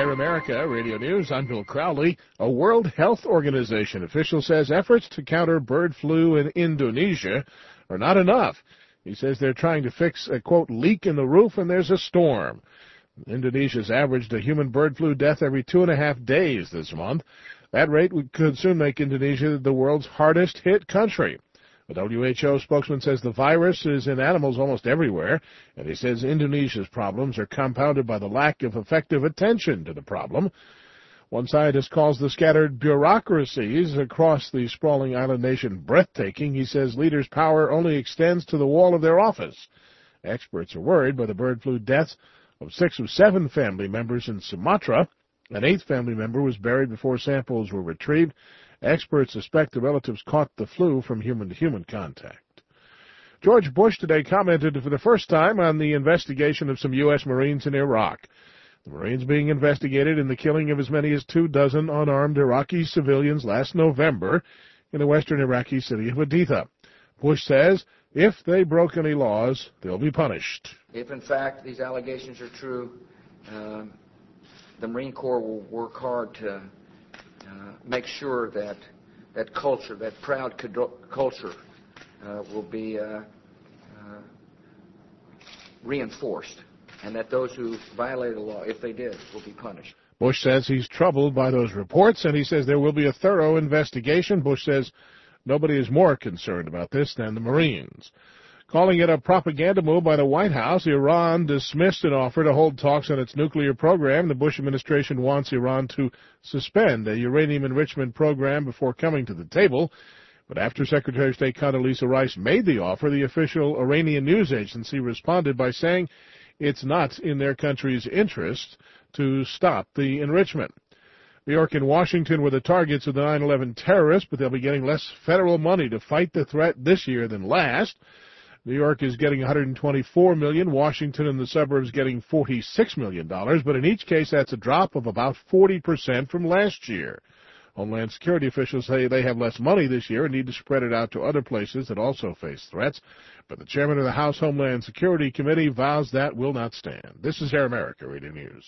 Air America Radio News. I'm Bill Crowley. A World Health Organization official says efforts to counter bird flu in Indonesia are not enough. He says they're trying to fix a, quote, leak in the roof and there's a storm. Indonesia's averaged a human bird flu death every 2.5 days this month. That rate could soon make Indonesia the world's hardest hit country. The WHO spokesman says the virus is in animals almost everywhere, and he says Indonesia's problems are compounded by the lack of effective attention to the problem. One scientist calls the scattered bureaucracies across the sprawling island nation breathtaking. He says leaders' power only extends to the wall of their office. Experts are worried by the bird flu deaths of 6 of 7 family members in Sumatra. An 8th family member was buried before samples were retrieved. Experts suspect the relatives caught the flu from human-to-human contact. George Bush today commented for the first time on the investigation of some U.S. Marines in Iraq. The Marines being investigated in the killing of as many as 24 unarmed Iraqi civilians last November in the western Iraqi city of Haditha. Bush says if they broke any laws, they'll be punished. If, in fact, these allegations are true, the Marine Corps will work hard to make sure that that culture, that proud culture, will be reinforced, and that those who violated the law, if they did, will be punished. Bush says he's troubled by those reports, and he says there will be a thorough investigation. Bush says nobody is more concerned about this than the Marines. Calling it a propaganda move by the White House, Iran dismissed an offer to hold talks on its nuclear program. The Bush administration wants Iran to suspend a uranium enrichment program before coming to the table. But after Secretary of State Condoleezza Rice made the offer, the official Iranian news agency responded by saying it's not in their country's interest to stop the enrichment. New York and Washington were the targets of the 9/11 terrorists, but they'll be getting less federal money to fight the threat this year than last. New York is getting $124 million, Washington and the suburbs getting $46 million, but in each case that's a drop of about 40% from last year. Homeland Security officials say they have less money this year and need to spread it out to other places that also face threats, but the chairman of the House Homeland Security Committee vows that will not stand. This is Air America Radio News.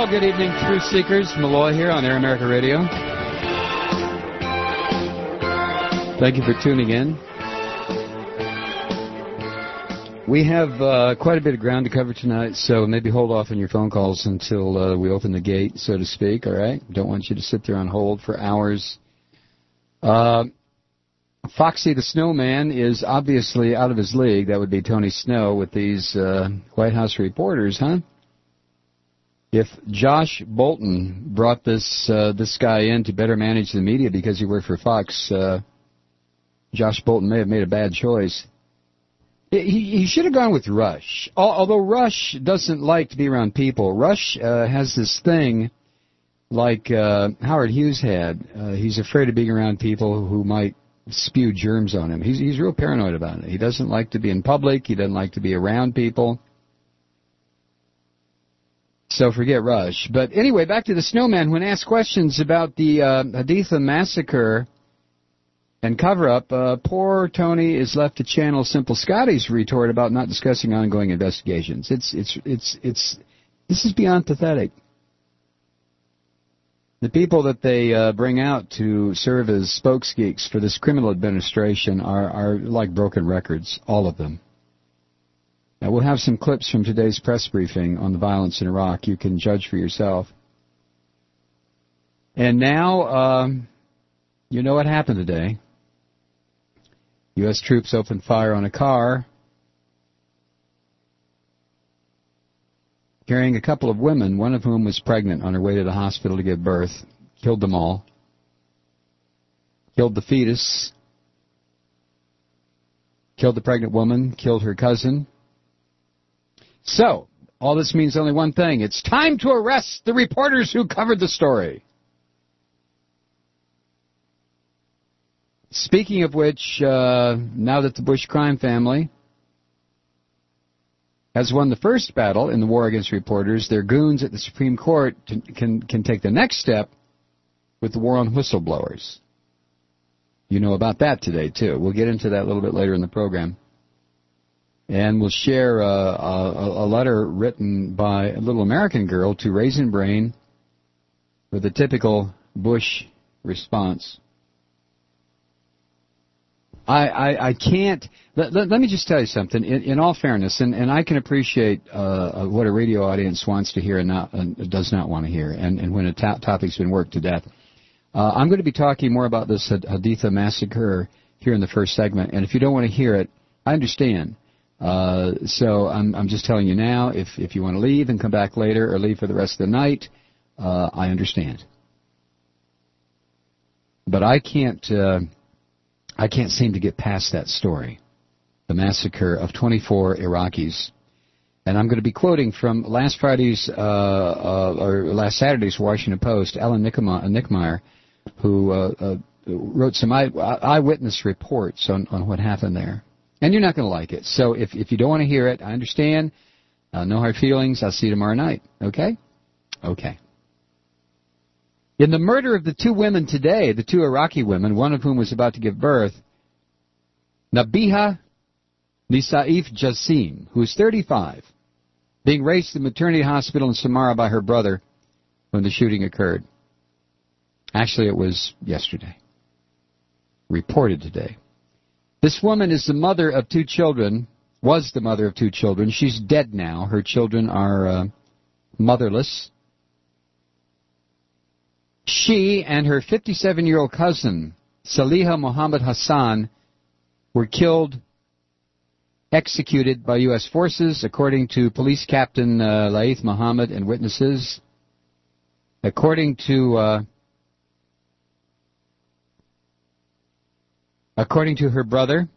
Well, good evening, Truth Seekers. Malloy here on Air America Radio. Thank you for tuning in. We have quite a bit of ground to cover tonight, so maybe hold off on your phone calls until we open the gate, so to speak, all right? Don't want you to sit there on hold for hours. Foxy the Snowman is obviously out of his league. That would be Tony Snow with these White House reporters, huh? If Josh Bolton brought this guy in to better manage the media because he worked for Fox, Josh Bolton may have made a bad choice. He should have gone with Rush. Although Rush doesn't like to be around people. Rush has this thing like Howard Hughes had. He's afraid of being around people who might spew germs on him. He's real paranoid about it. He doesn't like to be in public. He doesn't like to be around people. So forget Rush. But anyway, back to the Snowman. When asked questions about the Haditha massacre and cover-up, poor Tony is left to channel Simple Scotty's retort about not discussing ongoing investigations. This is beyond pathetic. The people that they bring out to serve as spokesgeeks for this criminal administration are like broken records, all of them. Now, we'll have some clips from today's press briefing on the violence in Iraq. You can judge for yourself. And now, you know what happened today. U.S. troops opened fire on a car carrying a couple of women, one of whom was pregnant on her way to the hospital to give birth. Killed them all. Killed the fetus. Killed the pregnant woman. Killed her cousin. So, all this means only one thing. It's time to arrest the reporters who covered the story. Speaking of which, now that the Bush crime family has won the first battle in the war against reporters, their goons at the Supreme Court can take the next step with the war on whistleblowers. You know about that today, too. We'll get into that a little bit later in the program. And we'll share a letter written by a little American girl to Raisin Brain with a typical Bush response. I can't. Let me just tell you something. In all fairness, and I can appreciate what a radio audience wants to hear and does not want to hear, and when a topic's been worked to death. I'm going to be talking more about this Haditha massacre here in the first segment, and if you don't want to hear it, I understand. So I'm just telling you now. If you want to leave and come back later, or leave for the rest of the night, I understand. But I can't seem to get past that story, the massacre of 24 Iraqis. And I'm going to be quoting from last Saturday's Washington Post, Alan Nickmeyer, who wrote some eyewitness reports on what happened there. And you're not going to like it. So if you don't want to hear it, I understand. No hard feelings. I'll see you tomorrow night. Okay? Okay. In the murder of the two women today, the two Iraqi women, one of whom was about to give birth, Nabiha Nisaif Jassim, who is 35, being raised to the maternity hospital in Samara by her brother when the shooting occurred. Actually, it was yesterday. Reported today. This woman is the mother of two children, was the mother of two children. She's dead now. Her children are motherless. She and her 57-year-old cousin, Saliha Mohammed Hassan, were killed, executed by U.S. forces, according to Police Captain Laith Mohammed and witnesses. According to her brother,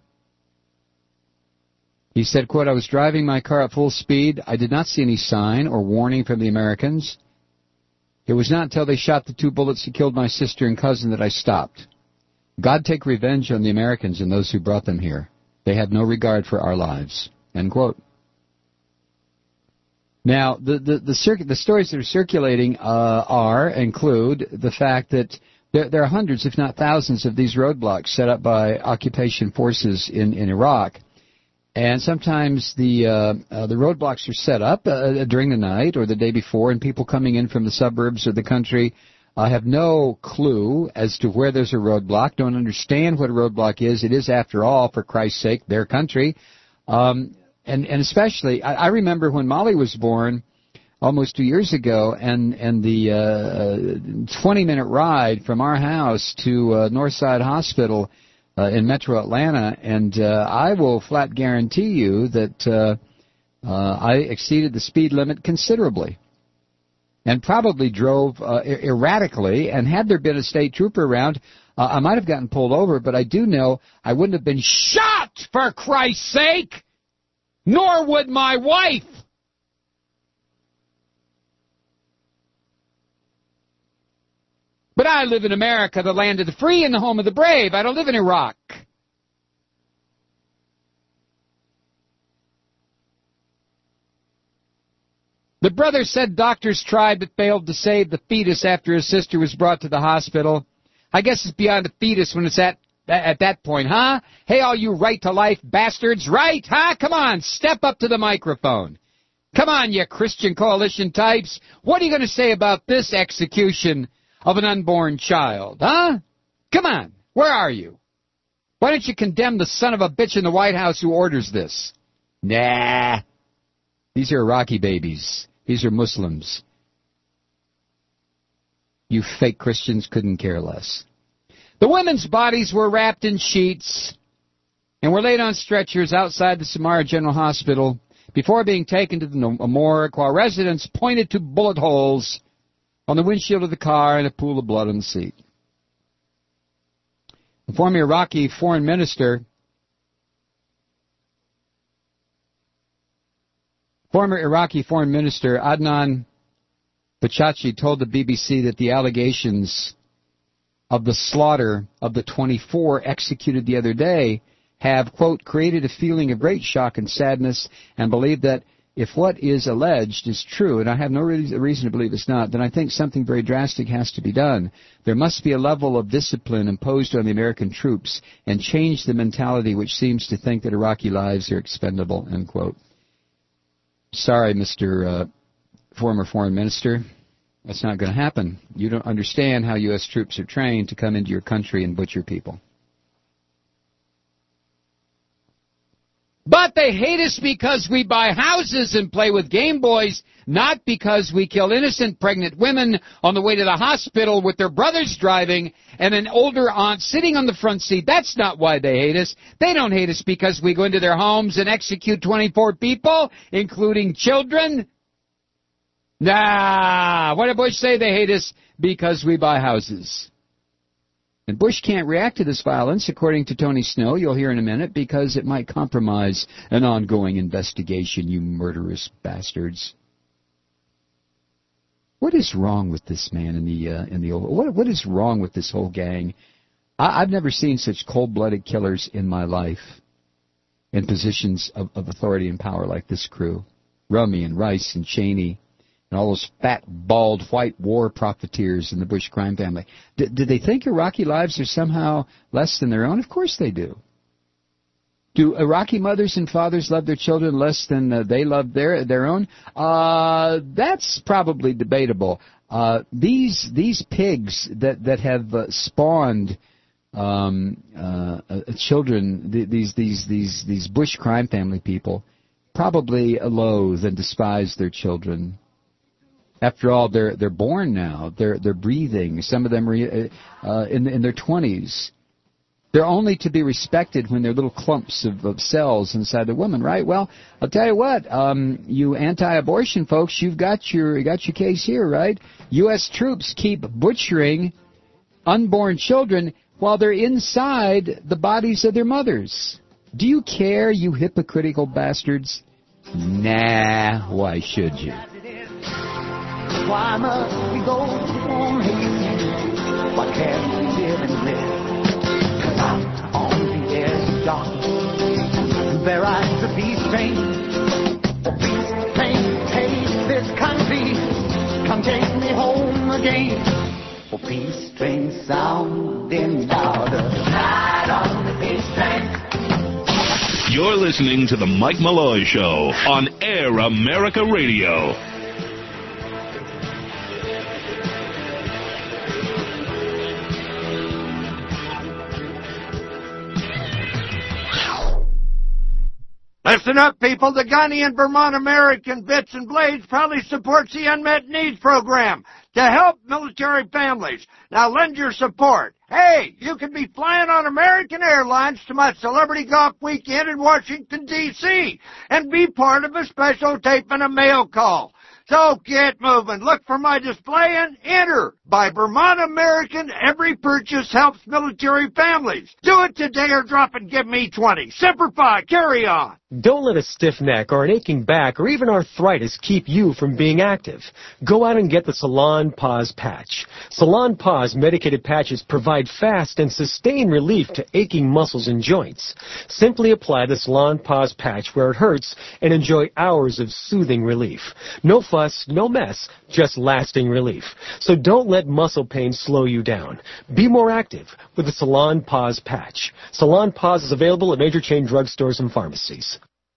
he said, quote, "I was driving my car at full speed. I did not see any sign or warning from the Americans. It was not until they shot the two bullets that killed my sister and cousin that I stopped. God take revenge on the Americans and those who brought them here. They had no regard for our lives." End quote. Now, the stories that are circulating include the fact that there are hundreds, if not thousands, of these roadblocks set up by occupation forces in Iraq. And sometimes the roadblocks are set up during the night or the day before, and people coming in from the suburbs or the country have no clue as to where there's a roadblock, don't understand what a roadblock is. It is, after all, for Christ's sake, their country. And especially, I remember when Molly was born almost 2 years ago, and the 20-minute ride from our house to Northside Hospital in Metro Atlanta, and I will flat guarantee you that I exceeded the speed limit considerably and probably drove erratically, and had there been a state trooper around, I might have gotten pulled over, but I do know I wouldn't have been shot, for Christ's sake, nor would my wife. But I live in America, the land of the free and the home of the brave. I don't live in Iraq. The brother said doctors tried but failed to save the fetus after his sister was brought to the hospital. I guess it's beyond the fetus when it's at that point, huh? Hey, all you right-to-life bastards, right, huh? Come on, step up to the microphone. Come on, you Christian Coalition types. What are you going to say about this execution of an unborn child, huh? Come on, where are you? Why don't you condemn the son of a bitch in the White House who orders this? Nah. These are Iraqi babies. These are Muslims. You fake Christians couldn't care less. The women's bodies were wrapped in sheets and were laid on stretchers outside the Samara General Hospital before being taken to the morgue, while residents pointed to bullet holes on the windshield of the car and a pool of blood on the seat. The former Iraqi foreign minister Adnan Bachachi told the BBC that the allegations of the slaughter of the 24 executed the other day have, quote, created a feeling of great shock and sadness, and believe that if what is alleged is true, and I have no reason to believe it's not, then I think something very drastic has to be done. There must be a level of discipline imposed on the American troops and change the mentality which seems to think that Iraqi lives are expendable, end quote. Sorry, Mr. Former Foreign Minister. That's not going to happen. You don't understand how U.S. troops are trained to come into your country and butcher people. But they hate us because we buy houses and play with Game Boys, not because we kill innocent pregnant women on the way to the hospital with their brothers driving and an older aunt sitting on the front seat. That's not why they hate us. They don't hate us because we go into their homes and execute 24 people, including children. Nah, what did Bush say? They hate us because we buy houses. And Bush can't react to this violence, according to Tony Snow, you'll hear in a minute, because it might compromise an ongoing investigation, you murderous bastards. What is wrong with this man in the old? What is wrong with this whole gang? I've never seen such cold-blooded killers in my life in positions of authority and power like this crew. Rummy and Rice and Cheney. And all those fat, bald, white war profiteers in the Bush crime family. Did they think Iraqi lives are somehow less than their own? Of course they do. Do Iraqi mothers and fathers love their children less than they love their own? That's probably debatable. These pigs that have spawned children, these Bush crime family people, probably loathe and despise their children. After all, they're born now. They're breathing. Some of them are in their 20s. They're only to be respected when they're little clumps of cells inside the woman, right? Well, I'll tell you what, you anti-abortion folks, you got your case here, right? U.S. troops keep butchering unborn children while they're inside the bodies of their mothers. Do you care, you hypocritical bastards? Nah, why should you? Why must we go on here? Why can't we live and live? 'Cause out on the edge of darkness, there rides a peace train. The peace train takes this country. Come take me home again. Oh, peace train sounding louder. Ride on the peace train. You're listening to The Mike Malloy Show on Air America Radio. Listen up, people. The Ghanaian Vermont American Bits and Blades proudly supports the Unmet Needs Program to help military families. Now lend your support. Hey, you can be flying on American Airlines to my Celebrity Golf Weekend in Washington, D.C. and be part of a special tape and a mail call. So get moving. Look for my display and enter. By Vermont American, every purchase helps military families. Do it today or drop and give me 20. Semper Fi, carry on. Don't let a stiff neck or an aching back or even arthritis keep you from being active. Go out and get the Salon Pause Patch. Salon Pause medicated patches provide fast and sustained relief to aching muscles and joints. Simply apply the Salon Pause Patch where it hurts and enjoy hours of soothing relief. No fuss, no mess, just lasting relief. So don't let muscle pain slow you down. Be more active with the Salon Pause Patch. Salon Pause is available at major chain drugstores and pharmacies.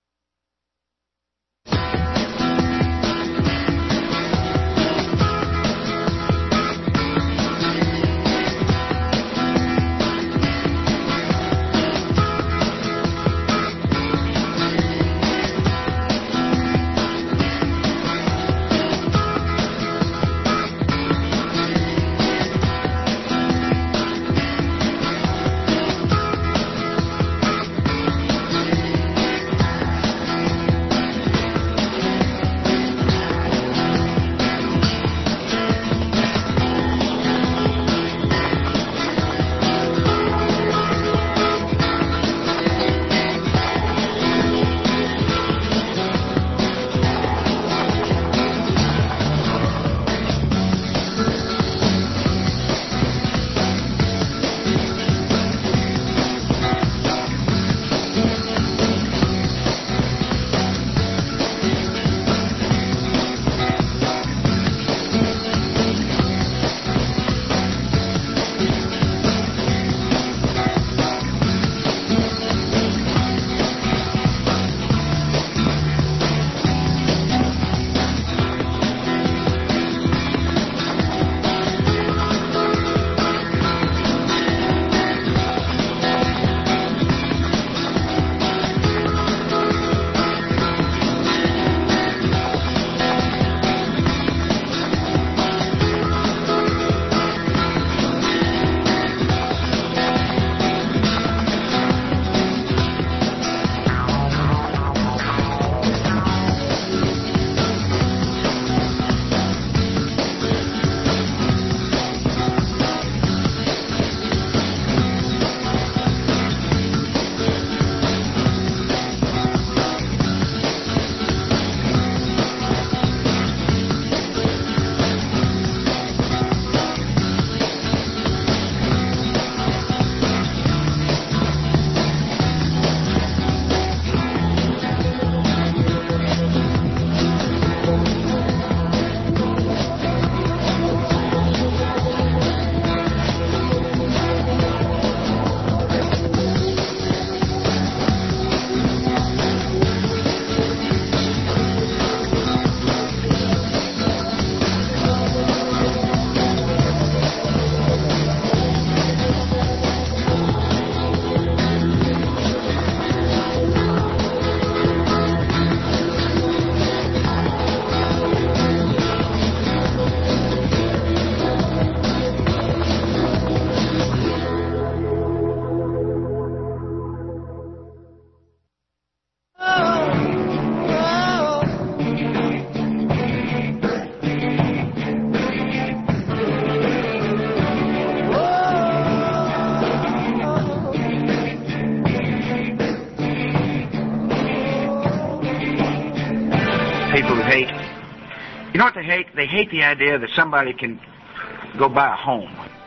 People who hate, you know what they hate? They hate the idea that somebody can go buy a home.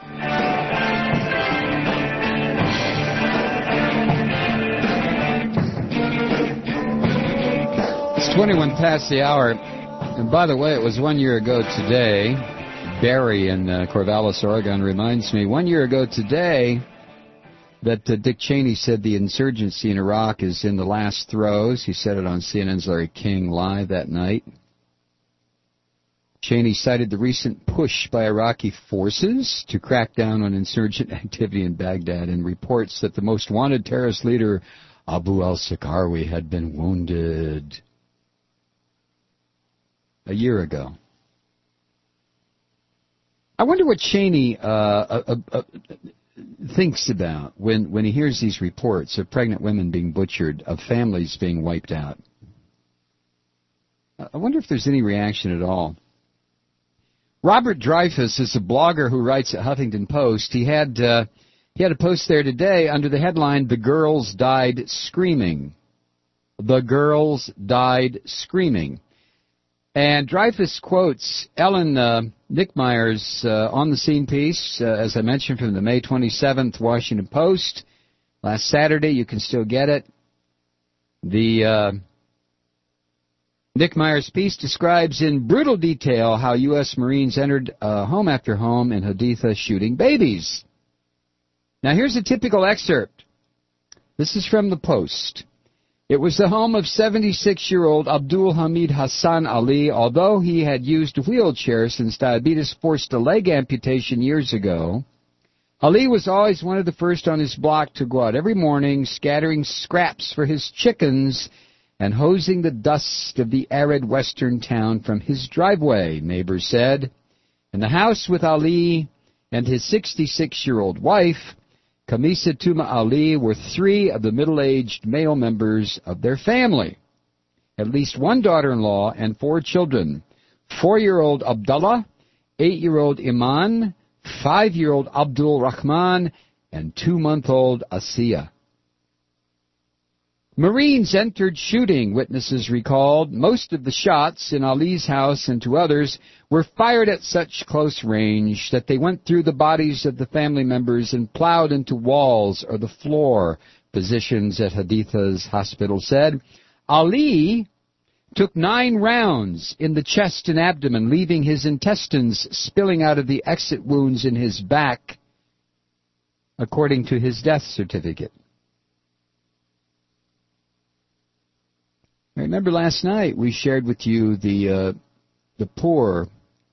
It's 21 past the hour. And by the way, it was 1 year ago today. Barry in Corvallis, Oregon reminds me, 1 year ago today, that Dick Cheney said the insurgency in Iraq is in the last throes. He said it on CNN's Larry King Live that night. Cheney cited the recent push by Iraqi forces to crack down on insurgent activity in Baghdad and reports that the most wanted terrorist leader, Abu al-Sakhawi, had been wounded a year ago. I wonder what Cheney thinks about when he hears these reports of pregnant women being butchered, of families being wiped out. I wonder if there's any reaction at all. Robert Dreyfuss is a blogger who writes at Huffington Post. He had a post there today under the headline, "The Girls Died Screaming." The girls died screaming. And Dreyfuss quotes Ellen Nickmeyer's on-the-scene piece, as I mentioned, from the May 27th Washington Post. Last Saturday, you can still get it. The Nickmeyer's piece describes in brutal detail how U.S. Marines entered home after home in Haditha shooting babies. Now, here's a typical excerpt. This is from the Post. It was the home of 76-year-old Abdul Hamid Hassan Ali. Although he had used a wheelchair since diabetes forced a leg amputation years ago, Ali was always one of the first on his block to go out every morning, scattering scraps for his chickens and hosing the dust of the arid western town from his driveway, neighbors said. In the house with Ali and his 66-year-old wife, Kamisa Tuma Ali, were three of the middle-aged male members of their family. At least one daughter-in-law and four children. 4-year-old Abdullah, 8-year-old Iman, 5-year-old Abdul Rahman, and 2-month-old Asiya. Marines entered shooting, witnesses recalled. Most of the shots in Ali's house and to others were fired at such close range that they went through the bodies of the family members and plowed into walls or the floor, physicians at Haditha's hospital said. Ali took 9 rounds in the chest and abdomen, leaving his intestines spilling out of the exit wounds in his back, according to his death certificate. Remember last night we shared with you the poor,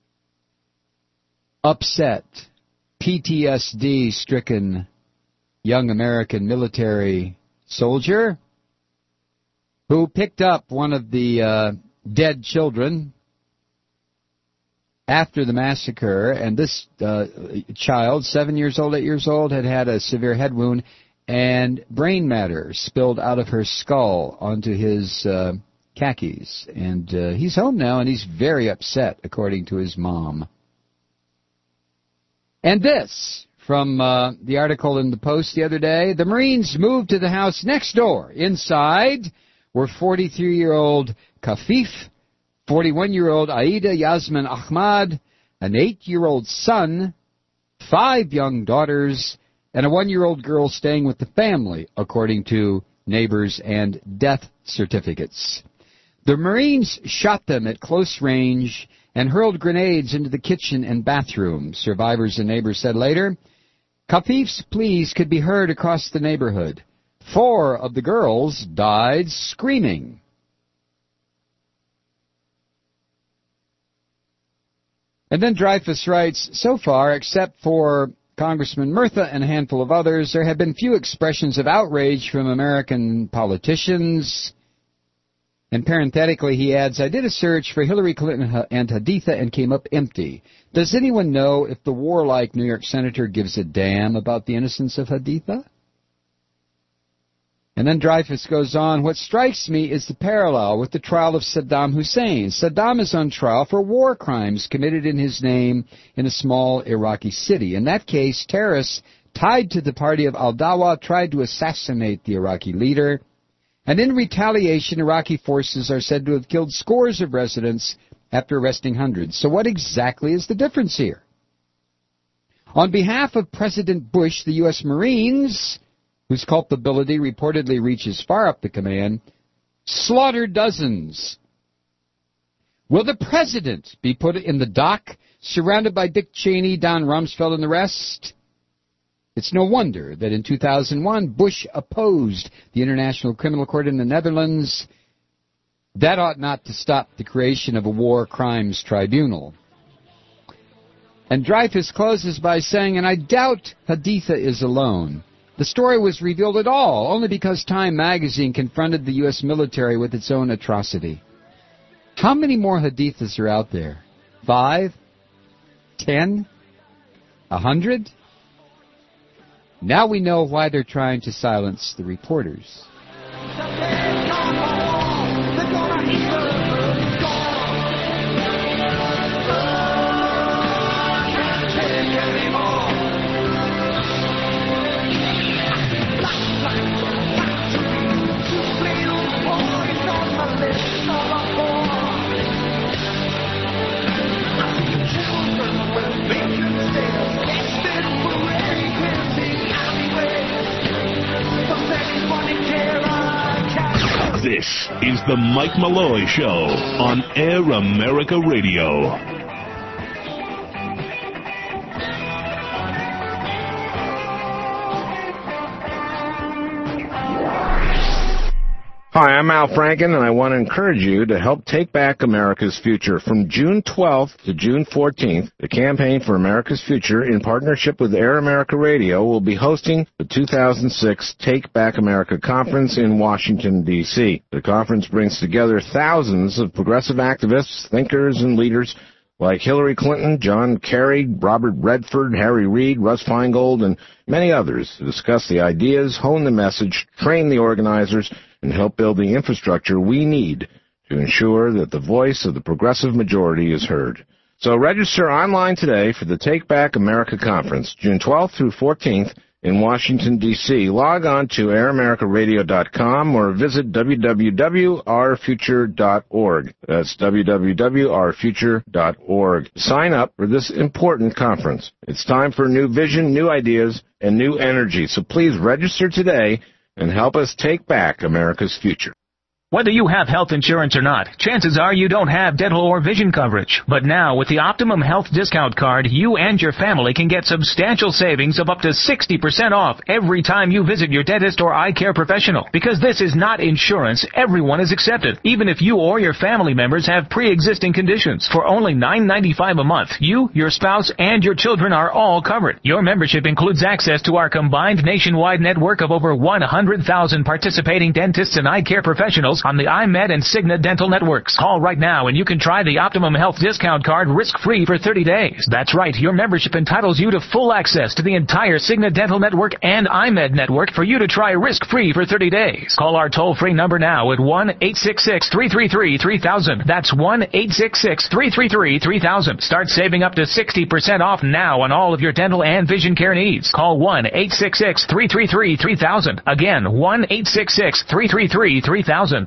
upset, PTSD-stricken young American military soldier who picked up one of the dead children after the massacre, and this child, 7 years old, 8 years old, had a severe head wound, and brain matter spilled out of her skull onto his khakis. And he's home now, and he's very upset, according to his mom. And this, from the article in the Post the other day, the Marines moved to the house next door. Inside were 43-year-old Kafif, 41-year-old Aida Yasmin Ahmad, an 8-year-old son, 5 young daughters, and a 1-year-old girl staying with the family, according to neighbors and death certificates. The Marines shot them at close range and hurled grenades into the kitchen and bathroom, survivors and neighbors said later. Kafif's pleas could be heard across the neighborhood. 4 of the girls died screaming. And then Dreyfuss writes, so far, except for Congressman Murtha and a handful of others, there have been few expressions of outrage from American politicians. And parenthetically, he adds, I did a search for Hillary Clinton and Haditha and came up empty. Does anyone know if the warlike New York senator gives a damn about the innocence of Haditha? And then Dreyfuss goes on, what strikes me is the parallel with the trial of Saddam Hussein. Saddam is on trial for war crimes committed in his name in a small Iraqi city. In that case, terrorists tied to the party of al-Dawa tried to assassinate the Iraqi leader. And in retaliation, Iraqi forces are said to have killed scores of residents after arresting hundreds. So what exactly is the difference here? On behalf of President Bush, the U.S. Marines, whose culpability reportedly reaches far up the command, slaughtered dozens. Will the president be put in the dock, surrounded by Dick Cheney, Don Rumsfeld, and the rest? It's no wonder that in 2001, Bush opposed the International Criminal Court in the Netherlands. That ought not to stop the creation of a war crimes tribunal. And Dreyfus closes by saying, and I doubt Haditha is alone. The story was revealed at all only because Time magazine confronted the U.S. military with its own atrocity. How many more Hadithas are out there? 5? 10? 100? Now we know why they're trying to silence the reporters. This is the Mike Malloy Show on Air America Radio. Hi, I'm Al Franken, and I want to encourage you to help take back America's future. From June 12th to June 14th, the Campaign for America's Future, in partnership with Air America Radio, will be hosting the 2006 Take Back America Conference in Washington, D.C. The conference brings together thousands of progressive activists, thinkers, and leaders like Hillary Clinton, John Kerry, Robert Redford, Harry Reid, Russ Feingold, and many others to discuss the ideas, hone the message, train the organizers, and help build the infrastructure we need to ensure that the voice of the progressive majority is heard. So register online today for the Take Back America Conference, June 12th through 14th in Washington, D.C. Log on to AirAmericaRadio.com or visit www.ourfuture.org. That's www.ourfuture.org. Sign up for this important conference. It's time for new vision, new ideas, and new energy. So please register today and help us take back America's future. Whether you have health insurance or not, chances are you don't have dental or vision coverage. But now, with the Optimum Health Discount Card, you and your family can get substantial savings of up to 60% off every time you visit your dentist or eye care professional. Because this is not insurance, everyone is accepted, even if you or your family members have pre-existing conditions. For only $9.95 a month, you, your spouse, and your children are all covered. Your membership includes access to our combined nationwide network of over 100,000 participating dentists and eye care professionals on the iMed and Cigna dental networks. Call right now and you can try the Optimum Health Discount Card risk-free for 30 days. That's right, your membership entitles you to full access to the entire Cigna dental network and iMed network for you to try risk-free for 30 days. Call our toll-free number now at 1-866-333-3000. That's 1-866-333-3000. Start saving up to 60% off now on all of your dental and vision care needs. Call 1-866-333-3000. Again, 1-866-333-3000.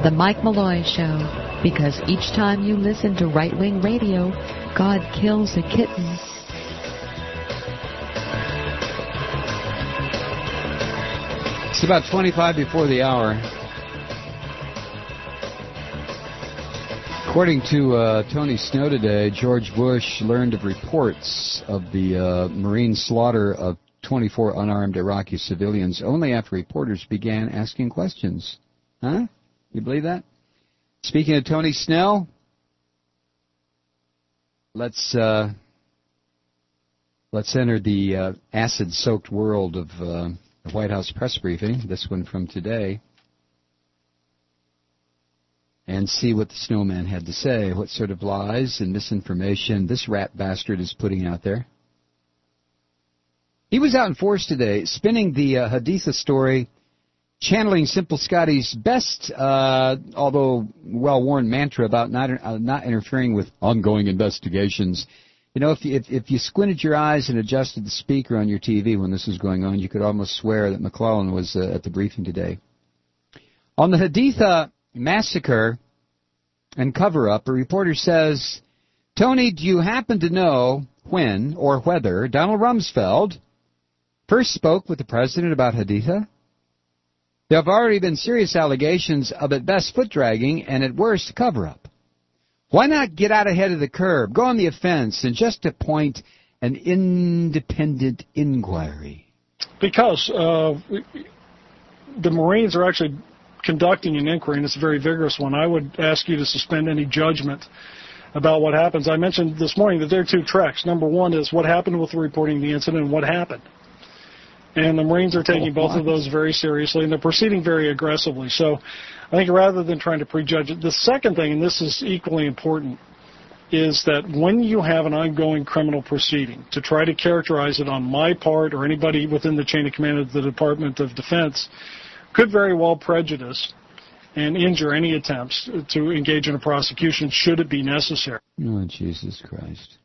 The Mike Malloy Show, because each time you listen to right-wing radio, God kills a kitten. It's about 25 before the hour. According to Tony Snow today, George Bush learned of reports of the Marine slaughter of 24 unarmed Iraqi civilians only after reporters began asking questions. Huh? You believe that? Speaking of Tony Snell, let's enter the acid-soaked world of the White House press briefing, this one from today, and see what the snowman had to say, what sort of lies and misinformation this rat bastard is putting out there. He was out in force today, spinning the Haditha story, channeling Simple Scotty's best, although well-worn mantra about not interfering with ongoing investigations. You know, if you squinted your eyes and adjusted the speaker on your TV when this was going on, you could almost swear that McClellan was at the briefing today. On the Haditha massacre and cover-up, a reporter says, Tony, do you happen to know when or whether Donald Rumsfeld first spoke with the president about Haditha? There have already been serious allegations of at best foot-dragging and at worst cover-up. Why not get out ahead of the curve, go on the offense, and just appoint an independent inquiry? Because the Marines are actually conducting an inquiry, and it's a very vigorous one. I would ask you to suspend any judgment about what happens. I mentioned this morning that there are two tracks. Number one is what happened with reporting the incident and what happened. And the Marines are taking both of those very seriously, and they're proceeding very aggressively. So I think rather than trying to prejudge it, the second thing, and this is equally important, is that when you have an ongoing criminal proceeding, to try to characterize it on my part or anybody within the chain of command of the Department of Defense could very well prejudice and injure any attempts to engage in a prosecution should it be necessary. Oh, Jesus Christ.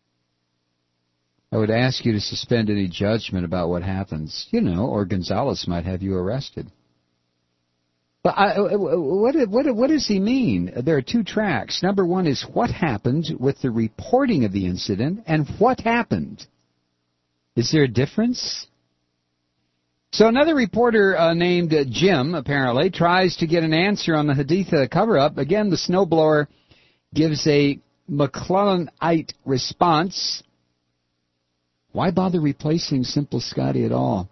I would ask you to suspend any judgment about what happens, or Gonzales might have you arrested. But what does he mean? There are two tracks. Number one is what happened with the reporting of the incident and what happened. Is there a difference? So another reporter named Jim, apparently, tries to get an answer on the Haditha cover-up. Again, the snowblower gives a McClellanite response. Why bother replacing Simple Scotty at all?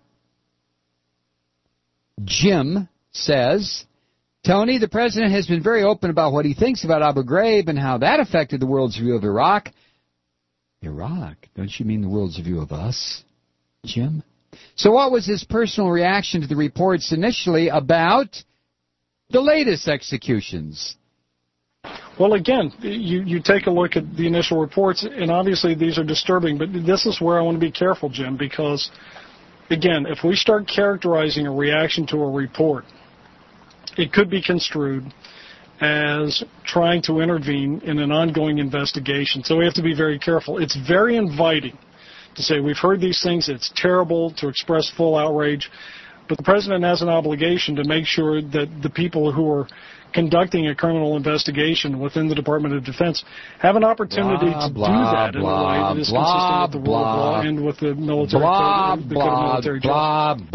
Jim says, Tony, the president has been very open about what he thinks about Abu Ghraib and how that affected the world's view of Iraq. Iraq? Don't you mean the world's view of us, Jim? So what was his personal reaction to the reports initially about the latest executions? Well, again, you take a look at the initial reports, and obviously these are disturbing, but this is where I want to be careful, Jim, because, again, if we start characterizing a reaction to a report, it could be construed as trying to intervene in an ongoing investigation. So we have to be very careful. It's very inviting to say we've heard these things, it's terrible, to express full outrage, but the president has an obligation to make sure that the people who are conducting a criminal investigation within the Department of Defense have an opportunity to do that in a way that is consistent with the rule of law and with the military code, the code of military justice.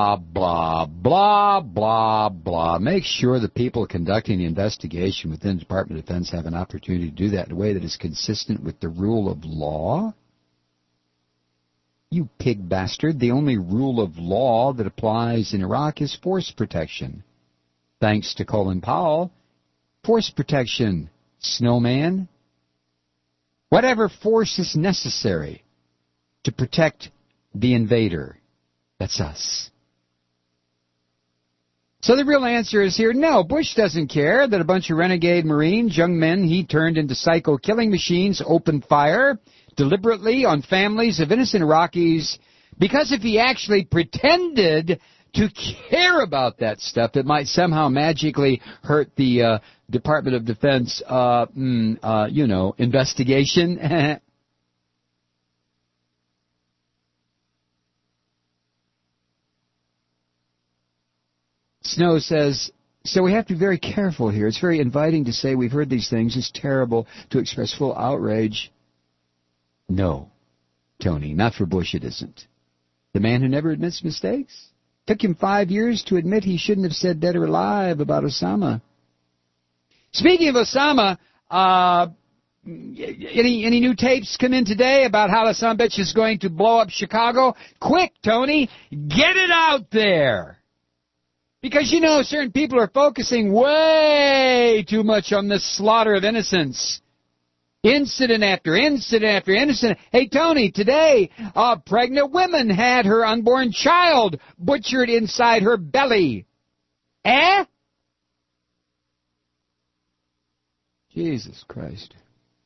Blah. Make sure the people conducting the investigation within the Department of Defense have an opportunity to do that in a way that is consistent with the rule of law. You pig bastard, the only rule of law that applies in Iraq is force protection. Thanks to Colin Powell, force protection, snowman. Whatever force is necessary to protect the invader. That's us. So the real answer is here, no, Bush doesn't care that a bunch of renegade Marines, young men he turned into psycho killing machines, opened fire deliberately on families of innocent Iraqis, because if he actually pretended to care about that stuff, it might somehow magically hurt the Department of Defense, investigation. Snow says, So we have to be very careful here. It's very inviting to say we've heard these things. It's terrible to express full outrage. No, Tony, not for Bush it isn't. The man who never admits mistakes. Took him 5 years to admit he shouldn't have said dead or alive about Osama. Speaking of Osama, any new tapes come in today about how the son bitch is going to blow up Chicago? Quick, Tony, get it out there. Because, you know, certain people are focusing way too much on this slaughter of innocents. Incident after incident after incident. Hey, Tony, today, a pregnant woman had her unborn child butchered inside her belly. Eh? Jesus Christ.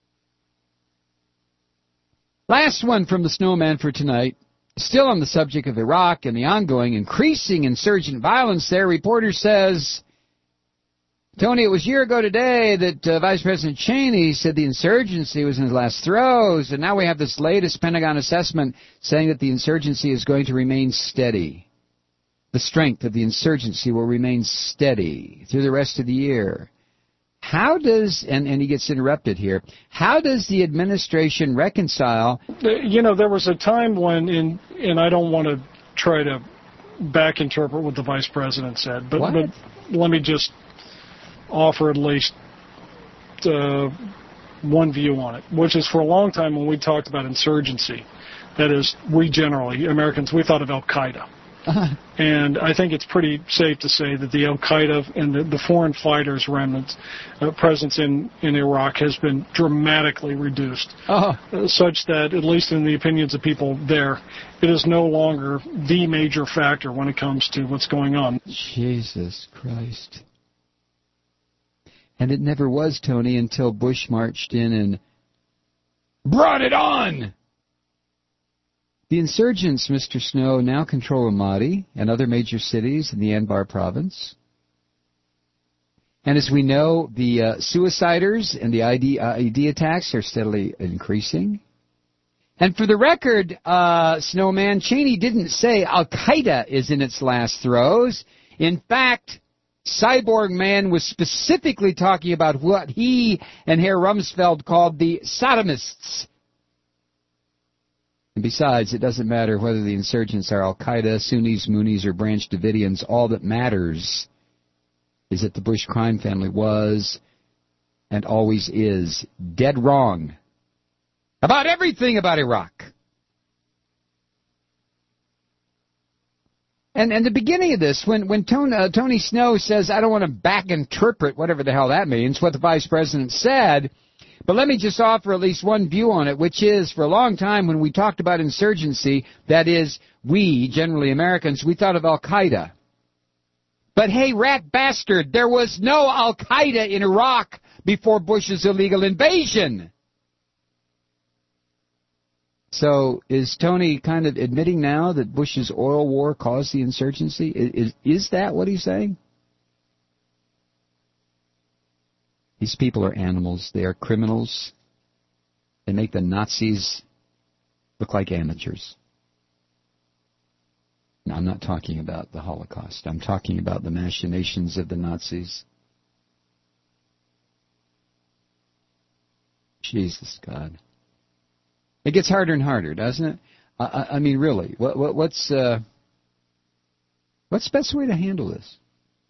Last one from the Snowman for tonight. Still on the subject of Iraq and the ongoing increasing insurgent violence there, reporter says, Tony, it was a year ago today that Vice President Cheney said the insurgency was in its last throes, and now we have this latest Pentagon assessment saying that the insurgency is going to remain steady. The strength of the insurgency will remain steady through the rest of the year. How does, and he gets interrupted here, how does the administration reconcile? You know, there was a time when, and I don't want to try to back interpret what the Vice President said, but let me just offer at least one view on it, which is for a long time when we talked about insurgency, that is, we generally, Americans, we thought of Al-Qaeda. And I think it's pretty safe to say that the Al-Qaeda and the foreign fighters' remnants presence in Iraq has been dramatically reduced, such that, at least in the opinions of people there, it is no longer the major factor when it comes to what's going on. Jesus Christ. And it never was, Tony, until Bush marched in and brought it on! The insurgents, Mr. Snow, now control Ramadi and other major cities in the Anbar province. And as we know, the suiciders and the IED attacks are steadily increasing. And for the record, Snowman, Cheney didn't say Al-Qaeda is in its last throes. In fact, Cyborg Man was specifically talking about what he and Herr Rumsfeld called the sodomists. And besides, it doesn't matter whether the insurgents are Al-Qaeda, Sunnis, Moonies, or Branch Davidians. All that matters is that the Bush crime family was and always is dead wrong about everything about Iraq. And the beginning of this, when Tony Snow says, I don't want to back interpret whatever the hell that means, what the Vice President said, but let me just offer at least one view on it, which is, for a long time when we talked about insurgency, that is, we, generally Americans, we thought of Al-Qaeda. But hey, rat bastard, there was no Al-Qaeda in Iraq before Bush's illegal invasion. So is Tony kind of admitting now that Bush's oil war caused the insurgency? Is that what he's saying? These people are animals. They are criminals. They make the Nazis look like amateurs. Now, I'm not talking about the Holocaust. I'm talking about the machinations of the Nazis. Jesus, God. It gets harder and harder, doesn't it? I mean, really, what's the best way to handle this?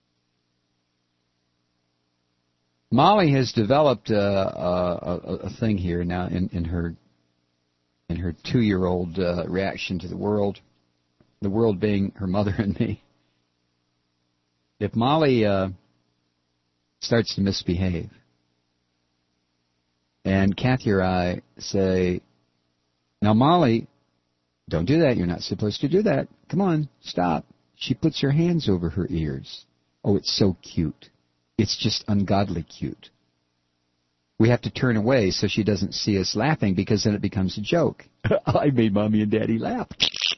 Molly has developed a thing here now in her 2-year-old reaction to the world being her mother and me. If Molly starts to misbehave, and Kathy or I say, now Molly, don't do that, you're not supposed to do that, come on, stop. She puts her hands over her ears. Oh, it's so cute. It's just ungodly cute. We have to turn away so she doesn't see us laughing, because then it becomes a joke. I made Mommy and Daddy laugh.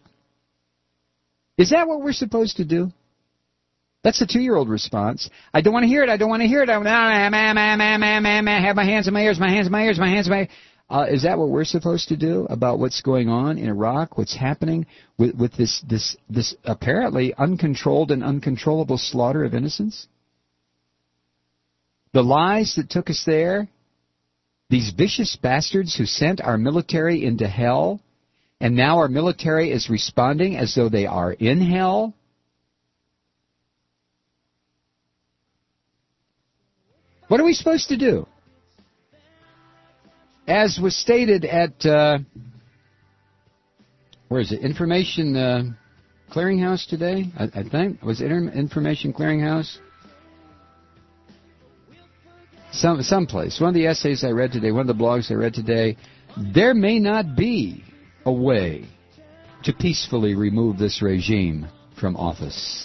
Is that what we're supposed to do? That's the 2-year-old response. I don't want to hear it. I don't want to hear it. I have my hands in my ears, my hands in my ears, my hands in my ears. Is that what we're supposed to do about what's going on in Iraq, what's happening with this apparently uncontrolled and uncontrollable slaughter of innocents? The lies that took us there, these vicious bastards who sent our military into hell, and now our military is responding as though they are in hell. What are we supposed to do? As was stated at, where is it, Information Clearinghouse today, I think? Was it Information Clearinghouse? Someplace. One of the essays I read today, one of the blogs I read today, there may not be a way to peacefully remove this regime from office.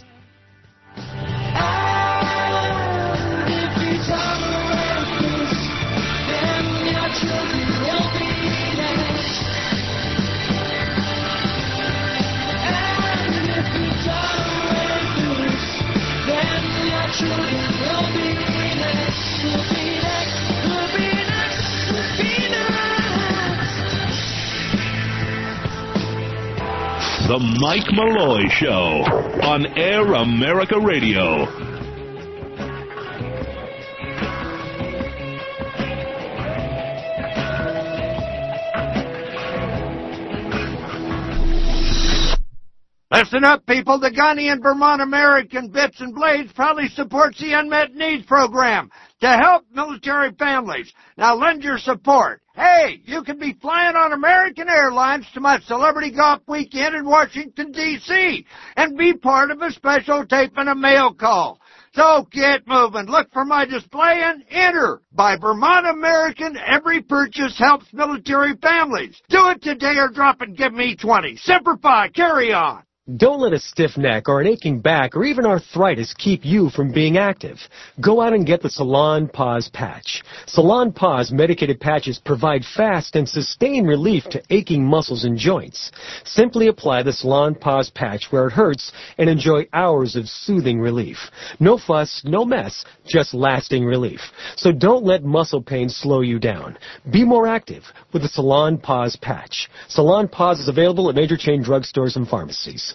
The Mike Malloy Show on Air America Radio. Listen up, people. The Ghanaian Vermont American Bits and Blades proudly supports the Unmet Needs Program to help military families. Now lend your support. Hey, you can be flying on American Airlines to my celebrity golf weekend in Washington, D.C. and be part of a special tape and a mail call. So get moving. Look for my display and enter. By Vermont American, every purchase helps military families. Do it today or drop it and give me 20. Semper Fi, carry on. Don't let a stiff neck or an aching back or even arthritis keep you from being active. Go out and get the Salon Pause patch. Salon Pause medicated patches provide fast and sustained relief to aching muscles and joints. Simply apply the Salon Pause patch where it hurts and enjoy hours of soothing relief. No fuss, no mess, just lasting relief. So don't let muscle pain slow you down. Be more active with the Salon Pause patch. Salon Pause is available at major chain drugstores and pharmacies.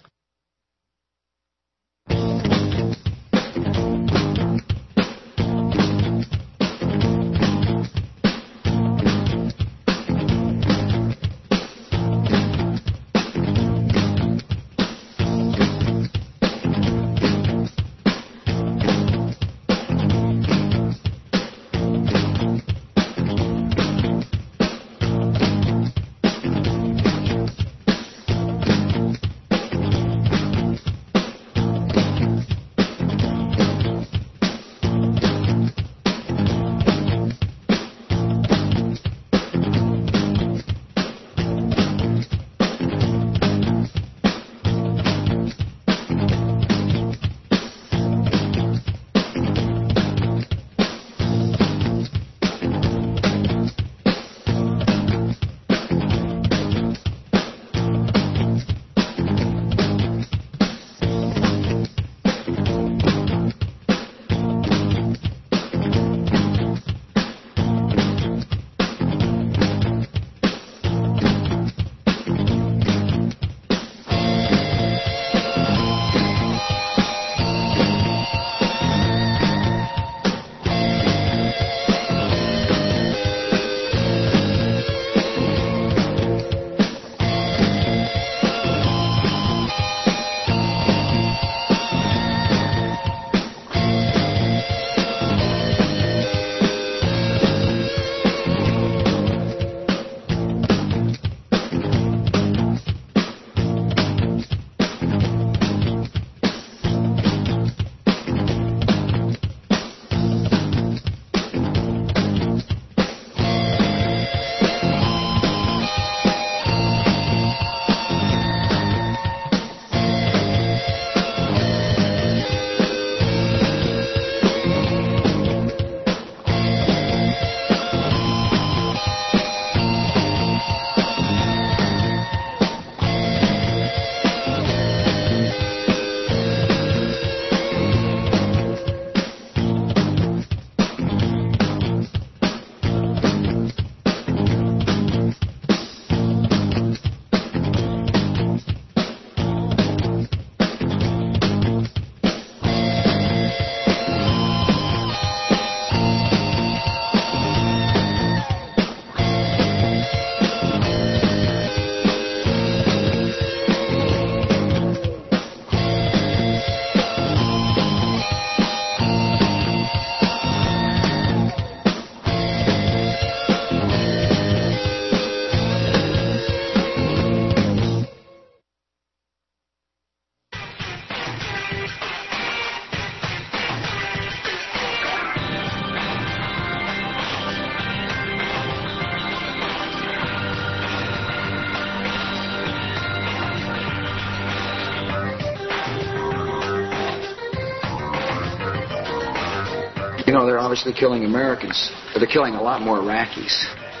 You know, they're obviously killing Americans, but they're killing a lot more Iraqis.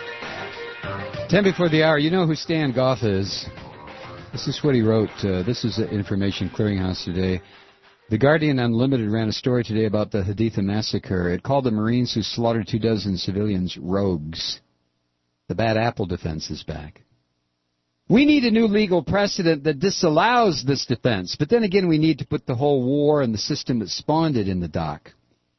10 before the hour. You know who Stan Goff is. This is what he wrote. This is Information Clearinghouse today. The Guardian Unlimited ran a story today about the Haditha massacre. It called the Marines who slaughtered 24 civilians rogues. The bad apple defense is back. We need a new legal precedent that disallows this defense. But then again, we need to put the whole war and the system that spawned it in the dock.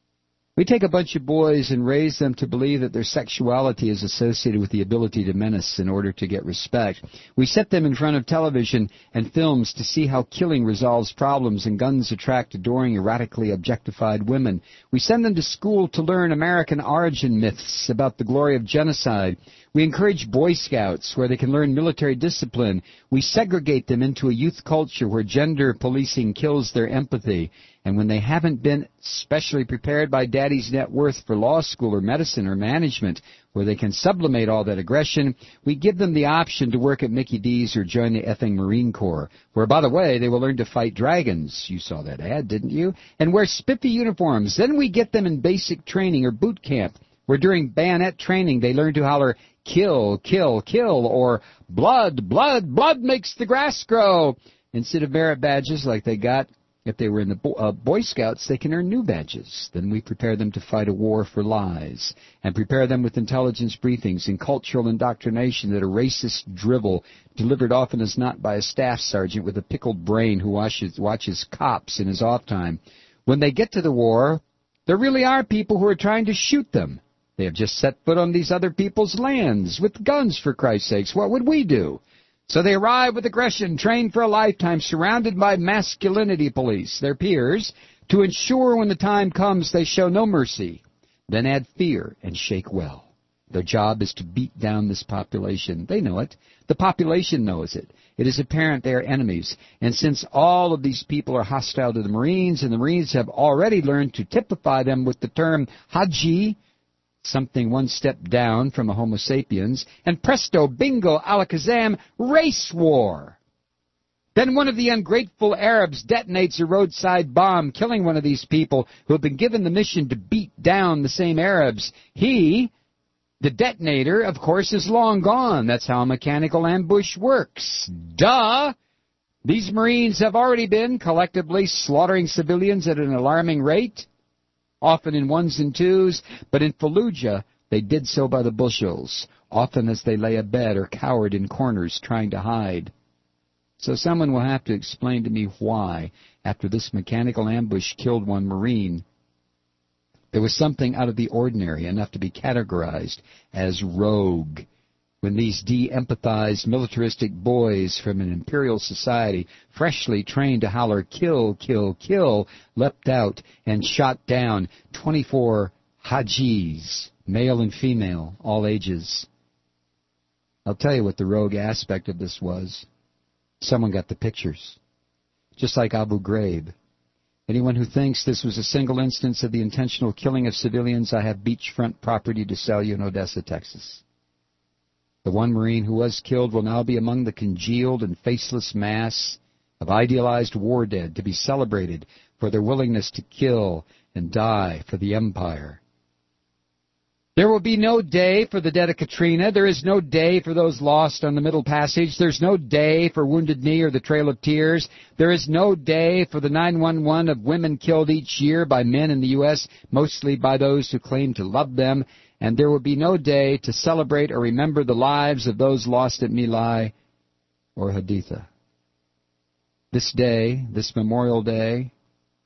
We take a bunch of boys and raise them to believe that their sexuality is associated with the ability to menace in order to get respect. We set them in front of television and films to see how killing resolves problems and guns attract adoring, erotically objectified women. We send them to school to learn American origin myths about the glory of genocide. We encourage Boy Scouts where they can learn military discipline. We segregate them into a youth culture where gender policing kills their empathy. And when they haven't been specially prepared by daddy's net worth for law school or medicine or management, where they can sublimate all that aggression, we give them the option to work at Mickey D's or join the effing Marine Corps, where, by the way, they will learn to fight dragons. You saw that ad, didn't you? And wear spiffy uniforms. Then we get them in basic training or boot camp, where during bayonet training they learn to holler, kill, kill, kill, or blood, blood, blood makes the grass grow. Instead of merit badges like they got if they were in the Boy Scouts, they can earn new badges. Then we prepare them to fight a war for lies and prepare them with intelligence briefings and cultural indoctrination that are racist drivel delivered often as not by a staff sergeant with a pickled brain who watches cops in his off time. When they get to the war, there really are people who are trying to shoot them. They have just set foot on these other people's lands with guns, for Christ's sakes. What would we do? So they arrive with aggression, trained for a lifetime, surrounded by masculinity police, their peers, to ensure when the time comes they show no mercy. Then add fear and shake well. Their job is to beat down this population. They know it. The population knows it. It is apparent they are enemies. And since all of these people are hostile to the Marines, and the Marines have already learned to typify them with the term Haji, something one step down from a Homo sapiens, and presto, bingo, alakazam, race war. Then one of the ungrateful Arabs detonates a roadside bomb, killing one of these people who have been given the mission to beat down the same Arabs. He, the detonator, of course, is long gone. That's how a mechanical ambush works. Duh! These Marines have already been collectively slaughtering civilians at an alarming rate, often in ones and twos, but in Fallujah they did so by the bushels, often as they lay abed or cowered in corners trying to hide. So someone will have to explain to me why, after this mechanical ambush killed one Marine, there was something out of the ordinary enough to be categorized as rogue, when these de-empathized militaristic boys from an imperial society, freshly trained to holler, kill, kill, kill, leapt out and shot down 24 Hajis, male and female, all ages. I'll tell you what the rogue aspect of this was. Someone got the pictures. Just like Abu Ghraib. Anyone who thinks this was a single instance of the intentional killing of civilians, I have beachfront property to sell you in Odessa, Texas. The one Marine who was killed will now be among the congealed and faceless mass of idealized war dead to be celebrated for their willingness to kill and die for the empire. There will be no day for the dead of Katrina. There is no day for those lost on the Middle Passage. There's no day for Wounded Knee or the Trail of Tears. There is no day for the 911 of women killed each year by men in the U.S., mostly by those who claim to love them. And there will be no day to celebrate or remember the lives of those lost at My Lai or Haditha. This day, this Memorial Day,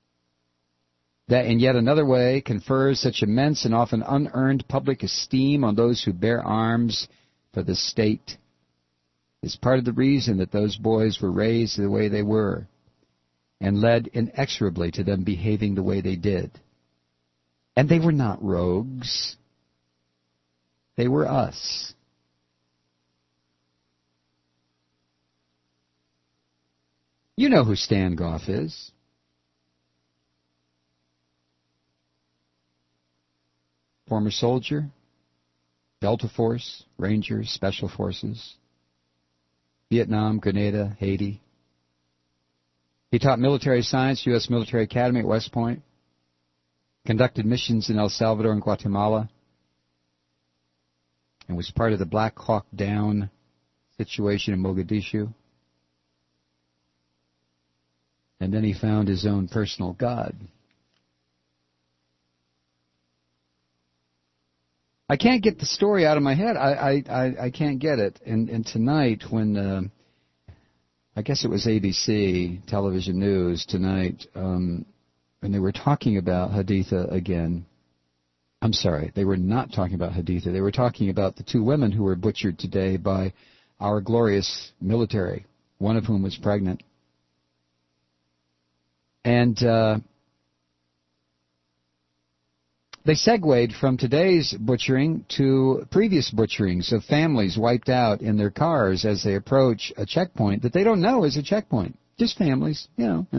that in yet another way confers such immense and often unearned public esteem on those who bear arms for the state, is part of the reason that those boys were raised the way they were and led inexorably to them behaving the way they did. And they were not rogues. They were us. You know who Stan Goff is. Former soldier, Delta Force, Rangers, Special Forces, Vietnam, Grenada, Haiti. He taught military science, U.S. Military Academy at West Point. conducted missions in El Salvador and Guatemala, and was part of the Black Hawk Down situation in Mogadishu. And then he found his own personal God. I can't get the story out of my head. I can't get it. And tonight, when I guess it was ABC television news tonight, when they were talking about Haditha again. I'm sorry, they were not talking about Haditha. They were talking about the two women who were butchered today by our glorious military, one of whom was pregnant. And they segued from today's butchering to previous butcherings of families wiped out in their cars as they approach a checkpoint that they don't know is a checkpoint. Just families, you know.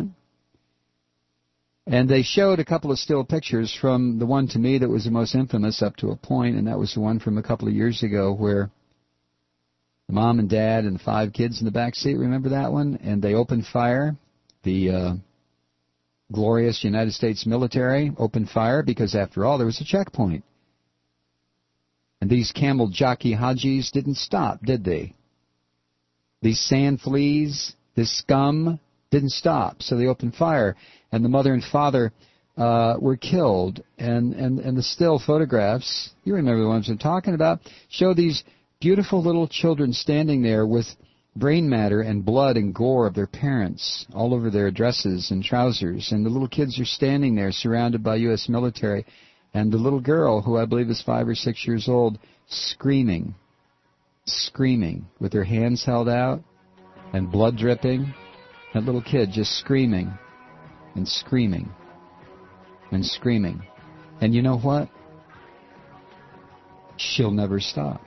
And they showed a couple of still pictures from the one to me that was the most infamous up to a point, and that was the one from a couple of years ago where the mom and dad and 5 kids in the back seat, remember that one? And they opened fire. The glorious United States military opened fire because, after all, there was a checkpoint. And these camel jockey hajis didn't stop, did they? These sand fleas, this scum, didn't stop, so they opened fire. And the mother and father were killed. And the still photographs, you remember the ones I'm talking about, show these beautiful little children standing there with brain matter and blood and gore of their parents all over their dresses and trousers. And the little kids are standing there surrounded by U.S. military. And the little girl, who I believe is 5 or 6 years old, screaming with her hands held out and blood dripping. That little kid just screaming and screaming and screaming. And you know what? She'll never stop.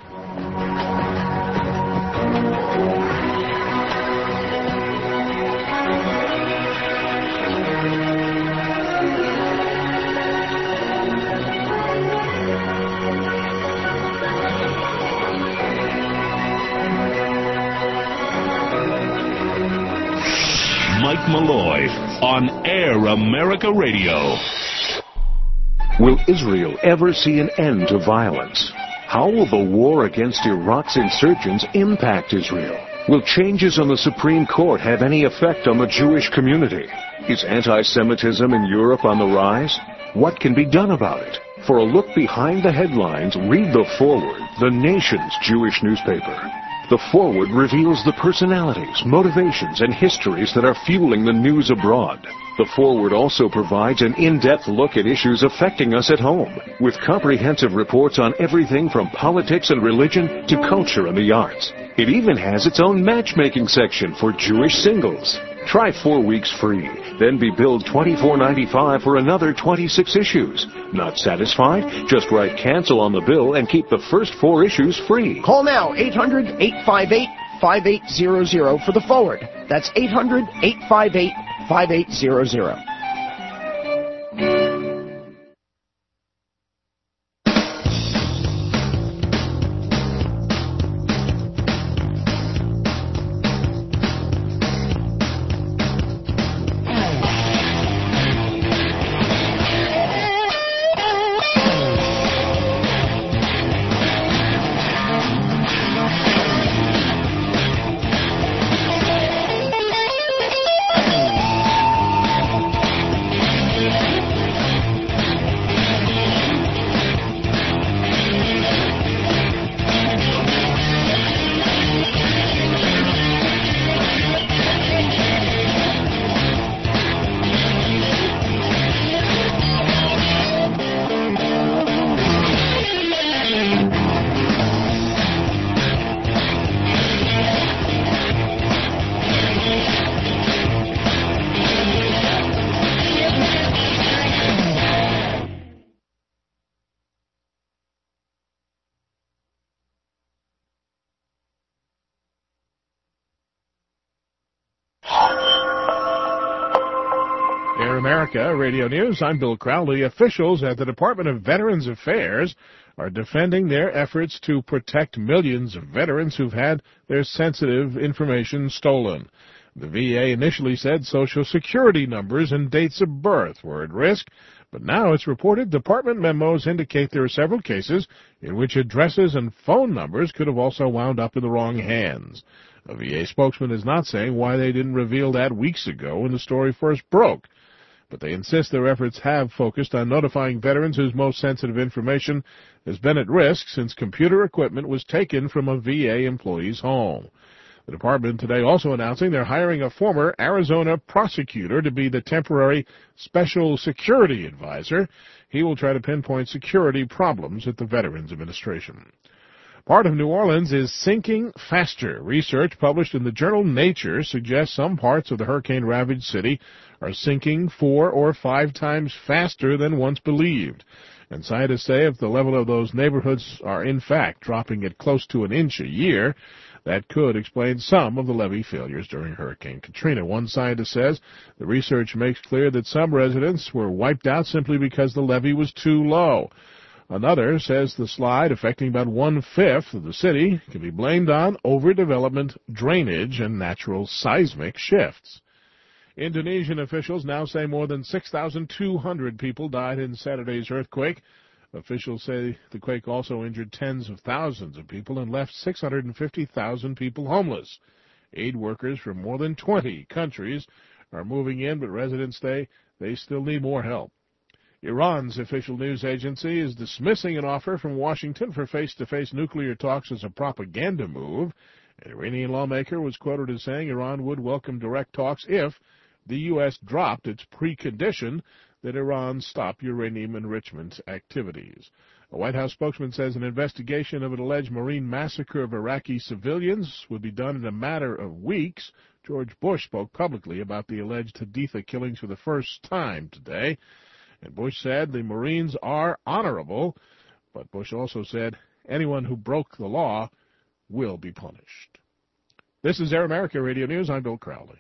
Mike Malloy on Air America Radio. Will Israel ever see an end to violence? How will the war against Iraq's insurgents impact Israel? Will changes on the Supreme Court have any effect on the Jewish community? Is anti-Semitism in Europe on the rise? What can be done about it? For a look behind the headlines, read The Forward, the nation's Jewish newspaper. The Forward reveals the personalities, motivations, and histories that are fueling the news abroad. The Forward also provides an in-depth look at issues affecting us at home, with comprehensive reports on everything from politics and religion to culture and the arts. It even has its own matchmaking section for Jewish singles. Try 4 weeks free, then be billed $24.95 for another 26 issues. Not satisfied? Just write cancel on the bill and keep the first 4 issues free. Call now, 800-858-5800 for The Forward. That's 800-858-5800. America Radio News. I'm Bill Crowley. Officials at the Department of Veterans Affairs are defending their efforts to protect millions of veterans who've had their sensitive information stolen. The VA initially said Social Security numbers and dates of birth were at risk, But now it's reported department memos indicate there are several cases in which addresses and phone numbers could have also wound up in the wrong hands. A VA spokesman is not saying why they didn't reveal that weeks ago when the story first broke, but they insist their efforts have focused on notifying veterans whose most sensitive information has been at risk since computer equipment was taken from a VA employee's home. The department today also announcing they're hiring a former Arizona prosecutor to be the temporary special security advisor. He will try to pinpoint security problems at the Veterans Administration. Part of New Orleans is sinking faster. Research published in the journal Nature suggests some parts of the hurricane-ravaged city are sinking 4 or 5 times faster than once believed. And scientists say if the level of those neighborhoods are in fact dropping at close to an inch a year, that could explain some of the levee failures during Hurricane Katrina. One scientist says the research makes clear that some residents were wiped out simply because the levee was too low. Another says the slide, affecting about 1/5 of the city, can be blamed on overdevelopment, drainage, and natural seismic shifts. Indonesian officials now say more than 6,200 people died in Saturday's earthquake. Officials say the quake also injured tens of thousands of people and left 650,000 people homeless. Aid workers from more than 20 countries are moving in, but residents say they still need more help. Iran's official news agency is dismissing an offer from Washington for face-to-face nuclear talks as a propaganda move. An Iranian lawmaker was quoted as saying Iran would welcome direct talks if the U.S. dropped its precondition that Iran stop uranium enrichment activities. A White House spokesman says an investigation of an alleged Marine massacre of Iraqi civilians would be done in a matter of weeks. George Bush spoke publicly about the alleged Haditha killings for the first time today. And Bush said the Marines are honorable, but Bush also said anyone who broke the law will be punished. This is Air America Radio News. I'm Bill Crowley.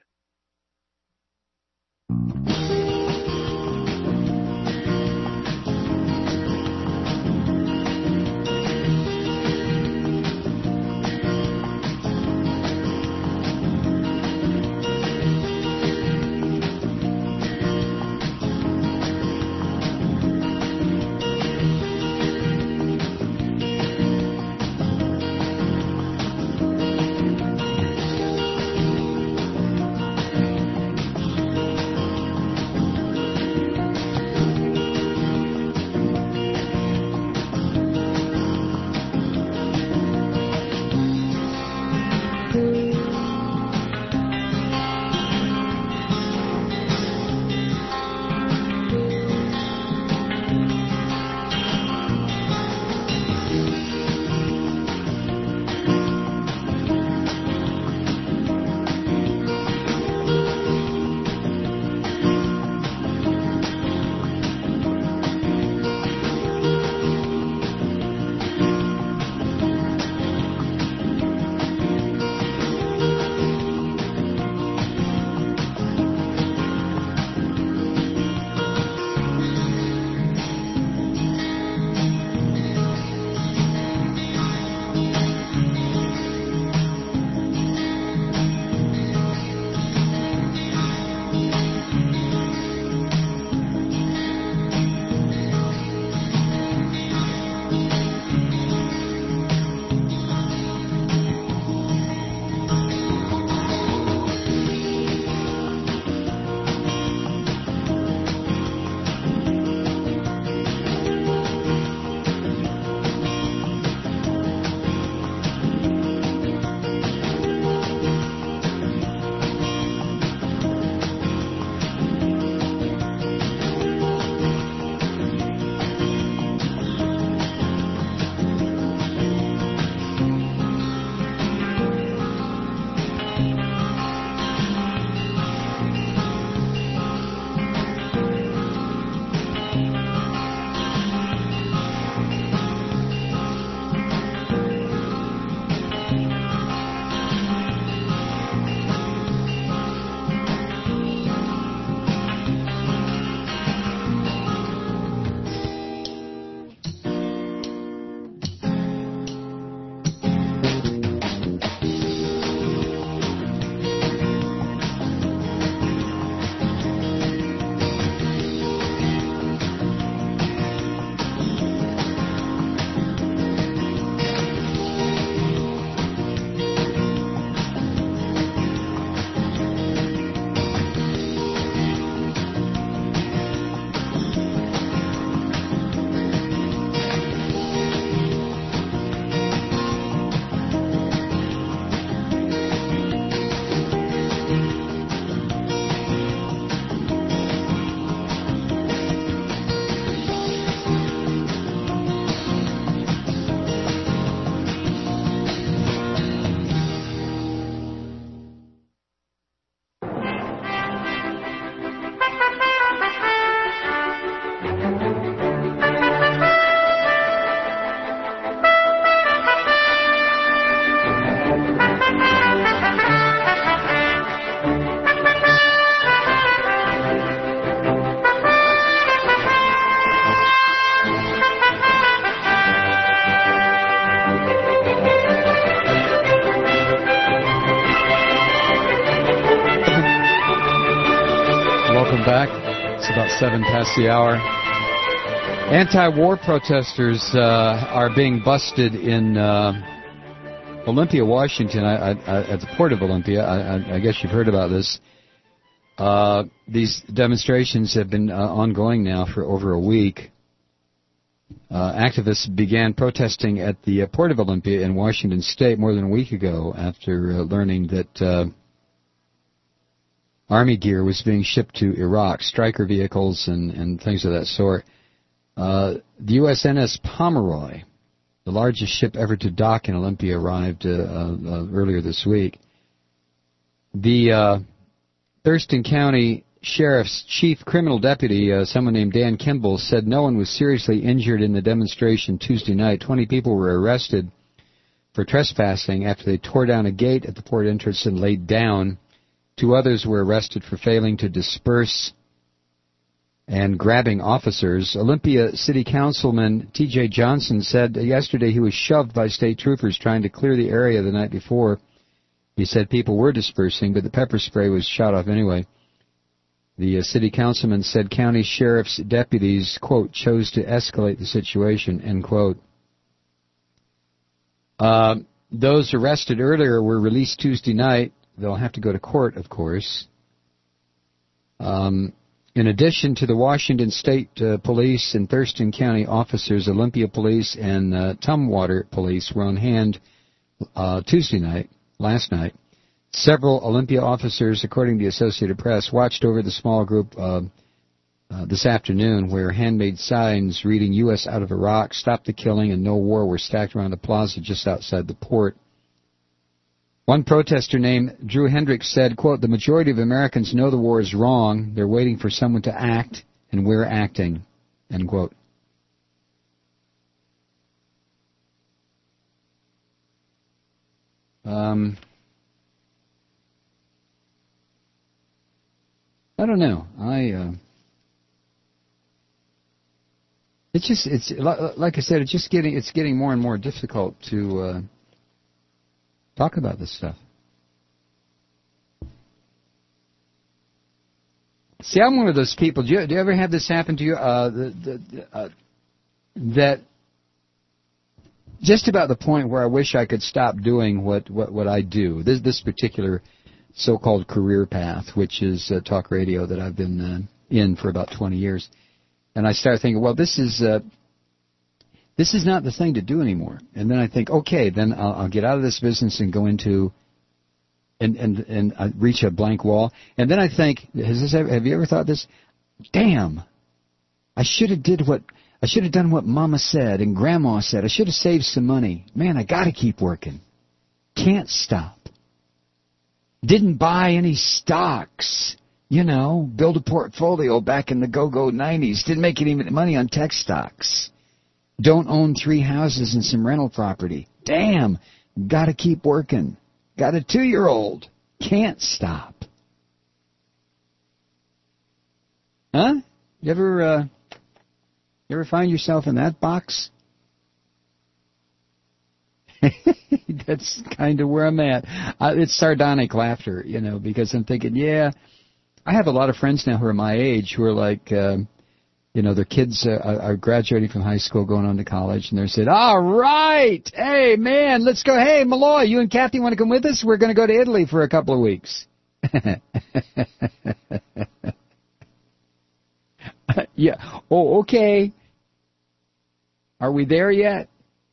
Welcome back. It's about 7 past the hour. Anti-war protesters are being busted in Olympia, Washington, at the Port of Olympia. I guess you've heard about this. These demonstrations have been ongoing now for over a week. Activists began protesting at the Port of Olympia in Washington State more than a week ago after learning that Army gear was being shipped to Iraq, Stryker vehicles and things of that sort. The USNS Pomeroy, the largest ship ever to dock in Olympia, arrived earlier this week. The Thurston County Sheriff's Chief Criminal Deputy, someone named Dan Kimball, said no one was seriously injured in the demonstration Tuesday night. 20 people were arrested for trespassing after they tore down a gate at the port entrance and laid down. 2 others were arrested for failing to disperse and grabbing officers. Olympia City Councilman T.J. Johnson said yesterday he was shoved by state troopers trying to clear the area the night before. He said people were dispersing, but the pepper spray was shot off anyway. The city councilman said county sheriff's deputies, quote, chose to escalate the situation, end quote. Those arrested earlier were released Tuesday night. They'll have to go to court, of course. In addition to the Washington State Police and Thurston County officers, Olympia Police and Tumwater Police were on hand last night. Several Olympia officers, according to the Associated Press, watched over the small group this afternoon where handmade signs reading U.S. out of Iraq, stop the killing, and no war were stacked around the plaza just outside the port. One protester named Drew Hendricks said, quote, the majority of Americans know the war is wrong. They're waiting for someone to act, and we're acting, end quote. I don't know. It's like I said, it's getting more and more difficult to talk about this stuff. See, I'm one of those people. Do you ever have this happen to you? That just about the point where I wish I could stop doing what I do. This particular so-called career path, which is talk radio that I've been in for about 20 years. And I start thinking, well, this is not the thing to do anymore. And then I think, okay, then I'll get out of this business and go into and I reach a blank wall. And then I think, have you ever thought this? Damn, I should have done what Mama said and Grandma said. I should have saved some money. Man, I got to keep working. Can't stop. Didn't buy any stocks. Build a portfolio back in the go-go 90s. Didn't make any money on tech stocks. Don't own 3 houses and some rental property. Damn, got to keep working. Got a 2-year-old. Can't stop. Huh? You ever find yourself in that box? That's kind of where I'm at. It's sardonic laughter, because I'm thinking, yeah, I have a lot of friends now who are my age who are like, their kids are graduating from high school, going on to college, and they're saying, all right, hey, man, let's go. Hey, Malloy, you and Kathy want to come with us? We're going to go to Italy for a couple of weeks. Yeah. Oh, okay. Are we there yet?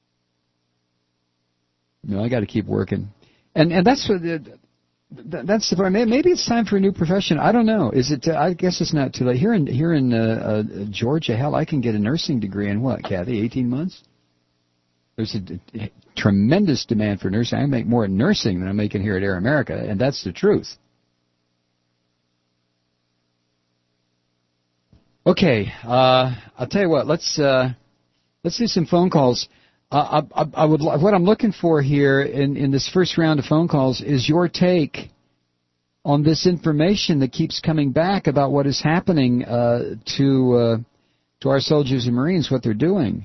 No, I got to keep working, and that's what that's the part. Maybe it's time for a new profession. I don't know. Is it? I guess it's not too late. Here in Georgia, hell, I can get a nursing degree in what, Kathy? 18 months. There's a tremendous demand for nursing. I make more in nursing than I'm making here at Air America, and that's the truth. Okay, I'll tell you what. Let's do some phone calls. What I'm looking for here in this first round of phone calls is your take on this information that keeps coming back about what is happening to our soldiers and Marines, what they're doing,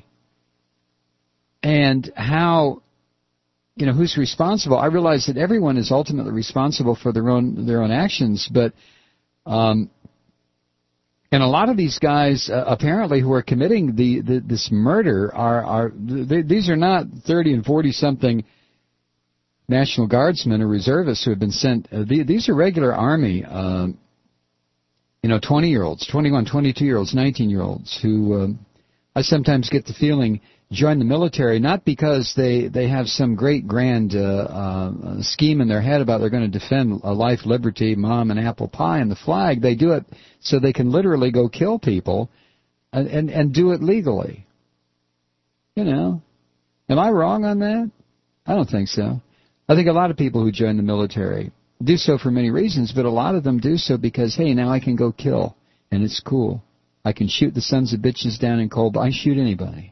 and how, who's responsible. I realize that everyone is ultimately responsible for their own actions, but And a lot of these guys, apparently, who are committing this murder these are not 30 and 40-something National Guardsmen or reservists who have been sent. These are regular Army, 20-year-olds, 21, 22-year-olds, 19-year-olds who I sometimes get the feeling join the military not because they have some great grand scheme in their head about they're going to defend life, liberty, mom, and apple pie and the flag. They do it so they can literally go kill people and do it legally. Am I wrong on that? I don't think so. I think a lot of people who join the military do so for many reasons, but a lot of them do so because, hey, now I can go kill, and it's cool. I can shoot the sons of bitches down in cold. I shoot anybody.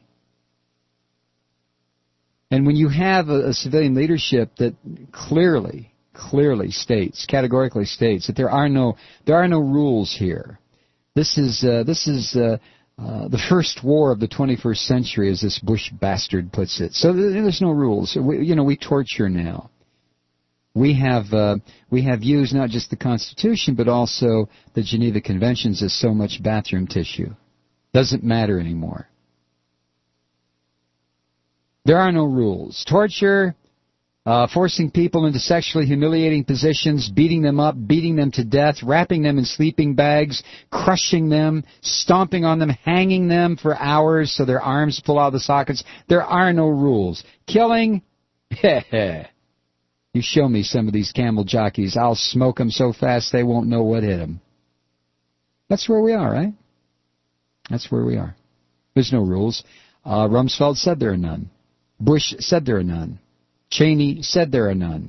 And when you have a civilian leadership that clearly states, categorically states that there are no rules here. This is the first war of the 21st century, as this Bush bastard puts it. So there's no rules. We torture now. We have used not just the Constitution, but also the Geneva Conventions as so much bathroom tissue. Doesn't matter anymore. There are no rules. Torture, forcing people into sexually humiliating positions, beating them up, beating them to death, wrapping them in sleeping bags, crushing them, stomping on them, hanging them for hours so their arms pull out of the sockets. There are no rules. Killing, you show me some of these camel jockeys, I'll smoke them so fast they won't know what hit them. That's where we are, right? That's where we are. There's no rules. Rumsfeld said there are none. Bush said there are none. Cheney said there are none.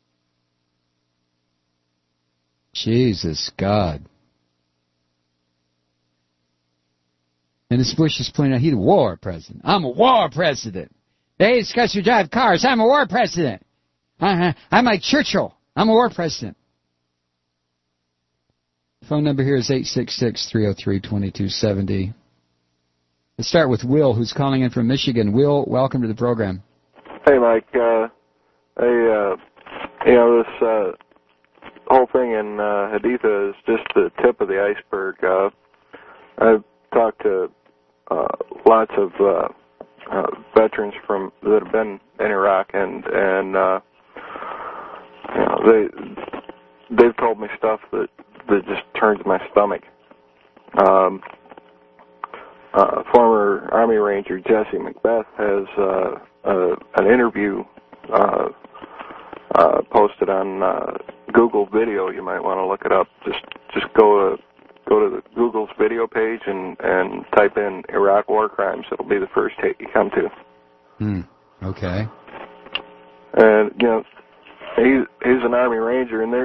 Jesus God. And this Bush is pointing out he's a war president. I'm a war president. They discuss who drive cars. I'm a war president. I'm like Churchill. I'm a war president. Phone number here is 866-303-2270. Let's start with Will, who's calling in from Michigan. Will, welcome to the program. Hey, Mike. This whole thing in Haditha is just the tip of the iceberg. I've talked to lots of veterans that have been in Iraq, and they've told me stuff that just turns my stomach. Former Army Ranger Jesse Macbeth has an interview posted on Google Video. You might want to look it up. Just go to Google's video page and type in Iraq war crimes. It'll be the first hit you come to. Okay. And he's an Army Ranger, and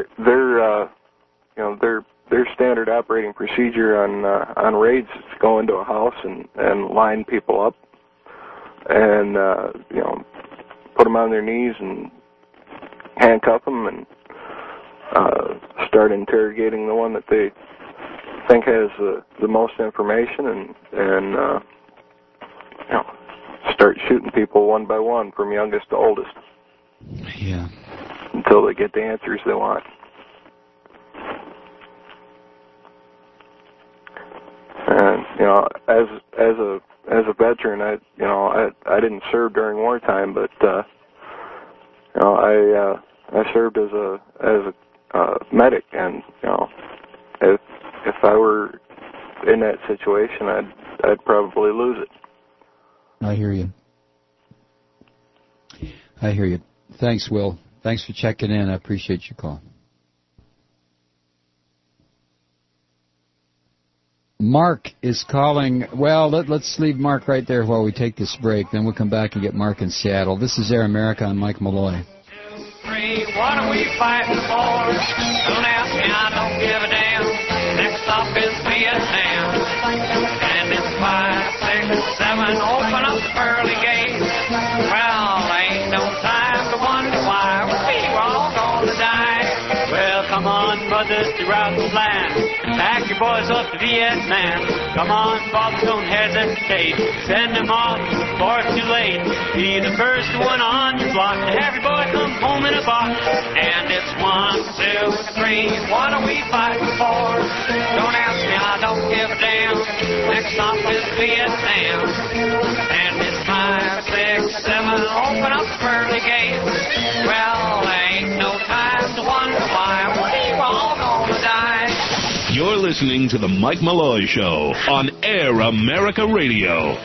their standard operating procedure on raids is to go into a house and line people up and put them on their knees and handcuff them and start interrogating the one that they think has the most information and start shooting people one by one from youngest to oldest. Yeah. Until they get the answers they want. And as a veteran, I didn't serve during wartime, but I served as a medic, and if I were in that situation, I'd probably lose it. I hear you. Thanks, Will. Thanks for checking in. I appreciate your call. Mark is calling. Well, let's leave Mark right there while we take this break. Then we'll come back and get Mark in Seattle. This is Air America. I'm Mike Malloy. 3, what are we fighting for? Don't ask me, I don't give a damn. Next stop is Vietnam. And it's 5, 6, 7, open up the pearly gates. Well, ain't no time to wonder why we're all gonna die. Well, come on, brothers, throughout the land. Pack your boys up to Vietnam. Come on, Bob, don't hesitate. Send them off before it's too late. Be the first one on your block to have your boy come home in a box. And it's 1, 2, 3, what are we fighting for? Don't ask me, I don't don't give a damn. Next stop is Vietnam. And it's 5, 6, 7, open up the pearly gates. Well, there ain't no time to wonder why we were all gonna die. You're listening to The Mike Malloy Show on Air America Radio.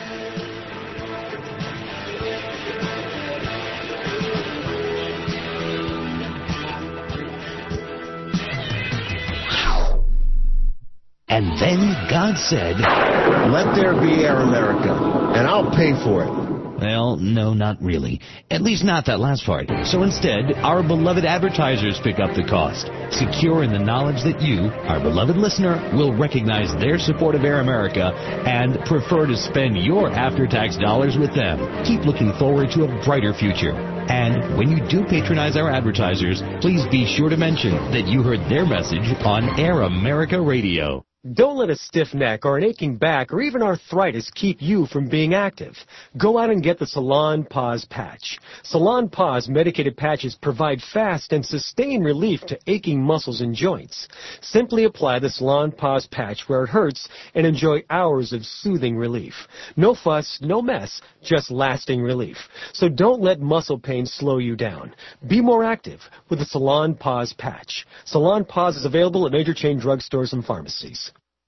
And then God said, "Let there be Air America, and I'll pay for it." Well, no, not really. At least not that last part. So instead, our beloved advertisers pick up the cost, secure in the knowledge that you, our beloved listener, will recognize their support of Air America and prefer to spend your after-tax dollars with them. Keep looking forward to a brighter future. And when you do patronize our advertisers, please be sure to mention that you heard their message on Air America Radio. Don't let a stiff neck or an aching back or even arthritis keep you from being active. Go out and get the Salon Pause patch. Salon Pause medicated patches provide fast and sustained relief to aching muscles and joints. Simply apply the Salon Pause patch where it hurts and enjoy hours of soothing relief. No fuss, no mess, just lasting relief. So don't let muscle pain slow you down. Be more active with the Salon Pause patch. Salon Pause is available at major chain drugstores and pharmacies.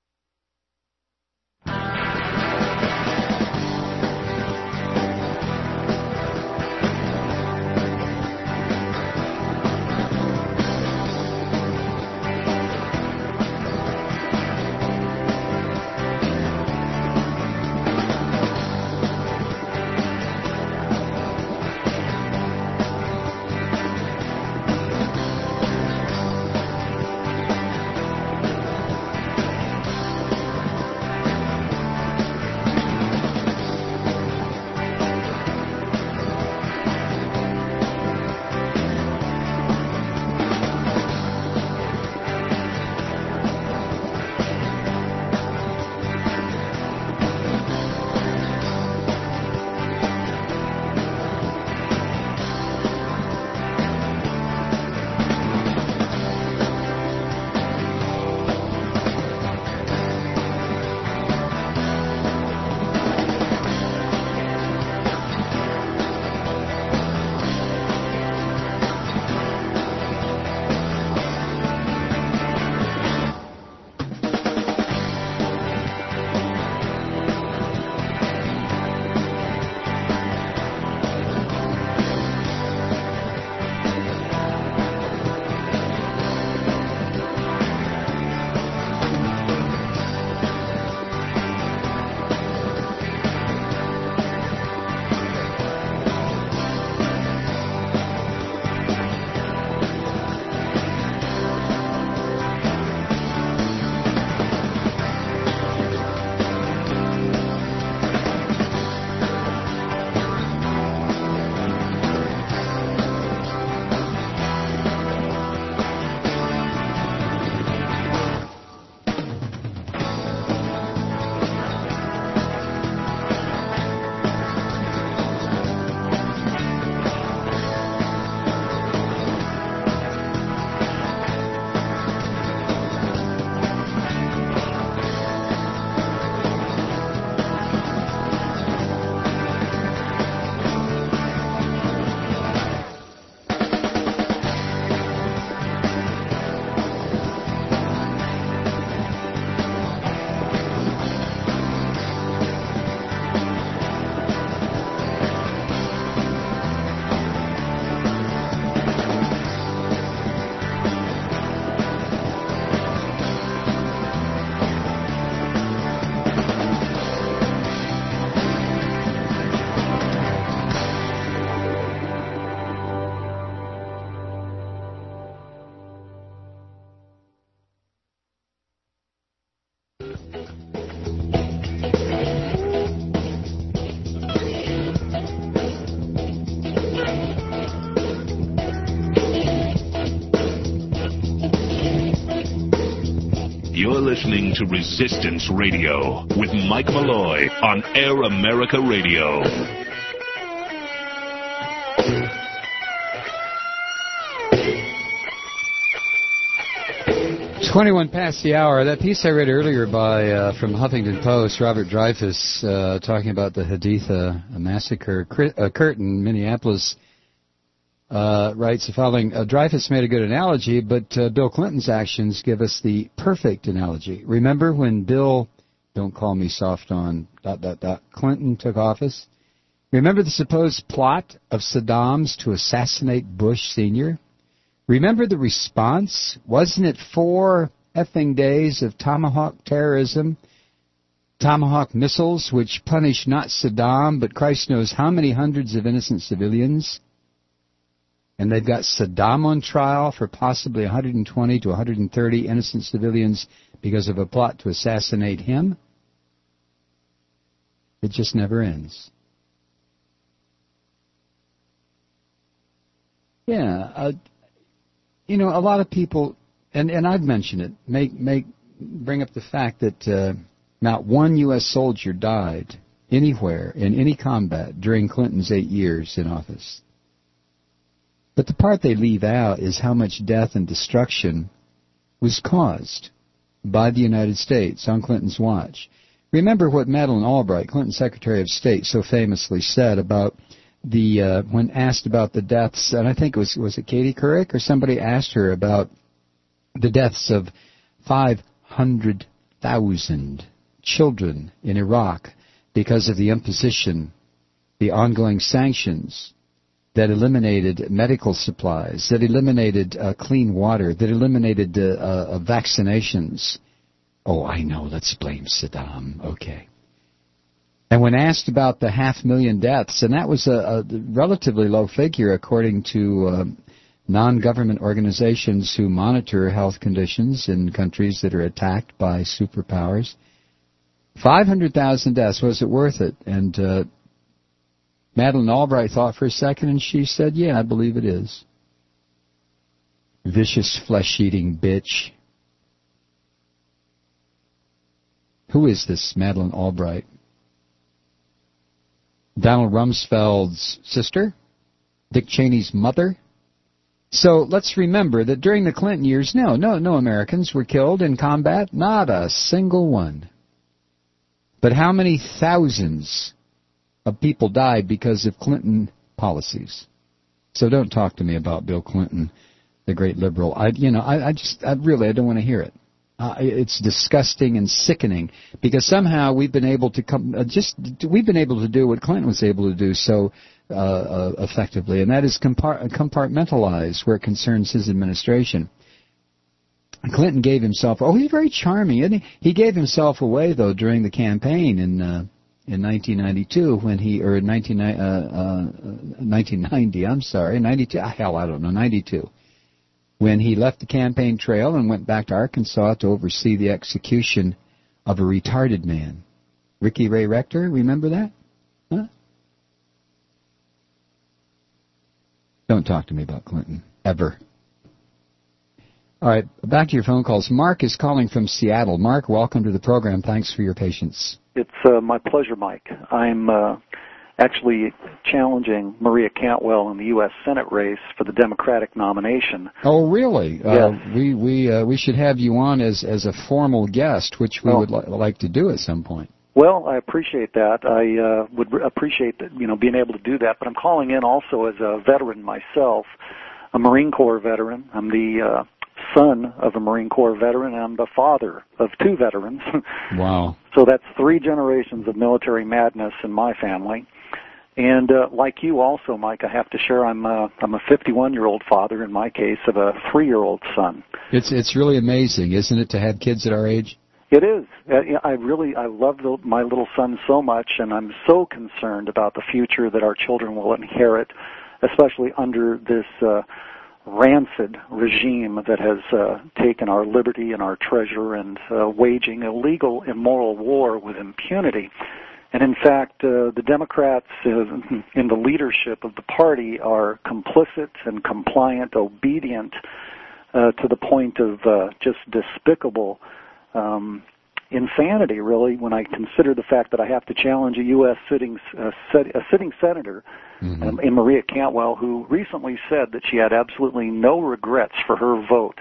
You're listening to Resistance Radio with Mike Malloy on Air America Radio. 21 past the hour. That piece I read earlier by from Huffington Post, Robert Dreyfuss, talking about the Haditha massacre. Kurt in Minneapolis writes the following: Dreyfuss made a good analogy, but Bill Clinton's actions give us the perfect analogy. Remember when Bill, don't call me soft on ... Clinton took office? Remember the supposed plot of Saddam's to assassinate Bush Sr.? Remember the response? Wasn't it 4 effing days of Tomahawk terrorism? Tomahawk missiles, which punish not Saddam, but Christ knows how many hundreds of innocent civilians? And they've got Saddam on trial for possibly 120 to 130 innocent civilians because of a plot to assassinate him? It just never ends. Yeah, you know, a lot of people, and I've mentioned it, bring up the fact that not one U.S. soldier died anywhere in any combat during Clinton's 8 years in office. But the part they leave out is how much death and destruction was caused by the United States on Clinton's watch. Remember what Madeleine Albright, Clinton's Secretary of State, so famously said about when asked about the deaths, and I think was it Katie Couric or somebody asked her about the deaths of 500,000 children in Iraq because of the imposition, the ongoing sanctions that eliminated medical supplies, that eliminated clean water, that eliminated vaccinations. Oh, I know, let's blame Saddam. Okay. And when asked about the 500,000 deaths, and that was a relatively low figure according to non-government organizations who monitor health conditions in countries that are attacked by superpowers, 500,000 deaths, was it worth it? And Madeleine Albright thought for a second, and she said, yeah, I believe it is. Vicious, flesh-eating bitch. Who is this Madeleine Albright? Donald Rumsfeld's sister? Dick Cheney's mother? So let's remember that during the Clinton years, no Americans were killed in combat. Not a single one. But how many thousands of people died because of Clinton policies? So don't talk to me about Bill Clinton, the great liberal. I really don't want to hear it. It's disgusting and sickening because somehow we've been able to do what Clinton was able to do so effectively, and that is compartmentalize where it concerns his administration. Clinton gave himself. He's very charming, isn't he? He gave himself away though during the campaign in 1992 when he or 1990. I'm sorry, 92. Hell, I don't know, 92. When he left the campaign trail and went back to Arkansas to oversee the execution of a retarded man. Ricky Ray Rector, remember that? Huh? Don't talk to me about Clinton, ever. All right, back to your phone calls. Mark is calling from Seattle. Mark, welcome to the program. Thanks for your patience. It's my pleasure, Mike. I'm actually challenging Maria Cantwell in the U.S. Senate race for the Democratic nomination. Oh, really? Yes. We should have you on as a formal guest, which we would like to do at some point. Well, I appreciate that. I would appreciate that, being able to do that. But I'm calling in also as a veteran myself, a Marine Corps veteran. I'm the son of a Marine Corps veteran, and I'm the father of 2 veterans. Wow. So that's 3 generations of military madness in my family. And like you also, Mike, I have to share I'm a 51-year-old father, in my case, of a 3-year-old son. It's really amazing, isn't it, to have kids at our age? It is. I love my little son so much, and I'm so concerned about the future that our children will inherit, especially under this rancid regime that has taken our liberty and our treasure and waging illegal, immoral war with impunity. And in fact, the Democrats in the leadership of the party are complicit and compliant, obedient to the point of just despicable insanity, really, when I consider the fact that I have to challenge a U.S. sitting senator, in Maria Cantwell, who recently said that she had absolutely no regrets for her vote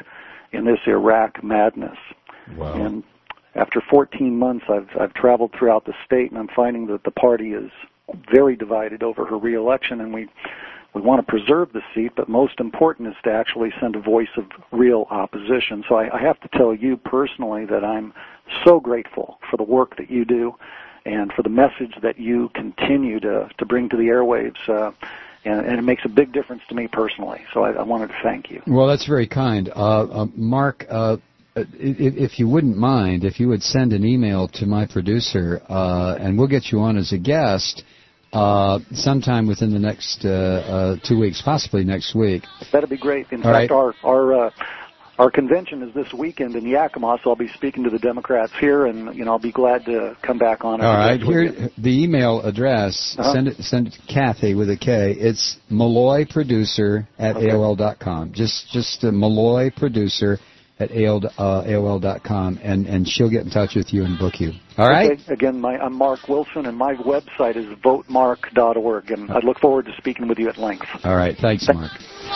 in this Iraq madness. Wow. And after 14 months, I've traveled throughout the state, and I'm finding that the party is very divided over her reelection, and we want to preserve the seat, but most important is to actually send a voice of real opposition. So I have to tell you personally that I'm so grateful for the work that you do and for the message that you continue to bring to the airwaves, and it makes a big difference to me personally. So I wanted to thank you. Well, that's very kind. Mark, if you wouldn't mind, if you would send an email to my producer, and we'll get you on as a guest sometime within the next 2 weeks, possibly next week. That'd be great. In All fact, right. our convention is this weekend in Yakima, so I'll be speaking to the Democrats here, and I'll be glad to come back on. All right. Here, the email address. Send it to Kathy with a K. It's MalloyProducer@AOL.com. Just MalloyProducer at AOL.com, and she'll get in touch with you and book you. All right? Okay. Again, I'm Mark Wilson, and my website is votemark.org, and I look forward to speaking with you at length. All right. Thanks, Mark.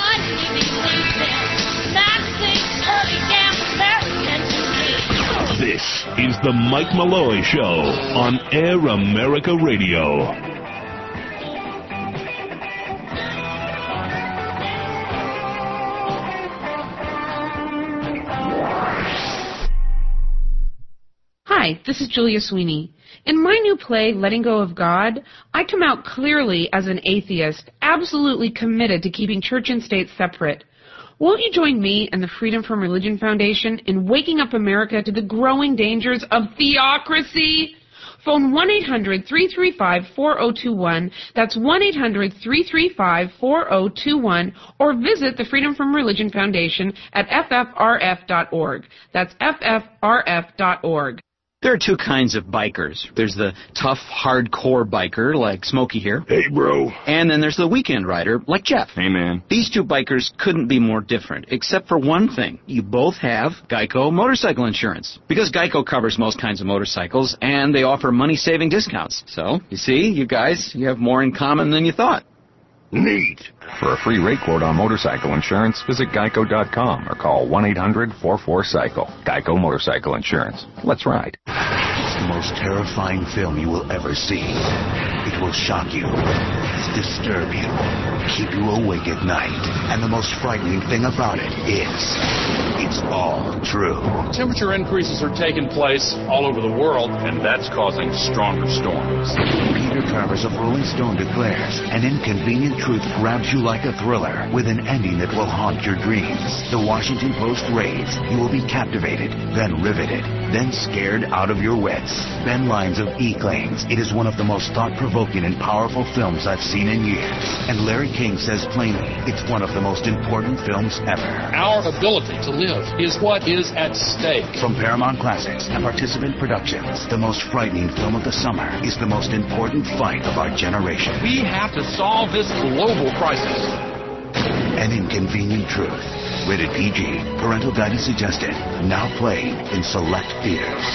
This is the Mike Malloy Show on Air America Radio. Hi, this is Julia Sweeney. In my new play, Letting Go of God, I come out clearly as an atheist, absolutely committed to keeping church and state separate. Won't you join me and the Freedom from Religion Foundation in waking up America to the growing dangers of theocracy? Phone 1-800-335-4021. That's 1-800-335-4021. Or visit the Freedom from Religion Foundation at ffrf.org. That's ffrf.org. There are two kinds of bikers. There's the tough, hardcore biker, like Smokey here. Hey, bro. And then there's the weekend rider, like Jeff. Hey, man. These two bikers couldn't be more different, except for one thing. You both have Geico motorcycle insurance. Because Geico covers most kinds of motorcycles, and they offer money-saving discounts. So, you see, you have more in common than you thought. Neat. For a free rate quote on motorcycle insurance, visit geico.com or call 1-800-44-CYCLE. Geico Motorcycle Insurance. Let's ride. It's the most terrifying film you will ever see. It will shock you, disturb you, keep you awake at night. And the most frightening thing about it is, it's all true. Temperature increases are taking place all over the world, and that's causing stronger storms. Peter Travers of Rolling Stone declares, an inconvenient truth grabs you like a thriller with an ending that will haunt your dreams. The Washington Post rates, you will be captivated, then riveted, then scared out of your wits. Ben Lyons of E! claims it is one of the most thought-provoking and powerful films I've seen in years. And Larry King says plainly, it's one of the most important films ever. Our ability to live is what is at stake. From Paramount Classics and Participant Productions, the most frightening film of the summer is the most important fight of our generation. We have to solve this global crisis. An Inconvenient Truth. Rated PG. Parental guidance suggested. Now playing in select theaters.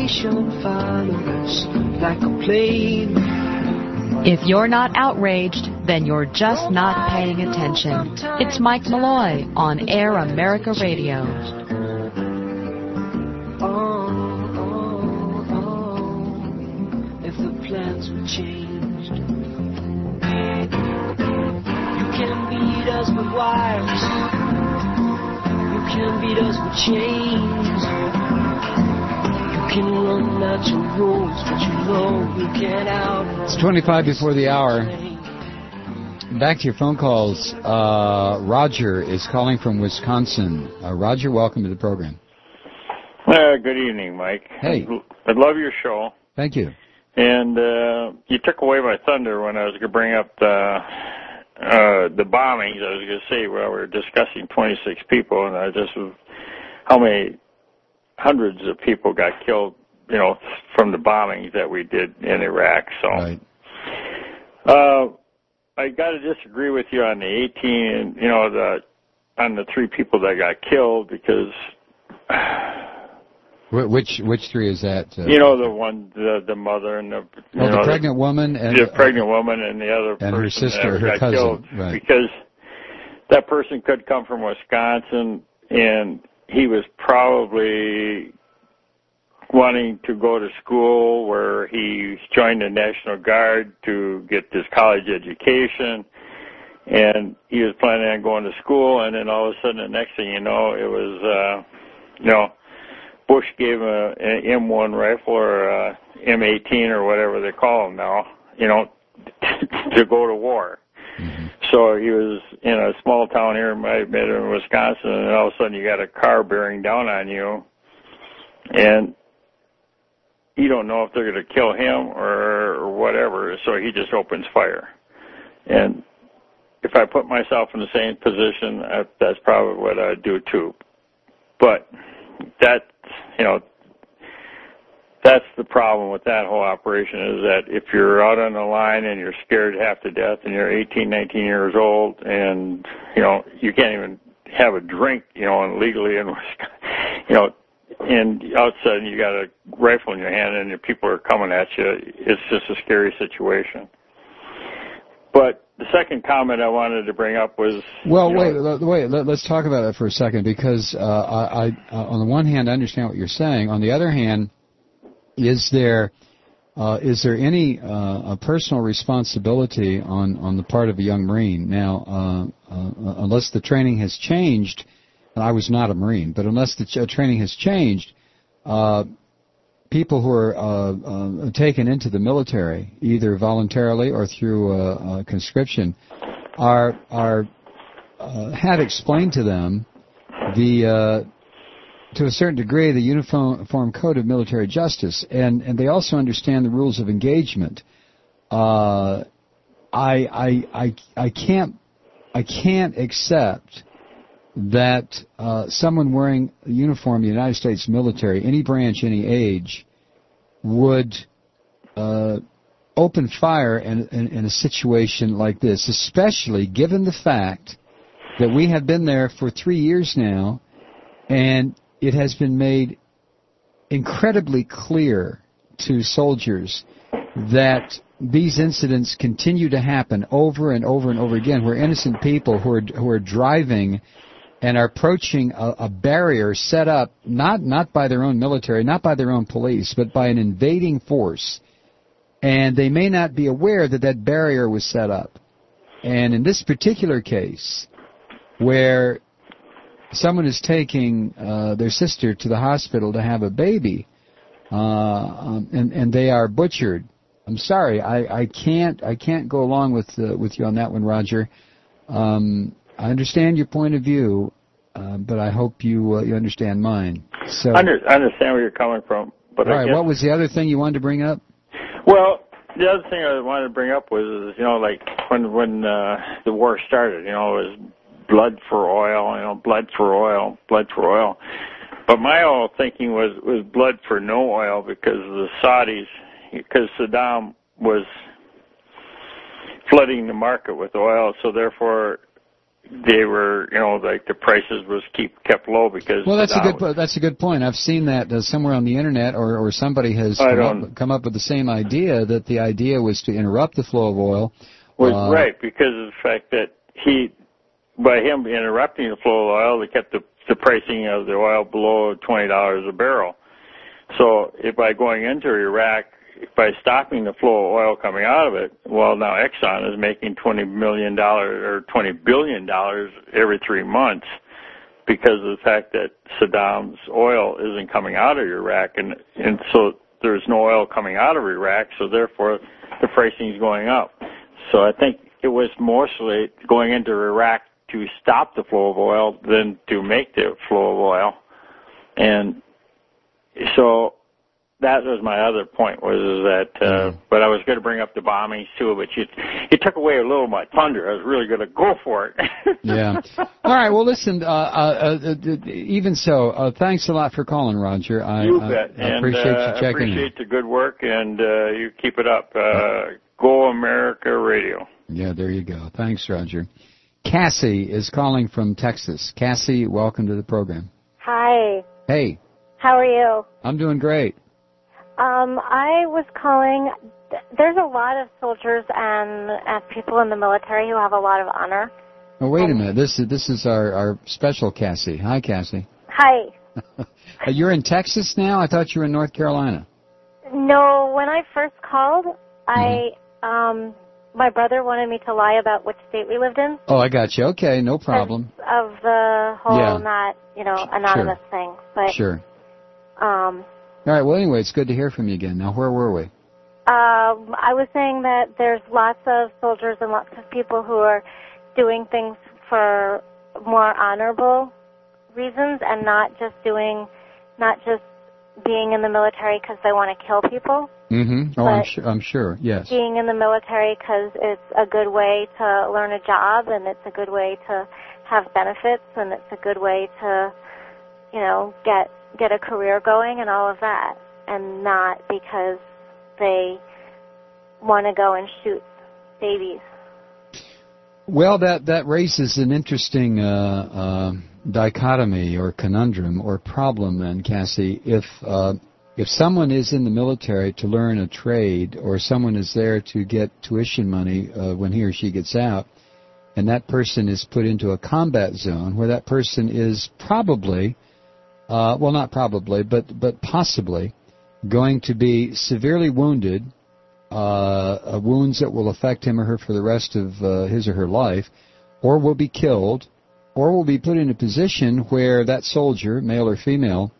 nation follow us like a plane. If you're not outraged, then you're just not paying attention. It's Mike Malloy on Air America Radio. If the plans were changed, you can beat us with wires. You can beat us with chains. You can run out your rules, but you know you can't out. It's 25 before the hour. Back to your phone calls. Roger is calling from Wisconsin. Roger, welcome to the program. Good evening, Mike. Hey. I love your show. Thank you. And you took away my thunder when I was going to bring up the bombings. I was going to say, well, we were discussing 26 people, and I just how many hundreds of people got killed, from the bombings that we did in Iraq. So, right. I got to disagree with you on the 18, on the 3 people that got killed because. Which 3 is that? The one, the mother and the the pregnant woman and the pregnant woman and the other and person her sister, that her got cousin, killed right? Because that person could come from Wisconsin and he was probably wanting to go to school where he joined the National Guard to get this college education, and he was planning on going to school, and then all of a sudden, the next thing you know, it was, Bush gave him an M1 rifle or a M18 or whatever they call them now, to go to war. Mm-hmm. So he was in a small town here in Wisconsin, and all of a sudden you got a car bearing down on you, and you don't know if they're going to kill him or whatever, so he just opens fire. And if I put myself in the same position, that's probably what I'd do too. But that's the problem with that whole operation is that if you're out on the line and you're scared half to death and you're 18, 19 years old and, you can't even have a drink, and legally in Wisconsin, and all of a sudden you got a rifle in your hand and your people are coming at you, it's just a scary situation. But the second comment I wanted to bring up was... Well, wait, let's talk about that for a second, because I on the one hand, I understand what you're saying. On the other hand, is there any personal responsibility on the part of a young Marine? Now, unless the training has changed, and I was not a Marine, but unless the training has changed, people who are taken into the military, either voluntarily or through conscription, have explained to them to a certain degree the Uniform Code of Military Justice, and they also understand the rules of engagement. I can't accept that someone wearing a uniform in the United States military, any branch, any age, would open fire in a situation like this, especially given the fact that we have been there for 3 years now, and it has been made incredibly clear to soldiers that these incidents continue to happen over and over and over again, where innocent people who are driving and are approaching a barrier set up not by their own military, not by their own police, but by an invading force, and they may not be aware that barrier was set up. And in this particular case, where someone is taking their sister to the hospital to have a baby, and they are butchered, I'm sorry, I can't go along with you on that one, Roger. I understand your point of view, but I hope you understand mine. So, I understand where you're coming from. But all right, what was the other thing you wanted to bring up? Well, the other thing I wanted to bring up was, like when the war started, it was blood for oil, blood for oil, blood for oil. But my whole thinking was blood for no oil, because the Saudis, because Saddam was flooding the market with oil, so therefore they were, like the prices was kept low because. Well, that's a good point. I've seen that somewhere on the internet, or somebody has come up with the same idea, that the idea was to interrupt the flow of oil. Right, because of the fact that by him interrupting the flow of oil, they kept the pricing of the oil below $20 a barrel. So by going into Iraq, by stopping the flow of oil coming out of it, well, now Exxon is making $20 million or $20 billion every 3 months because of the fact that Saddam's oil isn't coming out of Iraq, and so there's no oil coming out of Iraq, so therefore the pricing is going up. So I think it was mostly going into Iraq to stop the flow of oil than to make the flow of oil. And so that was my other point, was that, but I was going to bring up the bombings too, but you took away a little of my thunder. I was really going to go for it. Yeah. All right, well, listen, even so, thanks a lot for calling, Roger. You bet. I appreciate you checking in. I appreciate the good work, and you keep it up. Go America Radio. Yeah, there you go. Thanks, Roger. Cassie is calling from Texas. Cassie, welcome to the program. Hi. Hey. How are you? I'm doing great. I was calling. There's a lot of soldiers and people in the military who have a lot of honor. Oh, wait a minute. This is our special Cassie. Hi, Cassie. Hi. You're in Texas now? I thought you were in North Carolina. No, when I first called, my brother wanted me to lie about which state we lived in. Oh, I got you. Okay, no problem. Of the whole not, anonymous thing. But, sure. All right, well, anyway, it's good to hear from you again. Now, where were we? I was saying that there's lots of soldiers and lots of people who are doing things for more honorable reasons and not just being in the military because they want to kill people. Mm-hmm. Oh, I'm sure, yes. Being in the military because it's a good way to learn a job, and it's a good way to have benefits, and it's a good way to, get a career going and all of that, and not because they want to go and shoot babies. Well, that raises an interesting dichotomy or conundrum or problem then, Cassie. If someone is in the military to learn a trade, or someone is there to get tuition money when he or she gets out, and that person is put into a combat zone where that person is probably, not probably, but possibly going to be severely wounded, wounds that will affect him or her for the rest of his or her life, or will be killed, or will be put in a position where that soldier, male or female,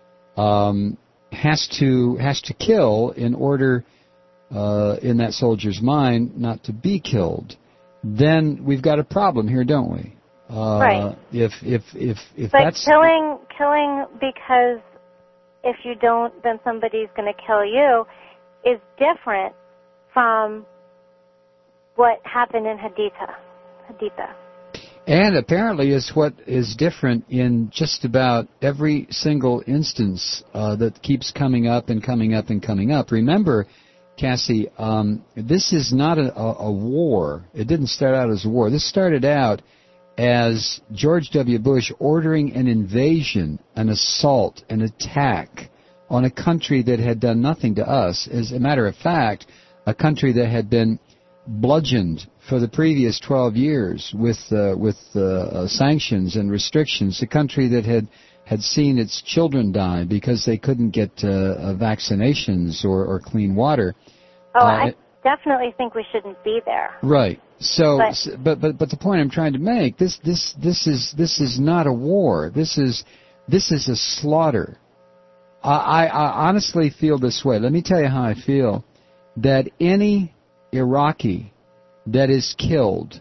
has to kill in order, in that soldier's mind, not to be killed. Then we've got a problem here, don't we? Right. If but that's killing because if you don't, then somebody's going to kill you, is different from what happened in Haditha. And apparently is what is different in just about every single instance that keeps coming up and coming up and coming up. Remember, Cassie, this is not a war. It didn't start out as a war. This started out as George W. Bush ordering an invasion, an assault, an attack on a country that had done nothing to us. As a matter of fact, a country that had been bludgeoned for the previous 12 years with sanctions and restrictions, a country that had seen its children die because they couldn't get vaccinations or clean water. I definitely think we shouldn't be there. Right. So, but the point I'm trying to make, this is not a war. This is a slaughter. I honestly feel this way. Let me tell you how I feel. That any Iraqi that is killed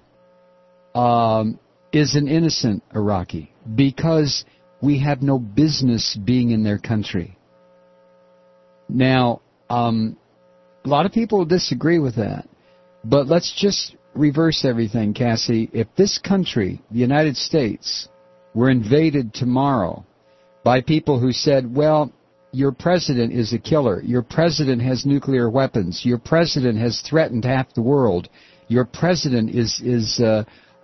is an innocent Iraqi because we have no business being in their country. Now, a lot of people disagree with that, but let's just reverse everything, Cassie. If this country, the United States, were invaded tomorrow by people who said, well, your president is a killer. Your president has nuclear weapons. Your president has threatened half the world. Your president is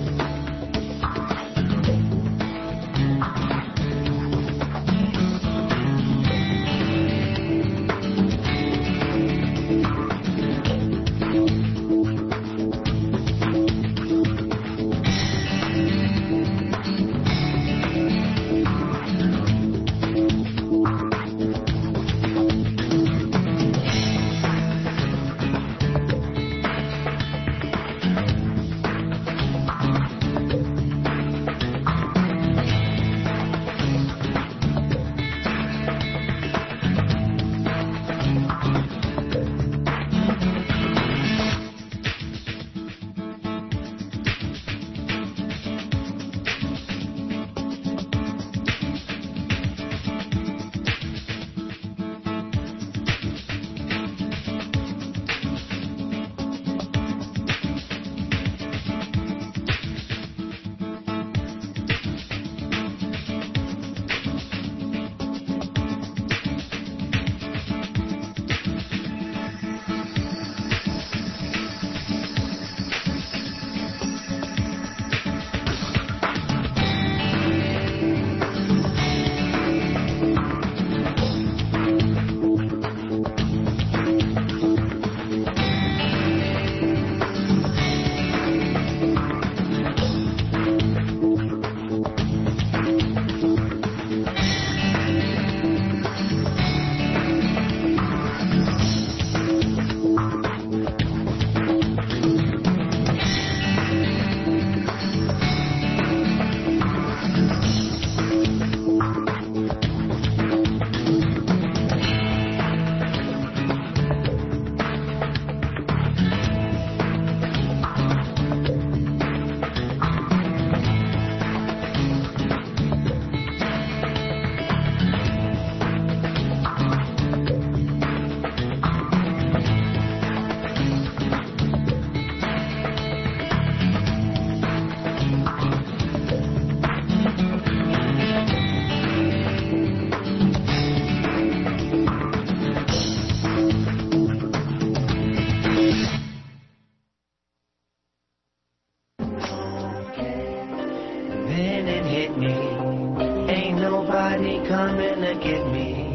get me. Ain't nobody coming to get me.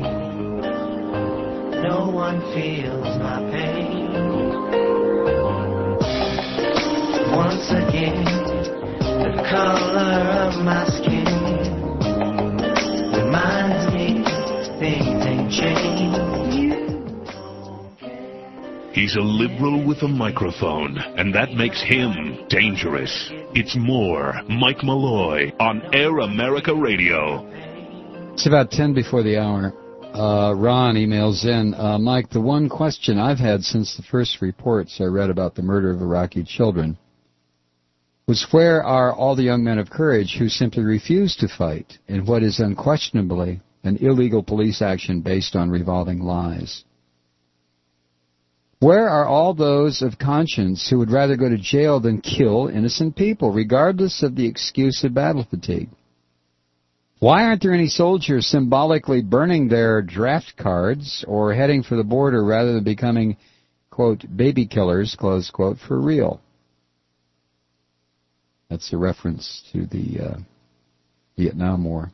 No one feels my pain. Once again, the color of my skin reminds me things ain't changed. He's a liberal with a microphone, and that makes him dangerous. It's more Mike Malloy on Air America Radio. It's about 10 before the hour. Ron emails in, Mike, the one question I've had since the first reports I read about the murder of Iraqi children was, where are all the young men of courage who simply refuse to fight in what is unquestionably an illegal police action based on revolving lies? Where are all those of conscience who would rather go to jail than kill innocent people, regardless of the excuse of battle fatigue? Why aren't there any soldiers symbolically burning their draft cards or heading for the border rather than becoming, quote, baby killers, close quote, for real? That's a reference to the Vietnam War.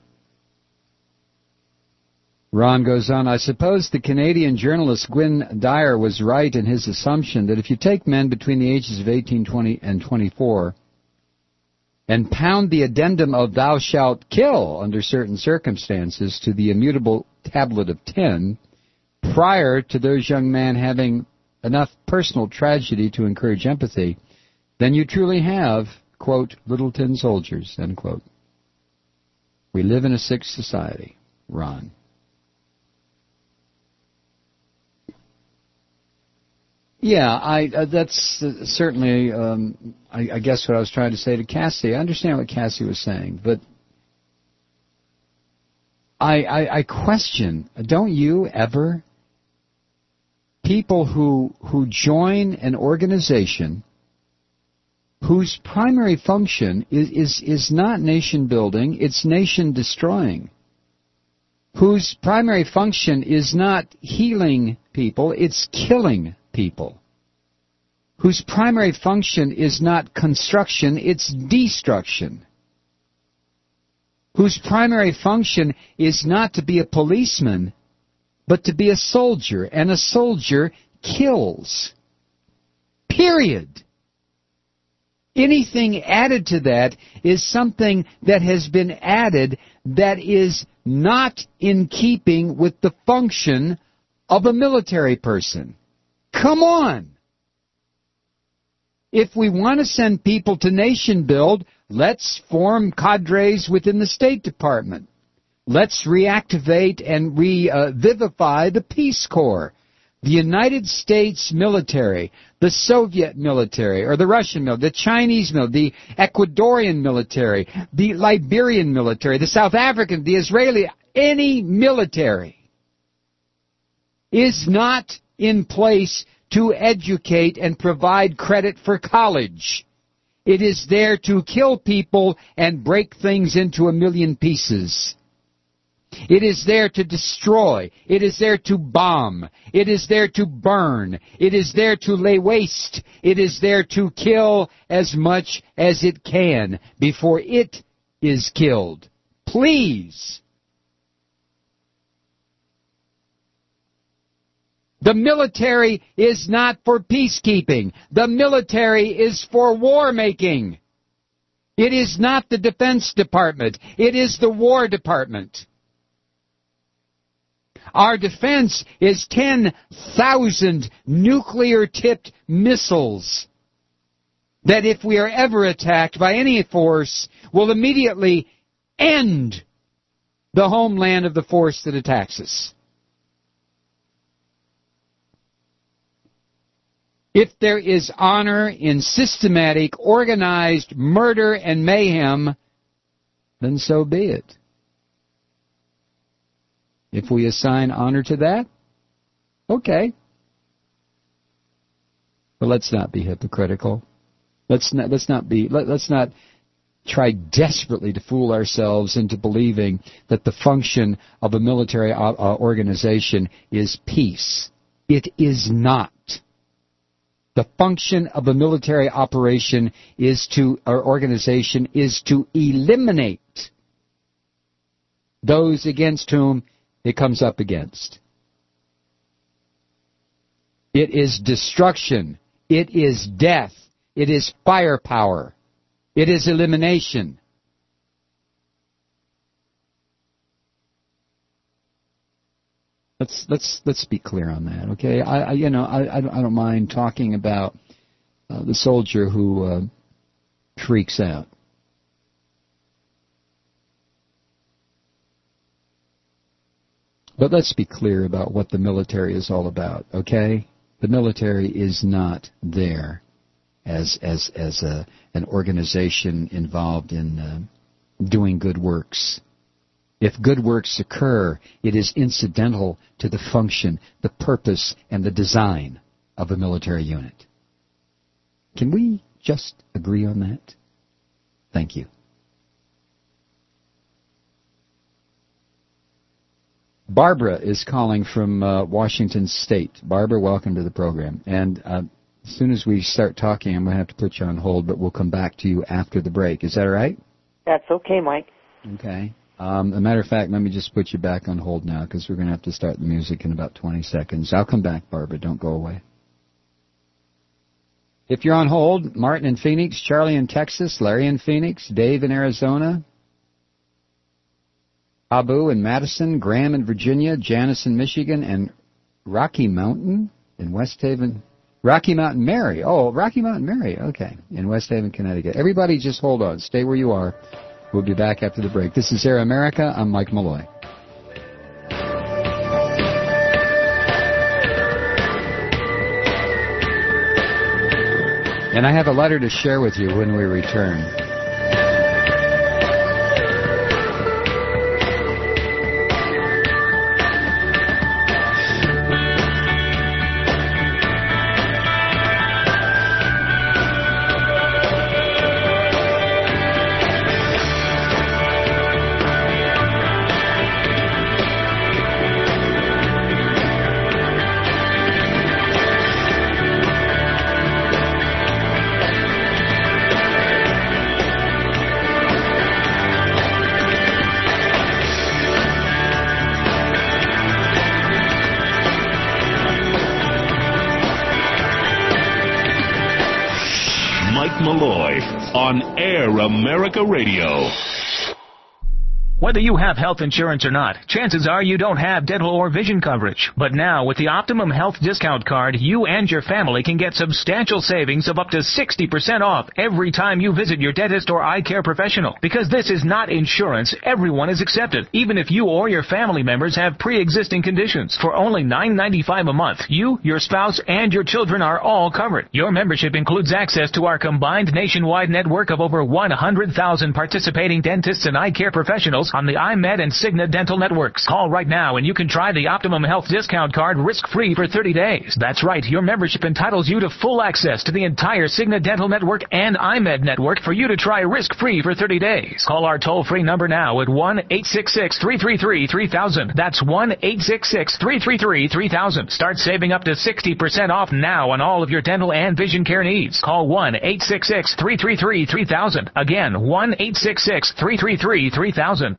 Ron goes on, I suppose the Canadian journalist Gwyn Dyer was right in his assumption that if you take men between the ages of 18, 20, and 24 and pound the addendum of thou shalt kill under certain circumstances to the immutable tablet of 10, prior to those young men having enough personal tragedy to encourage empathy, then you truly have, quote, little tin soldiers, end quote. We live in a sick society, Ron. Yeah, that's certainly, I guess, what I was trying to say to Cassie. I understand what Cassie was saying, but I question, don't you ever, people who join an organization whose primary function is not nation building, it's nation destroying, whose primary function is not healing people, it's killing people, whose primary function is not construction, it's destruction, whose primary function is not to be a policeman, but to be a soldier, and a soldier kills. Period. Anything added to that is something that has been added that is not in keeping with the function of a military person. Come on! If we want to send people to nation build, let's form cadres within the State Department. Let's reactivate and revivify the Peace Corps. The United States military, the Soviet military, or the Russian military, the Chinese military, the Ecuadorian military, the Liberian military, the South African, the Israeli, any military is not in place to educate and provide credit for college. It is there to kill people and break things into a million pieces. It is there to destroy. It is there to bomb. It is there to burn. It is there to lay waste. It is there to kill as much as it can before it is killed. Please. The military is not for peacekeeping. The military is for war making. It is not the Defense Department. It is the War Department. Our defense is 10,000 nuclear-tipped missiles that, if we are ever attacked by any force, will immediately end the homeland of the force that attacks us. If there is honor in systematic, organized murder and mayhem, then so be it. If we assign honor to that, okay. But let's not be hypocritical. Let's not try desperately to fool ourselves into believing that the function of a military organization is peace. It is not. The function of a military operation organization is to eliminate those against whom it comes up against. It is destruction. It is death. It is firepower. It is elimination. Let's be clear on that, okay? I don't mind talking about the soldier who freaks out. But let's be clear about what the military is all about, okay? The military is not there as an organization involved in doing good works. If good works occur, it is incidental to the function, the purpose, and the design of a military unit. Can we just agree on that? Thank you. Barbara is calling from Washington State. Barbara, welcome to the program. And as soon as we start talking, I'm going to have to put you on hold, but we'll come back to you after the break. Is that all right? That's okay, Mike. Okay. As a matter of fact, let me just put you back on hold now because we're going to have to start the music in about 20 seconds. I'll come back, Barbara. Don't go away. If you're on hold, Martin in Phoenix, Charlie in Texas, Larry in Phoenix, Dave in Arizona, Abu in Madison, Graham in Virginia, Janice in Michigan, and Rocky Mountain in West Haven. Rocky Mountain Mary. Oh, Rocky Mountain Mary. Okay. In West Haven, Connecticut. Everybody just hold on. Stay where you are. We'll be back after the break. This is Air America. I'm Mike Malloy. And I have a letter to share with you when we return. Malloy on Air America Radio. Whether you have health insurance or not, chances are you don't have dental or vision coverage. But now, with the Optimum Health Discount Card, you and your family can get substantial savings of up to 60% off every time you visit your dentist or eye care professional. Because this is not insurance, everyone is accepted, even if you or your family members have pre-existing conditions. For only $9.95 a month, you, your spouse, and your children are all covered. Your membership includes access to our combined nationwide network of over 100,000 participating dentists and eye care professionals on the iMed and Cigna dental networks. Call right now and you can try the Optimum Health Discount Card risk-free for 30 days. That's right, your membership entitles you to full access to the entire Cigna dental network and iMed network for you to try risk-free for 30 days. Call our toll-free number now at 1-866-333-3000. That's 1-866-333-3000. Start saving up to 60% off now on all of your dental and vision care needs. Call 1-866-333-3000. Again, 1-866-333-3000.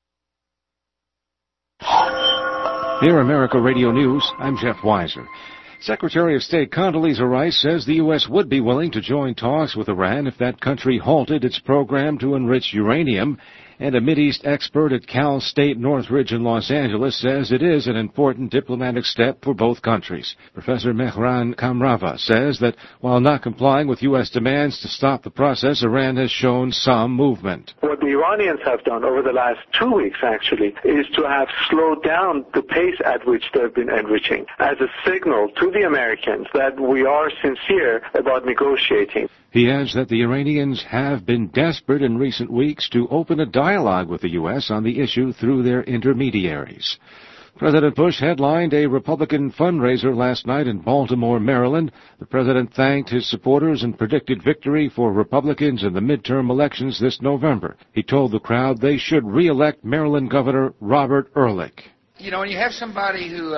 Air America Radio News, I'm Jeff Weiser. Secretary of State Condoleezza Rice says the U.S. would be willing to join talks with Iran if that country halted its program to enrich uranium. And a Mideast expert at Cal State Northridge in Los Angeles says it is an important diplomatic step for both countries. Professor Mehran Kamrava says that while not complying with U.S. demands to stop the process, Iran has shown some movement. What the Iranians have done over the last 2 weeks, actually, is to have slowed down the pace at which they've been enriching as a signal to the Americans that we are sincere about negotiating. He adds that the Iranians have been desperate in recent weeks to open a dialogue with the U.S. on the issue through their intermediaries. President Bush headlined a Republican fundraiser last night in Baltimore, Maryland. The president thanked his supporters and predicted victory for Republicans in the midterm elections this November. He told the crowd they should re-elect Maryland Governor Robert Ehrlich. You know, when you have somebody who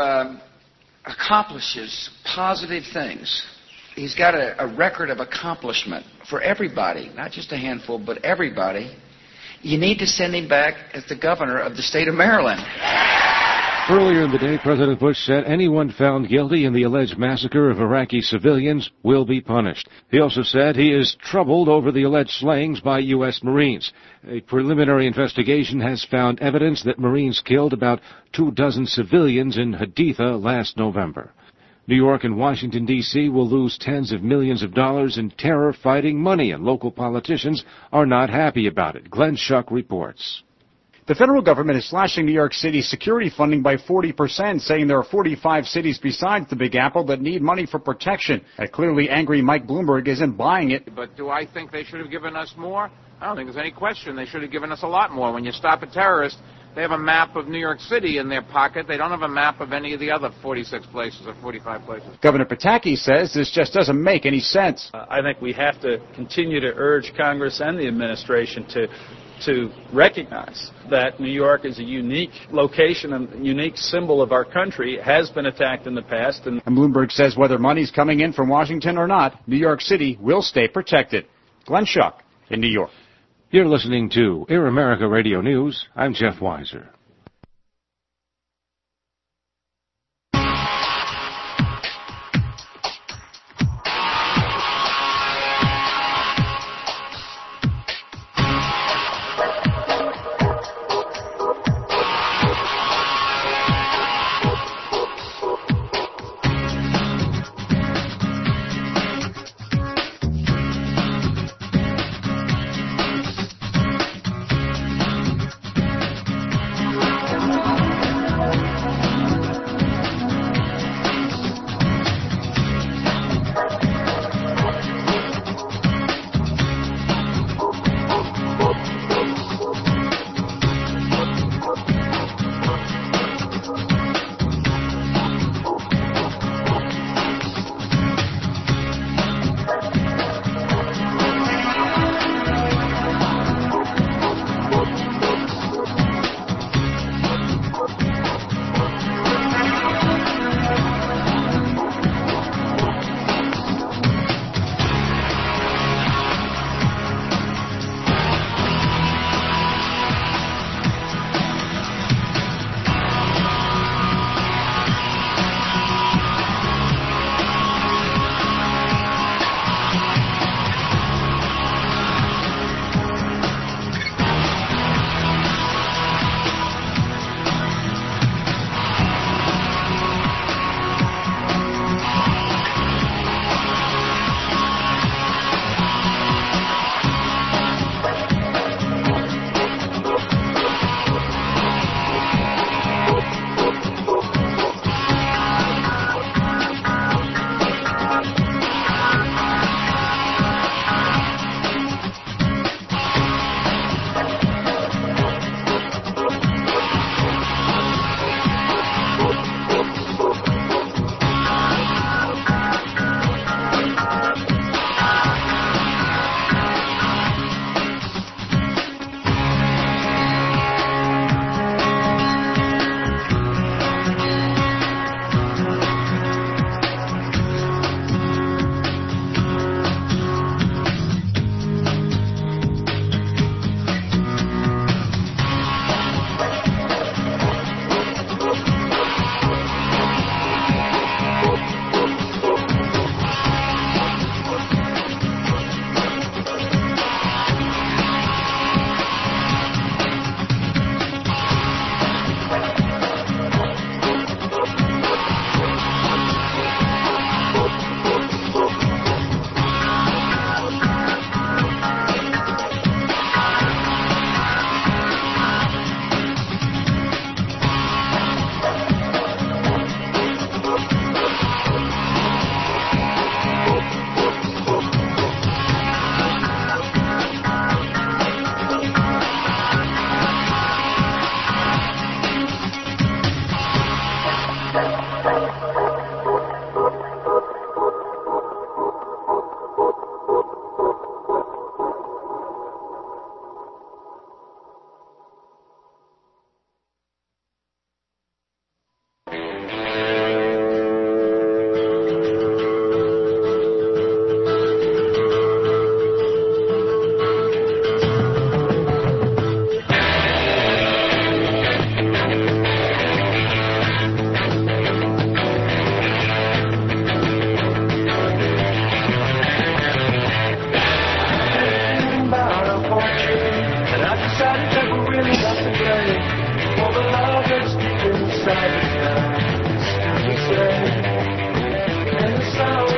accomplishes positive things, he's got a record of accomplishment for everybody, not just a handful, but everybody. You need to send him back as the governor of the state of Maryland. Earlier in the day, President Bush said anyone found guilty in the alleged massacre of Iraqi civilians will be punished. He also said he is troubled over the alleged slayings by U.S. Marines. A preliminary investigation has found evidence that Marines killed about 24 civilians in Haditha last November. New York and Washington, D.C. will lose tens of millions of dollars in terror-fighting money, and local politicians are not happy about it. Glenn Schuck reports. The federal government is slashing New York City's security funding by 40%, saying there are 45 cities besides the Big Apple that need money for protection. A clearly angry Mike Bloomberg isn't buying it. But do I think they should have given us more? I don't think there's any question. They should have given us a lot more. When you stop a terrorist, they have a map of New York City in their pocket. They don't have a map of any of the other 46 places or 45 places. Governor Pataki says this just doesn't make any sense. I think we have to continue to urge Congress and the administration to recognize that New York is a unique location and unique symbol of our country. It has been attacked in the past. And Bloomberg says whether money's coming in from Washington or not, New York City will stay protected. Glenn Schuck in New York. You're listening to Air America Radio News. I'm Jeff Weiser.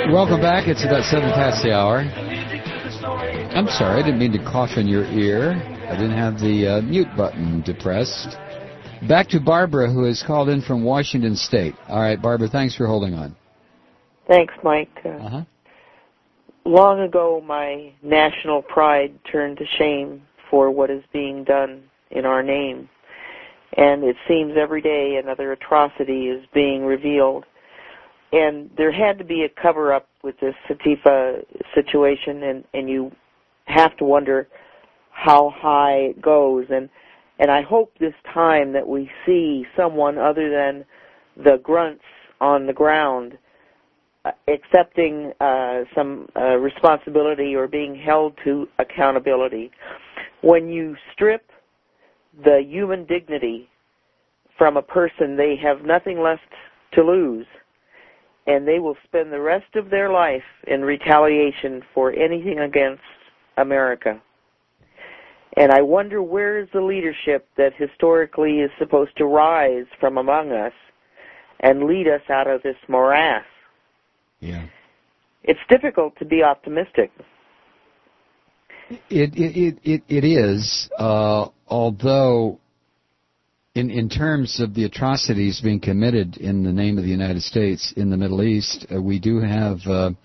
Welcome back. It's about 7 past the hour. I'm sorry, I didn't mean to cough in your ear. I didn't have the mute button depressed. Back to Barbara, who has called in from Washington State. All right, Barbara, thanks for holding on. Thanks, Mike. Long ago, my national pride turned to shame for what is being done in our name. And it seems every day another atrocity is being revealed. And there had to be a cover-up with this Satifa situation, and you have to wonder how high it goes. And I hope this time that we see someone other than the grunts on the ground accepting some responsibility or being held to accountability. When you strip the human dignity from a person, they have nothing left to lose, and they will spend the rest of their life in retaliation for anything against America. And I wonder, where is the leadership that historically is supposed to rise from among us and lead us out of this morass? Yeah. It's difficult to be optimistic. It is, although in terms of the atrocities being committed in the name of the United States in the Middle East, we do have the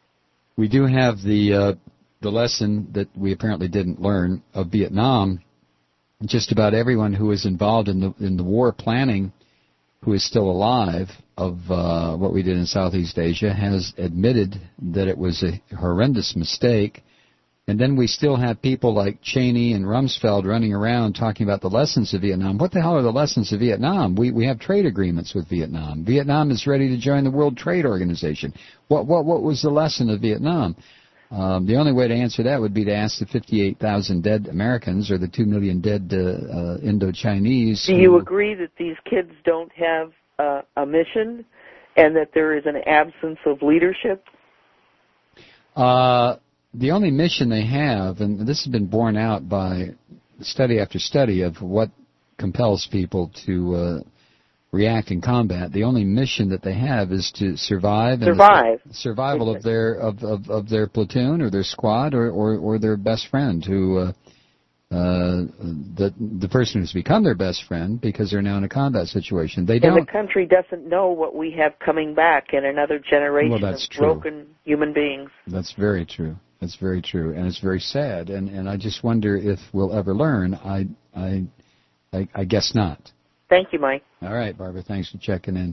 lesson that we apparently didn't learn of Vietnam. Just about everyone who was involved in the war planning, who is still alive, of what we did in Southeast Asia, has admitted that it was a horrendous mistake. And then we still have people like Cheney and Rumsfeld running around talking about the lessons of Vietnam. What the hell are the lessons of Vietnam? We have trade agreements with Vietnam. Vietnam is ready to join the World Trade Organization. What was the lesson of Vietnam? The only way to answer that would be to ask the 58,000 dead Americans or the 2 million dead Indo-Chinese. Do you agree that these kids don't have a mission and that there is an absence of leadership? The only mission they have, and this has been borne out by study after study of what compels people to react in combat, the only mission that they have is to survive. Survival of their platoon or their squad or their best friend, who the person who's become their best friend because they're now in a combat situation. And the country doesn't know what we have coming back in another generation of broken human beings. That's very true. That's very true, and it's very sad. And I just wonder if we'll ever learn. I guess not. Thank you, Mike. All right, Barbara, thanks for checking in.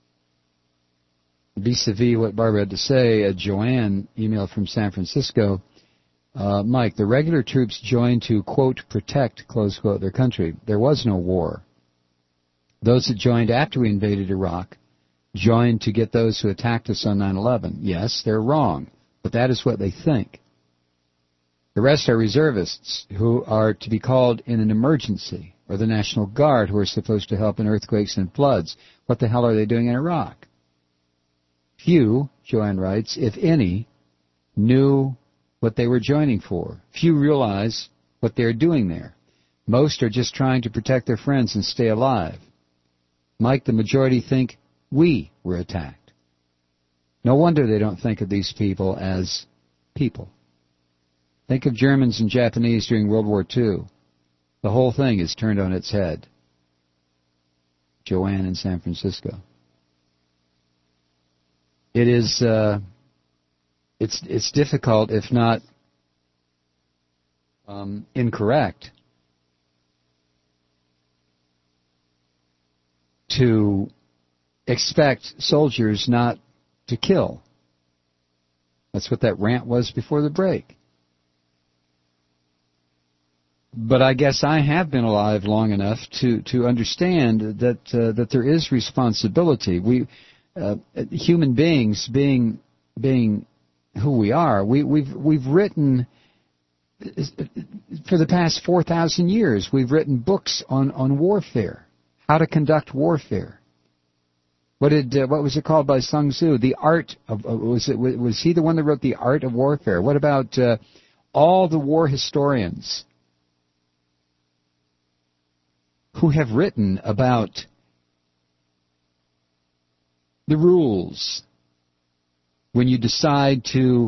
Vis-a-vis what Barbara had to say, Joanne emailed from San Francisco. Mike, the regular troops joined to, quote, protect, close quote, their country. There was no war. Those that joined after we invaded Iraq joined to get those who attacked us on 9/11. Yes, they're wrong, but that is what they think. The rest are reservists who are to be called in an emergency, or the National Guard, who are supposed to help in earthquakes and floods. What the hell are they doing in Iraq? Few, Joanne writes, if any, knew what they were joining for. Few realize what they're doing there. Most are just trying to protect their friends and stay alive. Mike, the majority think we were attacked. No wonder they don't think of these people as people. Think of Germans and Japanese during World War II. The whole thing is turned on its head. Joanne in San Francisco. It is, it's difficult, if not incorrect, to expect soldiers not to kill. That's what that rant was before the break. But I guess I have been alive long enough to understand that there is responsibility. We human beings, being who we are, we've written for the past 4,000 years. We've written books on warfare, how to conduct warfare. What was it called by Sun Tzu? The art of was he the one that wrote The Art of Warfare? What about all the war historians who have written about the rules, when you decide to,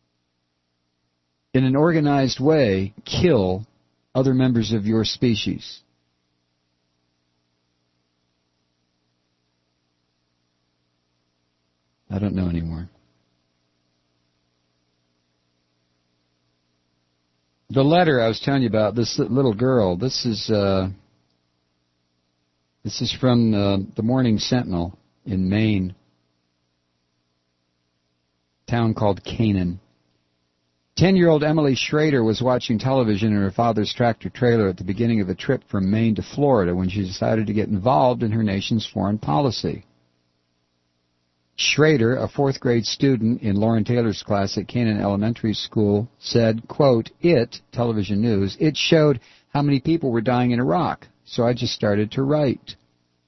in an organized way, kill other members of your species. I don't know anymore. The letter I was telling you about, this little girl, this is from the Morning Sentinel in Maine, a town called Canaan. 10-year-old Emily Schrader was watching television in her father's tractor-trailer at the beginning of a trip from Maine to Florida when she decided to get involved in her nation's foreign policy. Schrader, a fourth-grade student in Lauren Taylor's class at Canaan Elementary School, said, quote, television news, it showed how many people were dying in Iraq, so I just started to write.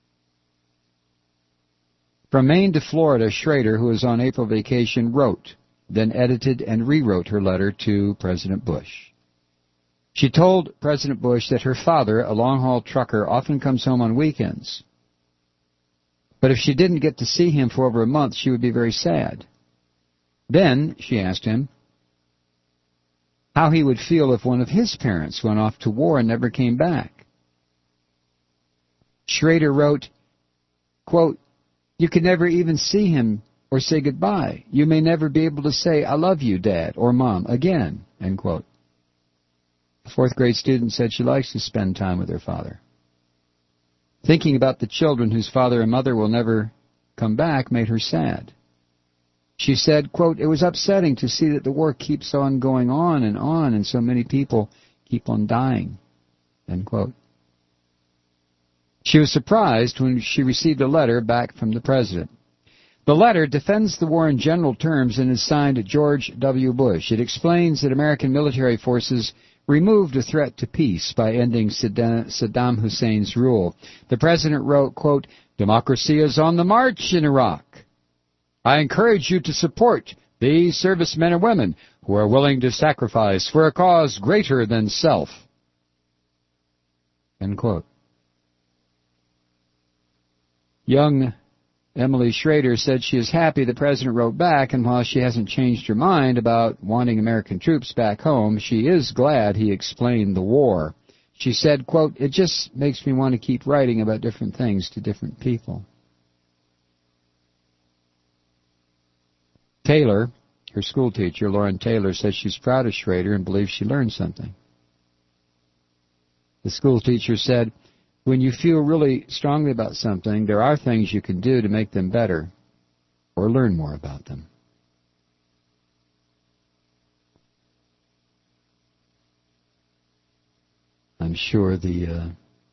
From Maine to Florida, Schrader, who was on April vacation, wrote, then edited and rewrote her letter to President Bush. She told President Bush that her father, a long-haul trucker, often comes home on weekends. But if she didn't get to see him for over a month, she would be very sad. Then, she asked him, how he would feel if one of his parents went off to war and never came back. Schrader wrote, quote, you could never even see him or say goodbye. You may never be able to say, I love you, Dad, or Mom, again, end quote. A fourth-grade student said she likes to spend time with her father. Thinking about the children whose father and mother will never come back made her sad. She said, quote, it was upsetting to see that the war keeps on going on, and so many people keep on dying, end quote. She was surprised when she received a letter back from the president. The letter defends the war in general terms and is signed George W. Bush. It explains that American military forces removed a threat to peace by ending Saddam Hussein's rule. The president wrote, quote, democracy is on the march in Iraq. I encourage you to support these servicemen and women who are willing to sacrifice for a cause greater than self. End quote. Young Emily Schrader said she is happy the president wrote back, and while she hasn't changed her mind about wanting American troops back home, she is glad he explained the war. She said, quote, it just makes me want to keep writing about different things to different people. Taylor, her school teacher, Lauren Taylor, says she's proud of Schrader and believes she learned something. The school teacher said, when you feel really strongly about something, there are things you can do to make them better or learn more about them. I'm sure the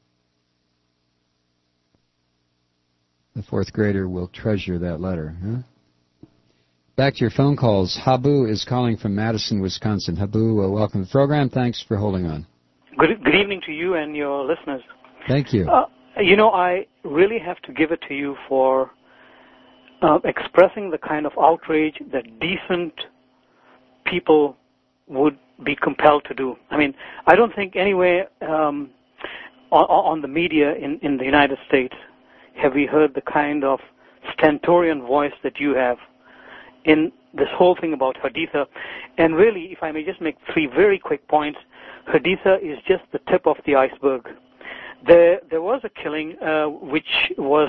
fourth grader will treasure that letter. Huh? Back to your phone calls. Habu is calling from Madison, Wisconsin. Habu, welcome to the program. Thanks for holding on. Good evening to you and your listeners. Thank you. I really have to give it to you for expressing the kind of outrage that decent people would be compelled to do. I mean, I don't think anywhere on the media in the United States have we heard the kind of stentorian voice that you have in this whole thing about Haditha. And really, if I may just make three very quick points, Haditha is just the tip of the iceberg. There was a killing which was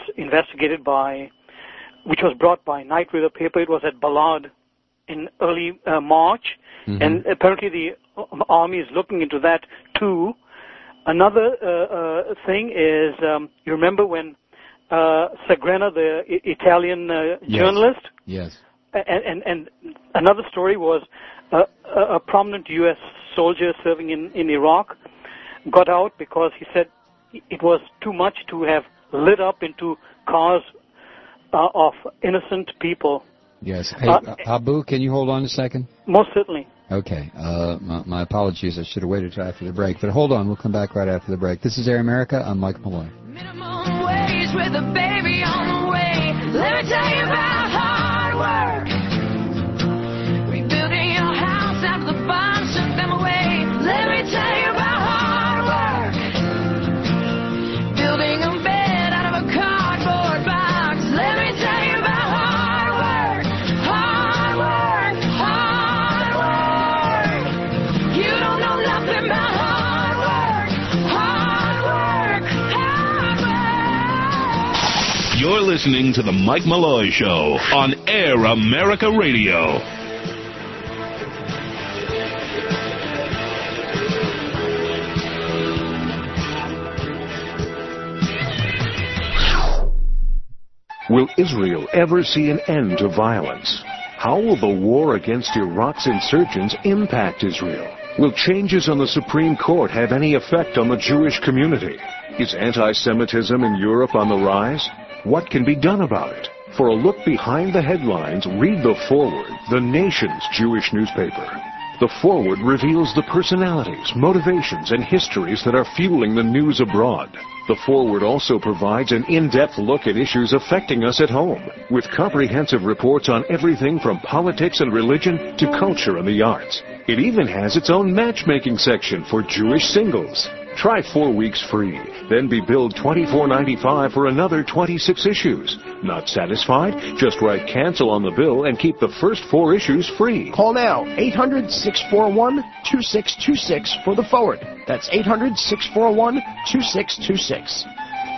brought by Night River paper. It was at Ballard in early March, and apparently the Army is looking into that too. Another thing is, you remember when Sagrena, the Italian journalist? Yes. And another story was a prominent U.S. soldier serving in Iraq got out because he said it was too much to have lit up into cars of innocent people. Yes. Hey, Abu, can you hold on a second? Most certainly. Okay. My apologies. I should have waited until after the break. But hold on. We'll come back right after the break. This is Air America. I'm Mike Malloy. Minimum wage with a baby on the way. Let me tell you about hard work. Rebuilding your house after the bombs took them away. Let me tell you about hard work. Building a bed out of a cardboard box. Let me tell you about hard work. Hard listening to The Mike Malloy Show on Air America Radio. Will Israel ever see an end to violence? How will the war against Iraq's insurgents impact Israel? Will changes on the Supreme Court have any effect on the Jewish community? Is anti-Semitism in Europe on the rise? What can be done about it? For a look behind the headlines, read The Forward, the nation's Jewish newspaper. The Forward reveals the personalities, motivations, and histories that are fueling the news abroad. The Forward also provides an in-depth look at issues affecting us at home, with comprehensive reports on everything from politics and religion to culture and the arts. It even has its own matchmaking section for Jewish singles. Try 4 weeks free, then be billed $24.95 for another 26 issues. Not satisfied? Just write cancel on the bill and keep the first 4 issues free. Call now, 800-641-2626 for the Forward. That's 800-641-2626.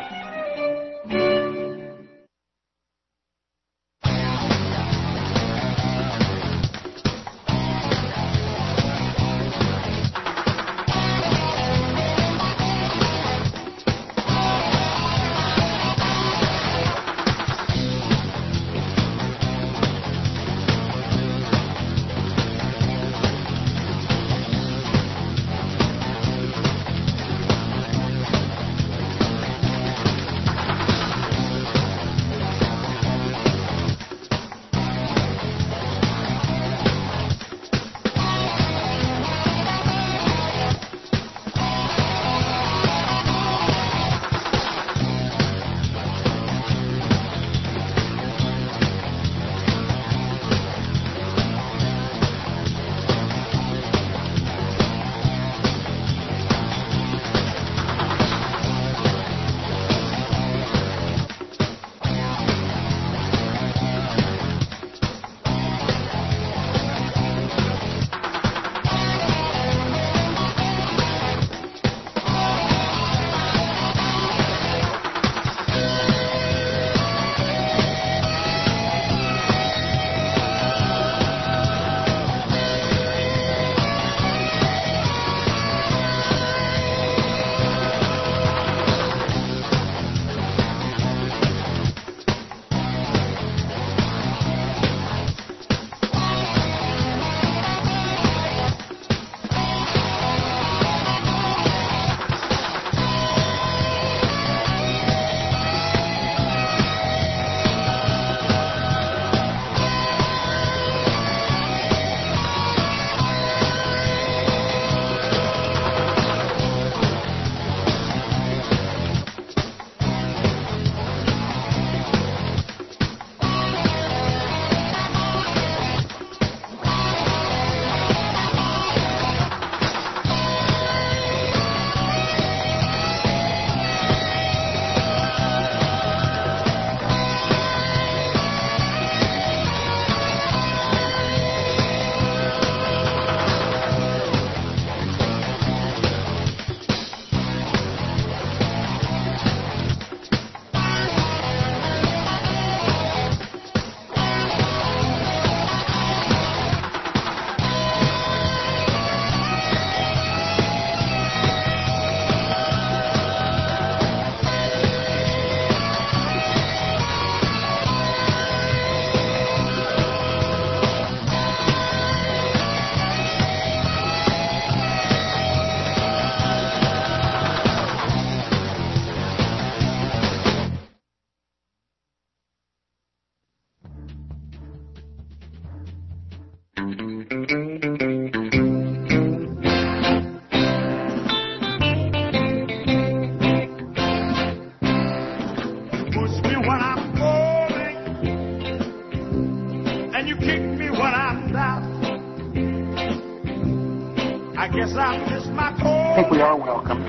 I think we are welcome,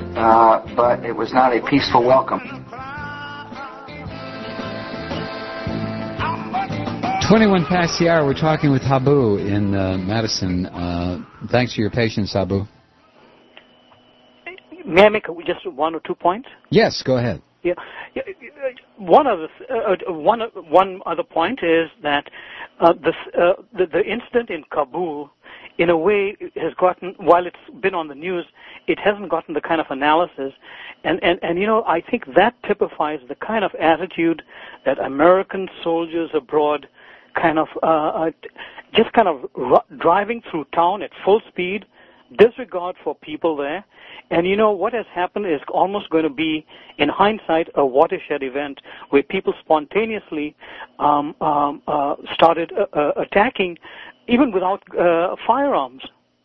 but it was not a peaceful welcome. 21 past the hour. We're talking with Habu in Madison. Thanks for your patience, Habu. May I make just 1 or 2 points? Yes, go ahead. Yeah. One other point is that the incident in Kabul, in a way, has gotten, while it's been on the news, it hasn't gotten the kind of analysis. And I think that typifies the kind of attitude that American soldiers abroad driving through town at full speed, disregard for people there. And what has happened is almost going to be, in hindsight, a watershed event where people spontaneously started attacking, even without firearms.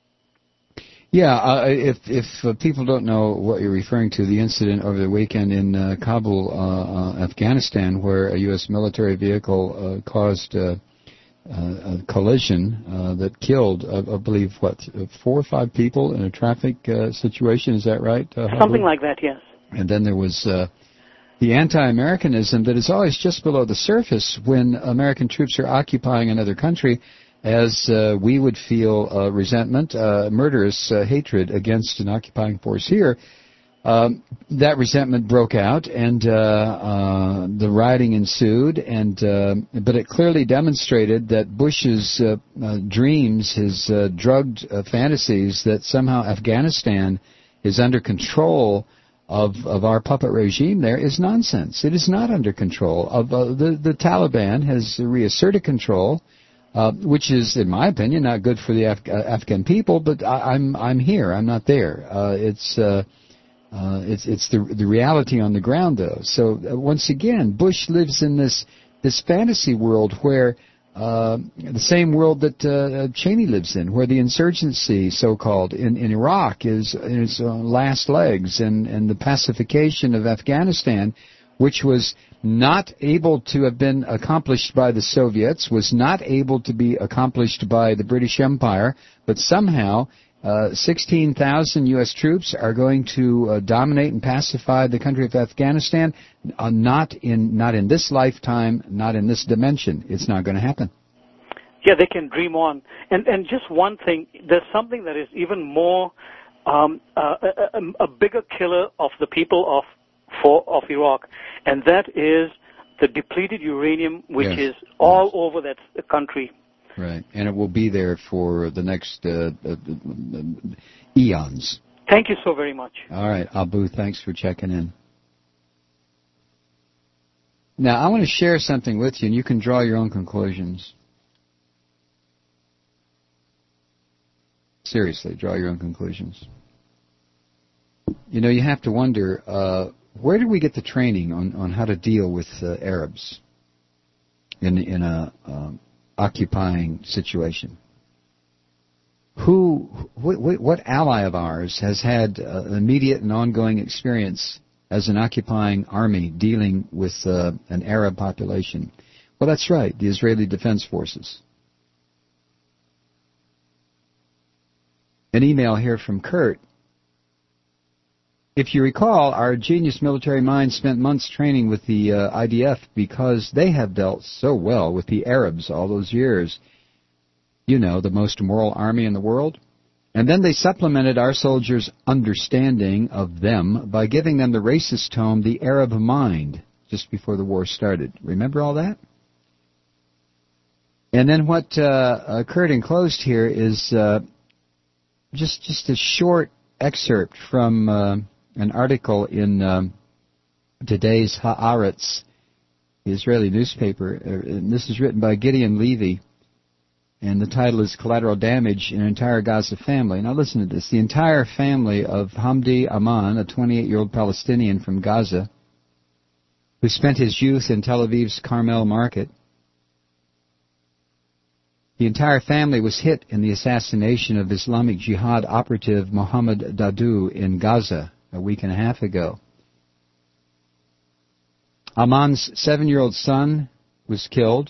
Yeah, if people don't know what you're referring to, the incident over the weekend in Kabul, Afghanistan, where a U.S. military vehicle caused a collision that killed, I believe, 4 or 5 people in a traffic situation. Is that right? Something like that, yes. And then there was the anti-Americanism that is always just below the surface when American troops are occupying another country, as we would feel resentment, murderous hatred against an occupying force here. That resentment broke out, and the rioting ensued, but it clearly demonstrated that Bush's dreams, his drugged fantasies that somehow Afghanistan is under control of our puppet regime there is nonsense. It is not under control. The Taliban has reasserted control, which is, in my opinion, not good for the Afghan people, but I'm here. I'm not there. It's the reality on the ground, though. So once again, Bush lives in this fantasy world where the same world that Cheney lives in, where the insurgency, so-called, in Iraq is in its last legs, and the pacification of Afghanistan, which was not able to have been accomplished by the Soviets, was not able to be accomplished by the British Empire, but somehow 16,000 U.S. troops are going to dominate and pacify the country of Afghanistan. Not in this lifetime, not in this dimension. It's not going to happen. Yeah, they can dream on. And just one thing, there's something that is even more a bigger killer of the people of Iraq, and that is the depleted uranium, which is all over that country. Right, and it will be there for the next eons. Thank you so very much. All right, Abu, thanks for checking in. Now, I want to share something with you, and you can draw your own conclusions. Seriously, draw your own conclusions. You have to wonder, where did we get the training on how to deal with Arabs in a occupying situation? What ally of ours has had immediate and ongoing experience as an occupying army dealing with an Arab population? Well, that's right, the Israeli Defense Forces. An email here from Kurt. If you recall, our genius military minds spent months training with the IDF because they have dealt so well with the Arabs all those years. The most moral army in the world. And then they supplemented our soldiers' understanding of them by giving them the racist tome, The Arab Mind, just before the war started. Remember all that? And then what Kurt enclosed here is just a short excerpt from an article in today's Haaretz, the Israeli newspaper. And this is written by Gideon Levy, and the title is Collateral Damage in an Entire Gaza Family. Now listen to this. The entire family of Hamdi Aman, a 28-year-old Palestinian from Gaza, who spent his youth in Tel Aviv's Carmel Market, the entire family was hit in the assassination of Islamic Jihad operative Mohammed Dadou in Gaza a week and a half ago. Aman's 7-year-old son was killed.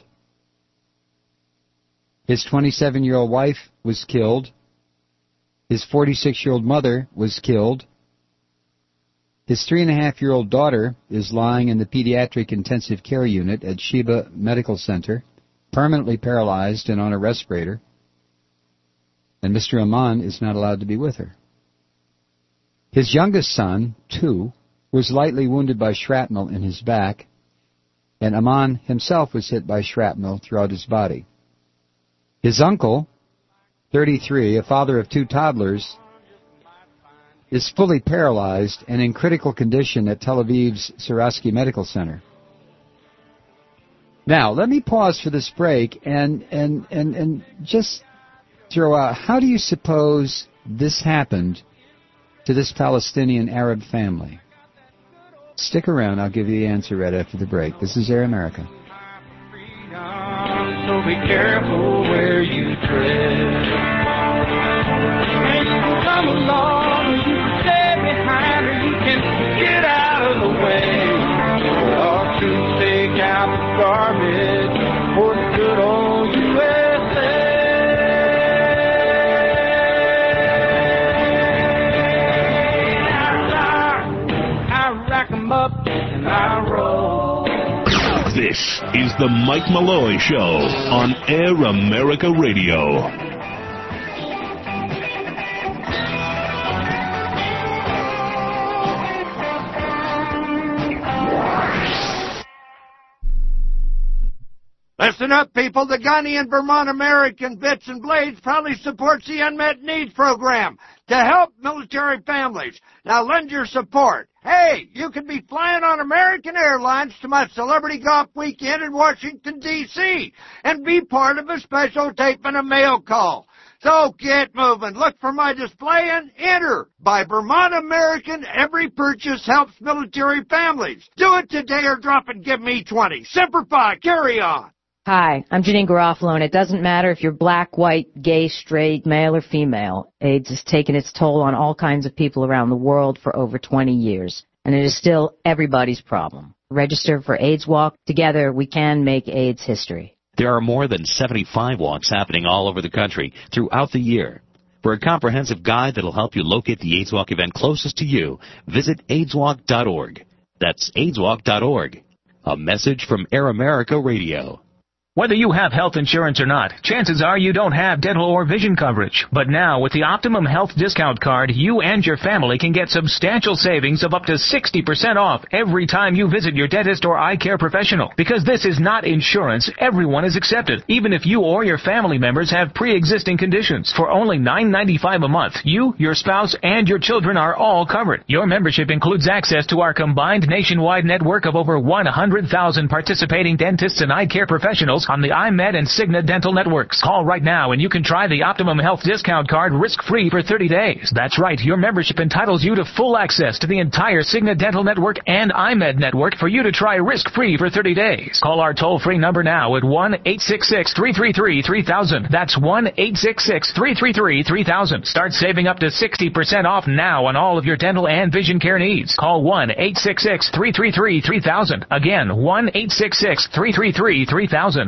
His 27-year-old wife was killed. His 46-year-old mother was killed. His 3.5-year-old daughter is lying in the pediatric intensive care unit at Sheba Medical Center, permanently paralyzed and on a respirator. And Mr. Aman is not allowed to be with her. His youngest son, 2, was lightly wounded by shrapnel in his back, and Aman himself was hit by shrapnel throughout his body. His uncle, 33, a father of 2 toddlers, is fully paralyzed and in critical condition at Tel Aviv's Sourasky Medical Center. Now, let me pause for this break and just throw out, how do you suppose this happened to this Palestinian Arab family? Stick around, I'll give you the answer right after the break. This is Air America. So be careful where you tread. And you can come along, or you can stay behind, or you can get out of the way. Or to take out the garbage for the good old USA. I rack 'em up and I roll. This is the Mike Malloy Show on Air America Radio. Listen up, people. The Ghanaian Vermont American Bits and Blades proudly supports the Unmet Needs Program to help military families. Now lend your support. Hey, you can be flying on American Airlines to my celebrity golf weekend in Washington, D.C. and be part of a special tape and a mail call. So get moving. Look for my display and enter. By Vermont American, every purchase helps military families. Do it today or drop and give me 20. Semper Fi, carry on. Hi, I'm Janine Garofalo, and it doesn't matter if you're black, white, gay, straight, male, or female. AIDS has taken its toll on all kinds of people around the world for over 20 years, and it is still everybody's problem. Register for AIDS Walk. Together, we can make AIDS history. There are more than 75 walks happening all over the country throughout the year. For a comprehensive guide that'll help you locate the AIDS Walk event closest to you, visit AIDSWalk.org. That's AIDSWalk.org. A message from Air America Radio. Whether you have health insurance or not, chances are you don't have dental or vision coverage. But now, with the Optimum Health Discount Card, you and your family can get substantial savings of up to 60% off every time you visit your dentist or eye care professional. Because this is not insurance, everyone is accepted, even if you or your family members have pre-existing conditions. For only $9.95 a month, you, your spouse, and your children are all covered. Your membership includes access to our combined nationwide network of over 100,000 participating dentists and eye care professionals on the iMed and Cigna dental networks. Call right now and you can try the Optimum Health Discount Card risk-free for 30 days. That's right, your membership entitles you to full access to the entire Cigna dental network and iMed network for you to try risk-free for 30 days. Call our toll-free number now at 1-866-333-3000. That's 1-866-333-3000. Start saving up to 60% off now on all of your dental and vision care needs. Call 1-866-333-3000. Again, 1-866-333-3000.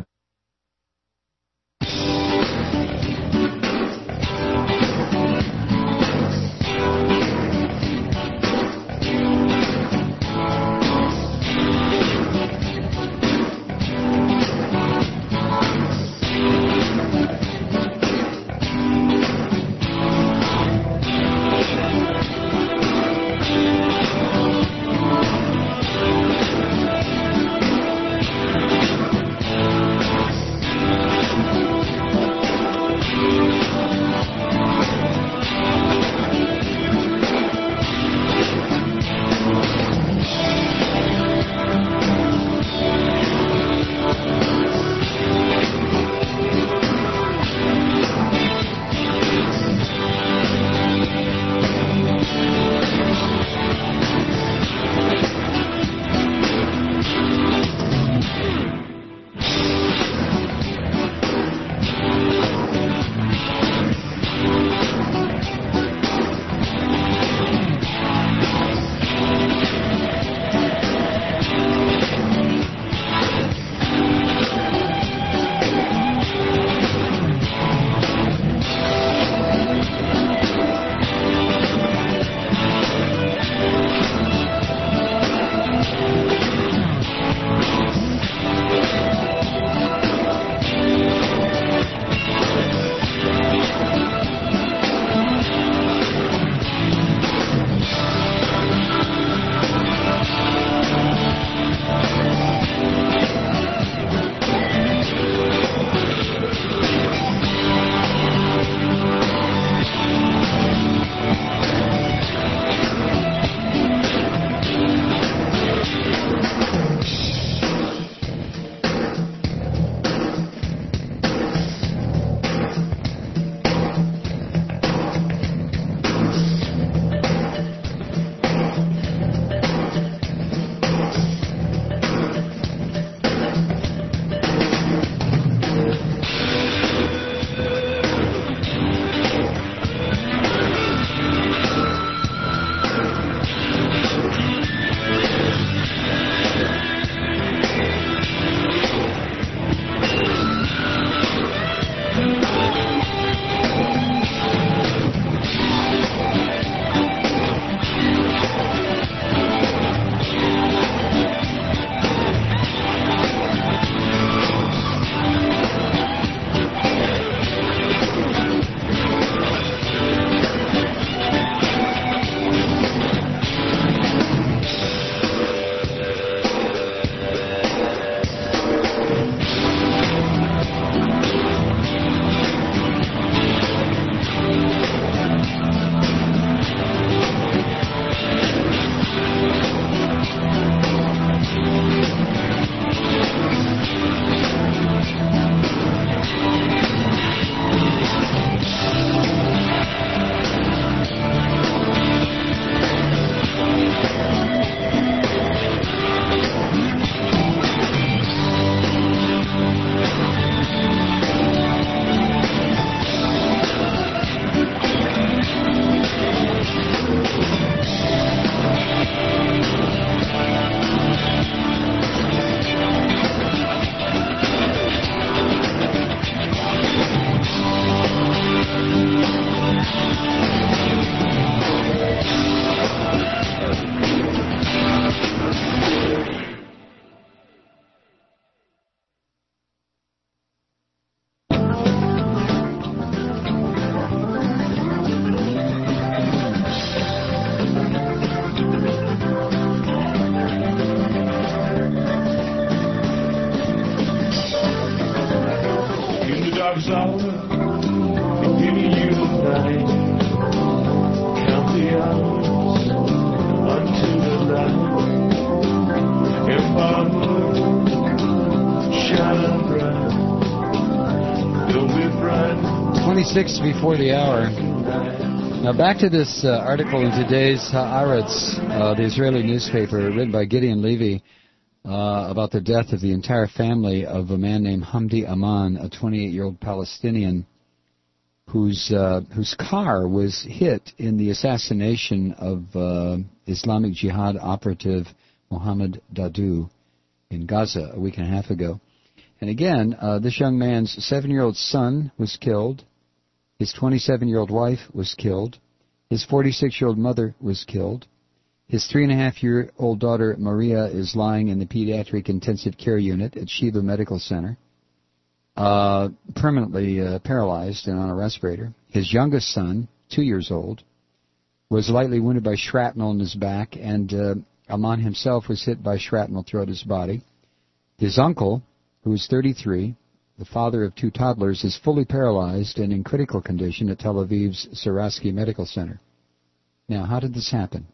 6 before the hour. Now back to this article in today's Haaretz, the Israeli newspaper, written by Gideon Levy, about the death of the entire family of a man named Hamdi Aman, a 28-year-old Palestinian whose car was hit in the assassination of Islamic Jihad operative Mohammed Dadou in Gaza a week and a half ago. And again, this young man's 7-year-old son was killed. His 27-year-old wife was killed. His 46-year-old mother was killed. His 3.5-year-old daughter, Maria, is lying in the pediatric intensive care unit at Sheba Medical Center, permanently paralyzed and on a respirator. His youngest son, 2 years old, was lightly wounded by shrapnel in his back, and Aman himself was hit by shrapnel throughout his body. His uncle, who is 33, the father of 2 toddlers, is fully paralyzed and in critical condition at Tel Aviv's Sourasky Medical Center. Now, how did this happen?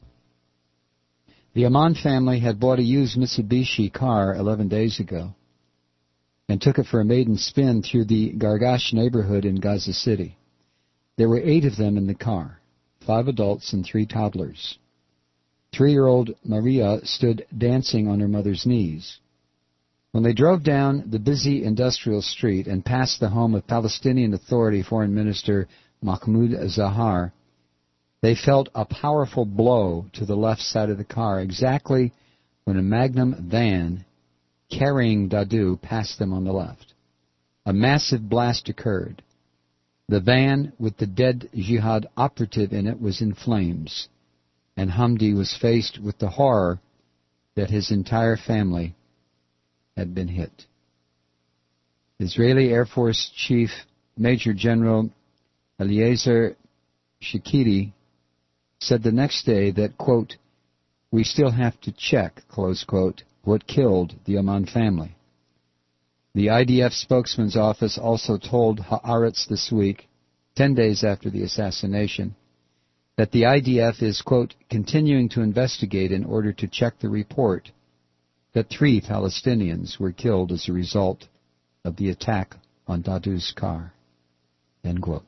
The Aman family had bought a used Mitsubishi car 11 days ago and took it for a maiden spin through the Gargash neighborhood in Gaza City. There were 8 of them in the car, 5 adults and 3 toddlers. 3-year-old Maria stood dancing on her mother's knees. When they drove down the busy industrial street and passed the home of Palestinian Authority Foreign Minister Mahmoud Zahar, they felt a powerful blow to the left side of the car, exactly when a Magnum van carrying Dadou passed them on the left. A massive blast occurred. The van with the dead jihad operative in it was in flames, and Hamdi was faced with the horror that his entire family had been hit. Israeli Air Force Chief Major General Eliezer Shakidi said the next day that, quote, "We still have to check," close quote, what killed the Aman family. The IDF spokesman's office also told Haaretz this week, 10 days after the assassination, that the IDF is, quote, continuing to investigate in order to check the report that 3 Palestinians were killed as a result of the attack on Dadou's car, end quote.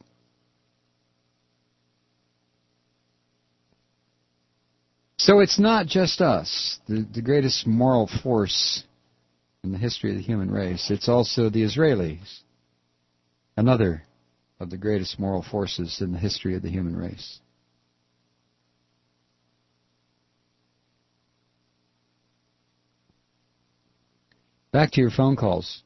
So it's not just us, the greatest moral force in the history of the human race. It's also the Israelis, another of the greatest moral forces in the history of the human race. Back to your phone calls.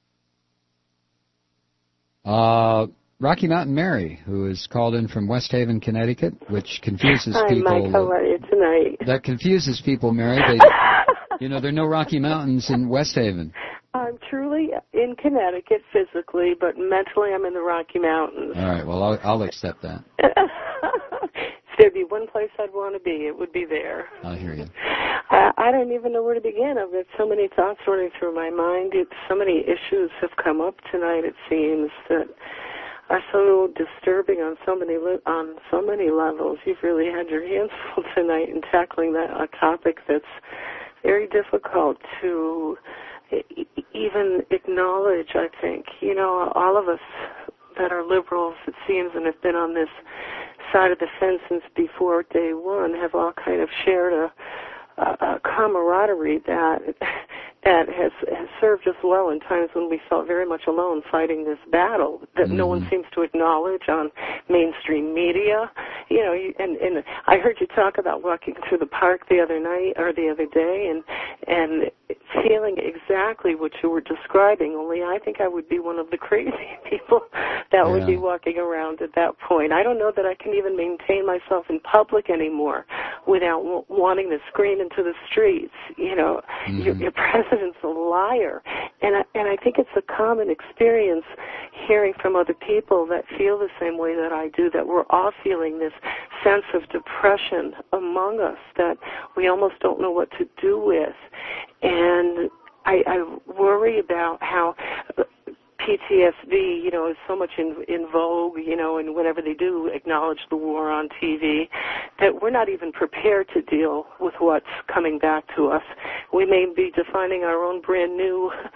Rocky Mountain Mary, who is called in from West Haven, Connecticut, which confuses people. Hi, Mike. How are you tonight? That confuses people, Mary. There are no Rocky Mountains in West Haven. I'm truly in Connecticut physically, but mentally I'm in the Rocky Mountains. All right. Well, I'll accept that. If there'd be one place I'd want to be, it would be there. I hear you. I don't even know where to begin. I've got so many thoughts running through my mind. So many issues have come up tonight, it seems, that are so disturbing on so many levels. You've really had your hands full tonight in tackling a topic that's very difficult to even acknowledge, I think. You know, all of us that are liberals, it seems, and have been on this side of the fence since before day one, have all kind of shared a camaraderie that has served us well in times when we felt very much alone fighting this battle that no one seems to acknowledge on mainstream media. You know, and I heard you talk about walking through the park the other night or the other day and feeling exactly what you were describing, only I think I would be one of the crazy people that would be walking around at that point. I don't know that I can even maintain myself in public anymore without wanting to scream into the streets. You know, your president's a liar. And I think it's a common experience hearing from other people that feel the same way that I do, that we're all feeling this sense of depression among us that we almost don't know what to do with. And I worry about how PTSD, you know, is so much in vogue, you know, and whenever they do acknowledge the war on TV, that we're not even prepared to deal with what's coming back to us. We may be defining our own brand new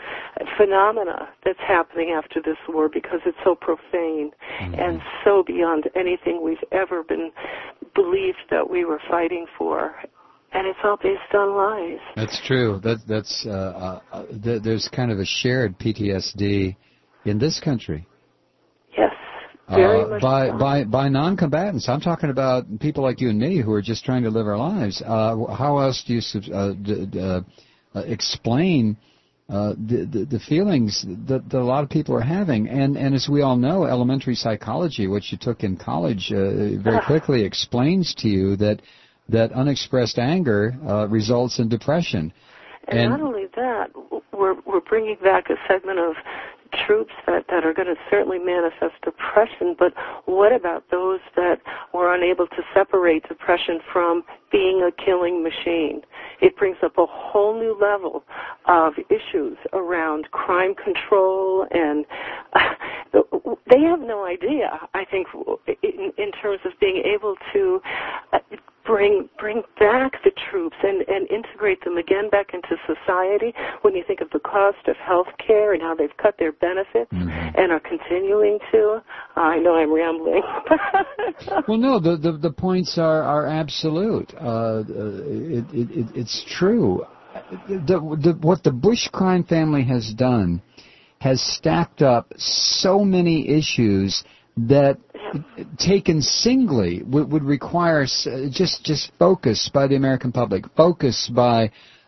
phenomena that's happening after this war, because it's so profane and so beyond anything we've ever believed that we were fighting for. And it's all based on lies. That's true. There's kind of a shared PTSD in this country. Yes, very much by non-combatants. I'm talking about people like you and me who are just trying to live our lives. How else do you explain the feelings that a lot of people are having? And as we all know, elementary psychology, which you took in college, very quickly explains to you that unexpressed anger results in depression. And not only that, we're bringing back a segment of troops that are going to certainly manifest depression, but what about those that were unable to separate depression from being a killing machine? It brings up a whole new level of issues around crime control, and they have no idea, I think, in terms of being able to bring back the troops and integrate them again back into society. When you think of the cost of health care and how they've cut their benefits and are continuing to, I know I'm rambling. Well, no, the points are absolute. It's true. What the Bush crime family has done has stacked up so many issues that, taken singly, would require just focus by the American public, focus by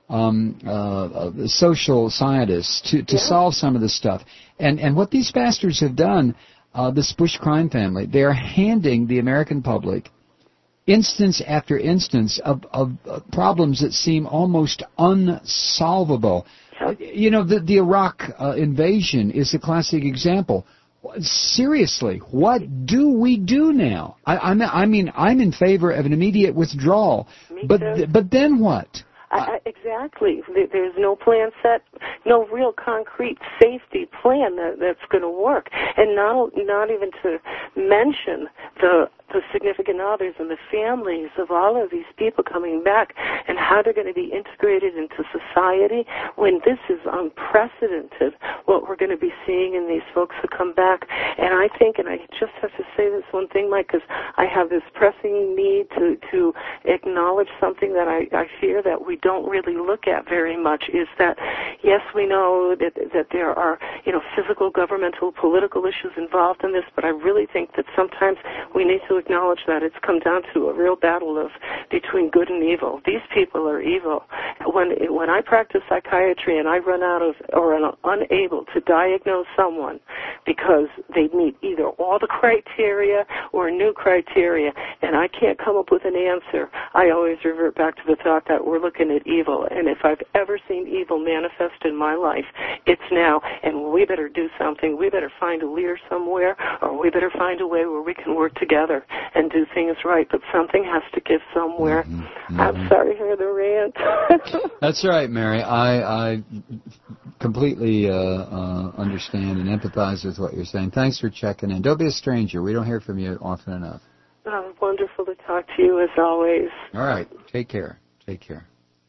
social scientists to solve some of this stuff. And what these bastards have done, this Bush crime family, they are handing the American public instance after instance of problems that seem almost unsolvable. You know, the Iraq invasion is a classic example. Seriously, what do we do now? I mean, I'm in favor of an immediate withdrawal, but then what? Exactly. There's no plan set, no real concrete safety plan that's going to work, and not even to mention the significant others and the families of all of these people coming back and how they're going to be integrated into society when this is unprecedented, what we're going to be seeing in these folks who come back. And I think, and I just have to say this one thing, Mike, because I have this pressing need to acknowledge something that I fear that we don't really look at very much, is that, yes, we know that there are, physical, governmental, political issues involved in this, but I really think that sometimes we need to acknowledge that it's come down to a real battle between good and evil. These people are evil. When I practice psychiatry and I run out of or am unable to diagnose someone because they meet either all the criteria or new criteria, and I can't come up with an answer, I always revert back to the thought that we're looking at evil. And if I've ever seen evil manifest in my life, it's now, and we better do something. We better find a leader somewhere, or we better find a way where we can work together and do things right, but something has to give somewhere. I'm sorry for the rant. That's right, Mary. I completely understand and empathize with what you're saying. Thanks for checking in. Don't be a stranger. We don't hear from you often enough. Wonderful to talk to you, as always. All right. Take care. Take care.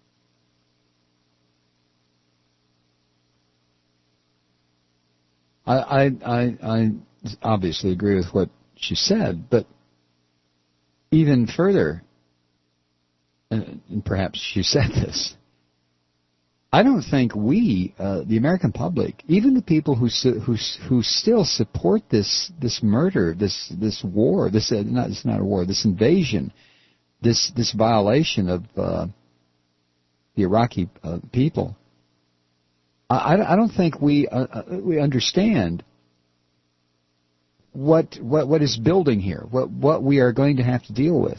I obviously agree with what she said, but even further, and perhaps she said this, I don't think we, the American public, even the people who still support this murder, this war, it's not a war, this invasion, this violation of the Iraqi people, I don't think we understand what is building here, what we are going to have to deal with.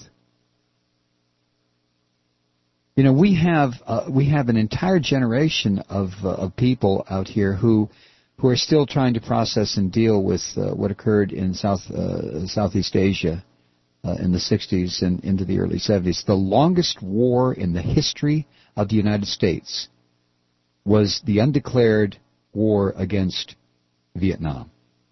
We have an entire generation of people out here who are still trying to process and deal with what occurred in Southeast Asia in the 60s and into the early 70s. The longest war in the history of the United States was the undeclared war against Vietnam.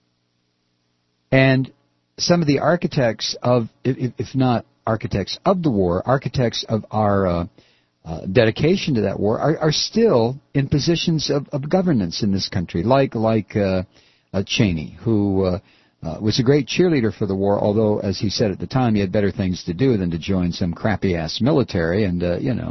And some of the architects of, if not architects of the war, architects of our dedication to that war are still in positions of governance in this country, like Cheney, who was a great cheerleader for the war, although, as he said at the time, he had better things to do than to join some crappy-ass military and,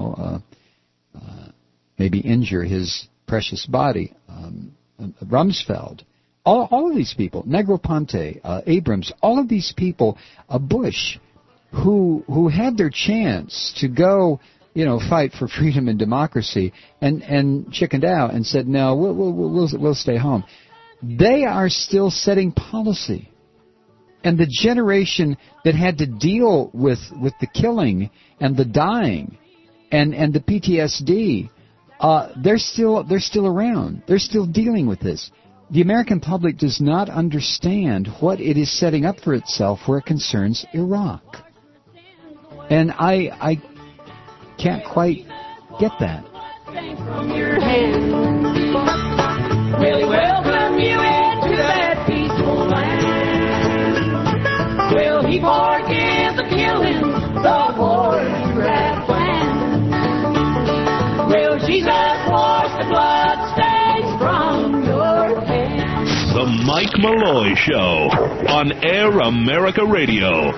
maybe injure his precious body. Rumsfeld, all of these people, Negroponte, Abrams, all of these people, Bush, who had their chance to go, fight for freedom and democracy, and chickened out and said, no, we'll stay home. They are still setting policy. And the generation that had to deal with the killing and the dying and the PTSD, they're still around. They're still dealing with this. The American public does not understand what it is setting up for itself where it concerns Iraq. And I can't quite get that. From your hand, really welcome you into that peaceful land. Will he forgive the killing, the wars you have planned? Will Jesus wash the blood stains from your hands? The Mike Malloy Show on Air America Radio.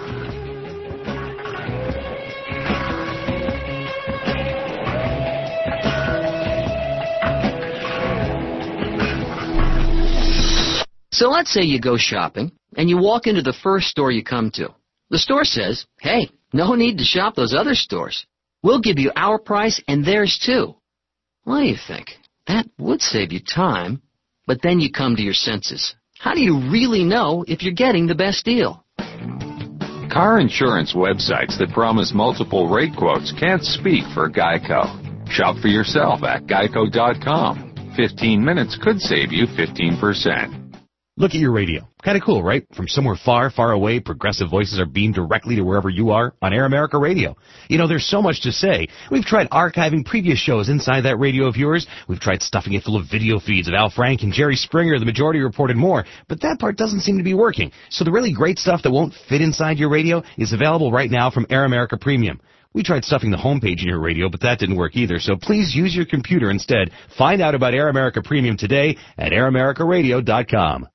So let's say you go shopping, and you walk into the first store you come to. The store says, hey, no need to shop those other stores. We'll give you our price and theirs too. What do you think? That would save you time, but then you come to your senses. How do you really know if you're getting the best deal? Car insurance websites that promise multiple rate quotes can't speak for GEICO. Shop for yourself at geico.com. 15 minutes could save you 15%. Look at your radio. Kind of cool, right? From somewhere far, far away, progressive voices are beamed directly to wherever you are on Air America Radio. There's so much to say. We've tried archiving previous shows inside that radio of yours. We've tried stuffing it full of video feeds of Al Frank and Jerry Springer, the Majority Report, and more. But that part doesn't seem to be working. So the really great stuff that won't fit inside your radio is available right now from Air America Premium. We tried stuffing the homepage in your radio, but that didn't work either. So please use your computer instead. Find out about Air America Premium today at AirAmericaRadio.com.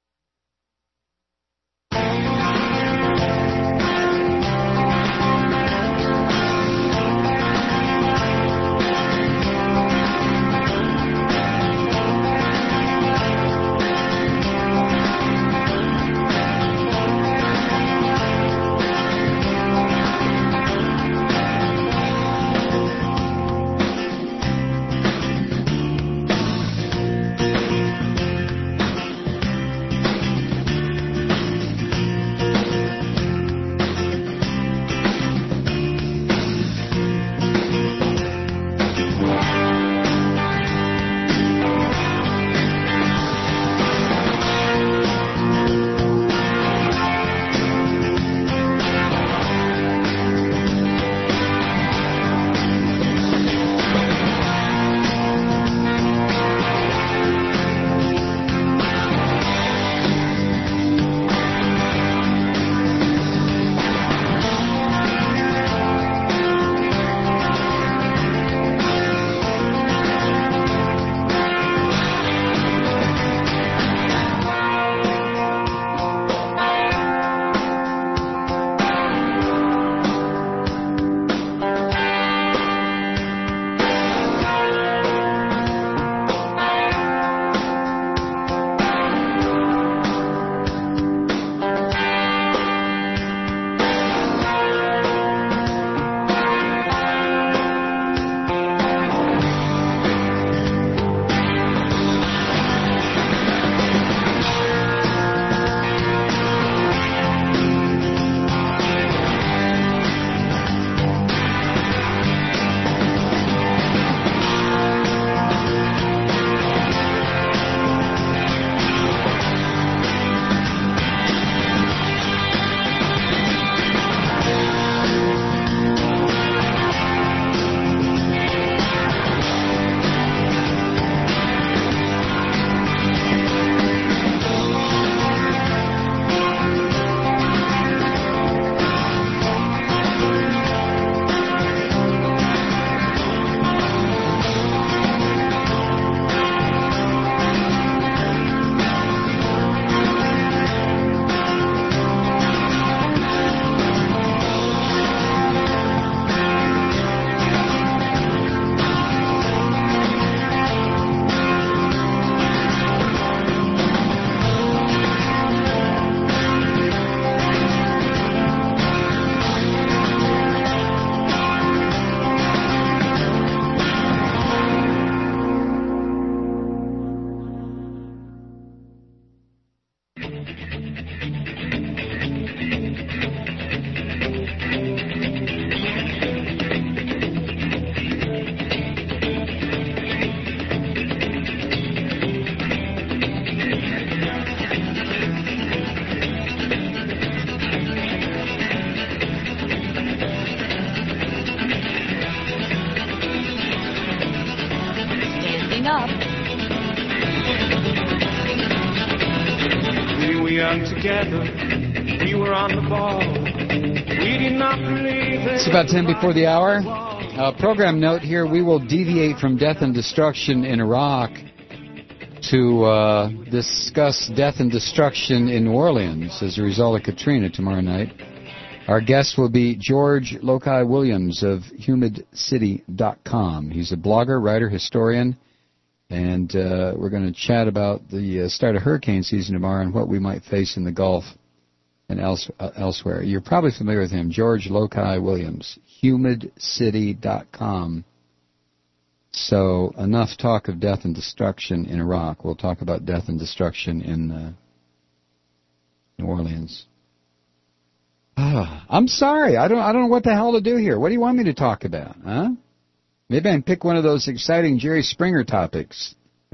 together. We were on the ball. We did not believe it. It's about 10 before the hour. Program note here, we will deviate from death and destruction in Iraq to discuss death and destruction in New Orleans as a result of Katrina tomorrow night. Our guest will be George Lokai Williams of HumidCity.com. He's a blogger, writer, historian, and we're going to chat about the start of hurricane season tomorrow and what we might face in the Gulf and elsewhere. You're probably familiar with him, George Lokai Williams, HumidCity.com. So enough talk of death and destruction in Iraq. We'll talk about death and destruction in New Orleans. I'm sorry. I don't know what the hell to do here. What do you want me to talk about, huh? Maybe I can pick one of those exciting Jerry Springer topics.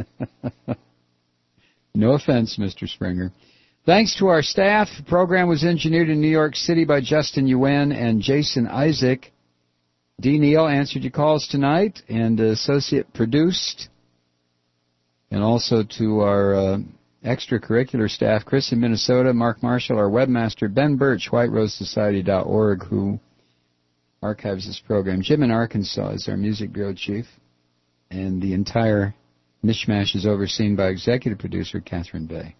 No offense, Mr. Springer. Thanks to our staff. The program was engineered in New York City by Justin Yuen and Jason Isaac. Dee Neal answered your calls tonight and associate produced. And also to our extracurricular staff, Chris in Minnesota, Mark Marshall, our webmaster, Ben Birch, WhiteRoseSociety.org, who archives this program. Jim in Arkansas is our music bureau chief. And the entire mishmash is overseen by executive producer Catherine Bay.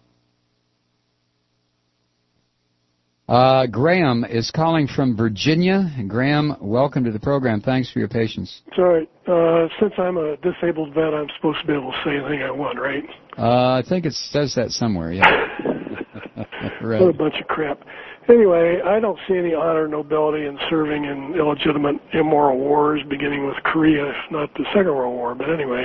Graham is calling from Virginia. Graham, welcome to the program. Thanks for your patience. Sorry. Since I'm a disabled vet, I'm supposed to be able to say anything I want, right? I think it says that somewhere, yeah. Right. What a bunch of crap. Anyway, I don't see any honor or nobility in serving in illegitimate, immoral wars, beginning with Korea, if not the Second World War. But anyway,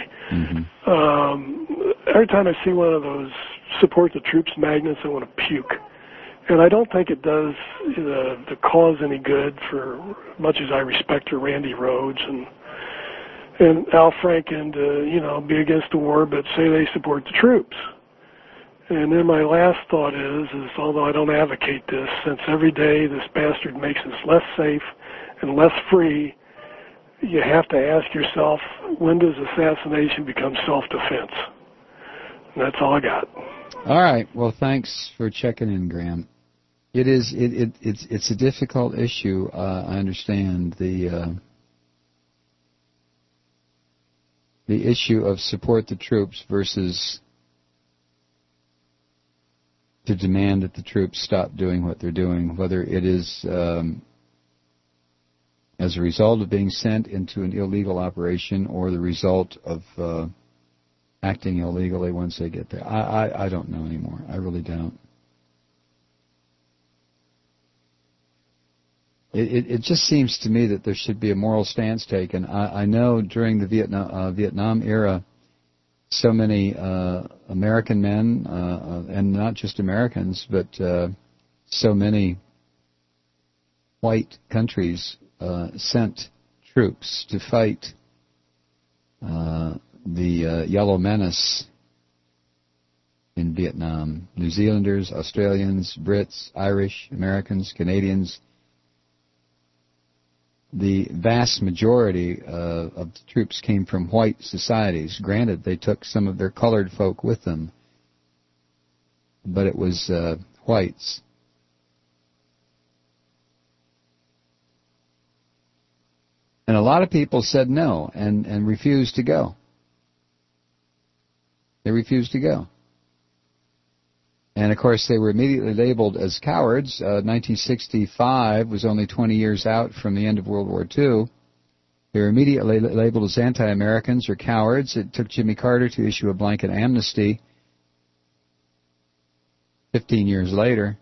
every time I see one of those support the troops magnets, I want to puke. And I don't think it does the cause any good, for much as I respect her, Randy Rhodes and Al Franken to, be against the war, but say they support the troops. And then my last thought is although I don't advocate this, since every day this bastard makes us less safe and less free, you have to ask yourself, when does assassination become self-defense? And that's all I got. All right. Well, thanks for checking in, Graham. It's a difficult issue. I understand the issue of support the troops versus to demand that the troops stop doing what they're doing, whether it is as a result of being sent into an illegal operation or the result of acting illegally once they get there. I don't know anymore. I really don't. It just seems to me that there should be a moral stance taken. I know during the Vietnam era, so many American men, and not just Americans, but so many white countries sent troops to fight the Yellow Menace in Vietnam. New Zealanders, Australians, Brits, Irish, Americans, Canadians. The vast majority of the troops came from white societies. Granted, they took some of their colored folk with them, but it was whites. And a lot of people said no and refused to go. They refused to go. And, of course, they were immediately labeled as cowards. 1965 was only 20 years out from the end of World War II. They were immediately labeled as anti-Americans or cowards. It took Jimmy Carter to issue a blanket amnesty 15 years later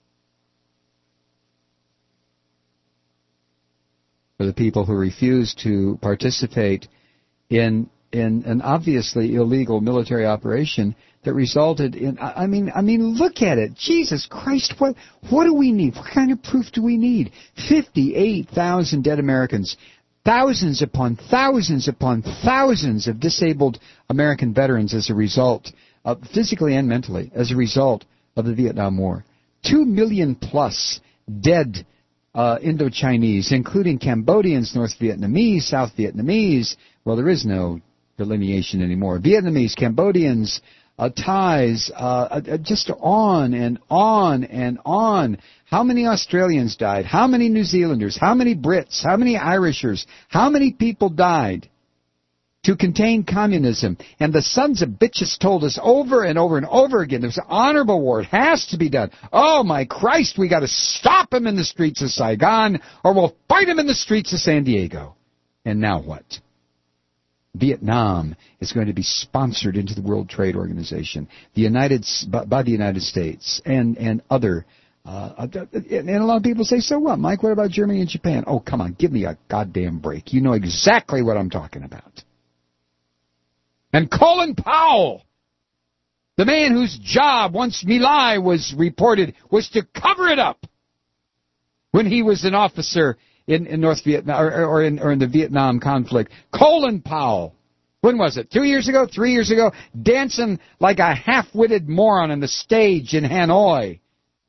for the people who refused to participate in an obviously illegal military operation that resulted in, I mean, look at it. Jesus Christ, what do we need? What kind of proof do we need? 58,000 dead Americans, thousands upon thousands upon thousands of disabled American veterans as a result, physically and mentally, as a result of the Vietnam War. 2 million plus dead Indo-Chinese, including Cambodians, North Vietnamese, South Vietnamese. Well, there is no delineation anymore. Vietnamese, Cambodians, ties, just on and on and on. How many Australians died? How many New Zealanders? How many Brits? How many Irishers? How many people died to contain communism? And the sons of bitches told us over and over and over again, there's an honorable war. It has to be done. Oh, my Christ, we got to stop him in the streets of Saigon, or we'll fight him in the streets of San Diego. And now what? Vietnam is going to be sponsored into the World Trade Organization, by the United States and other. And a lot of people say, so what, Mike? What about Germany and Japan? Oh, come on, give me a goddamn break. You know exactly what I'm talking about. And Colin Powell, the man whose job, once My Lai was reported, was to cover it up when he was an officer in North Vietnam or in the Vietnam conflict. Colin Powell, when was it? 2 years ago? 3 years ago? Dancing like a half-witted moron on the stage in Hanoi.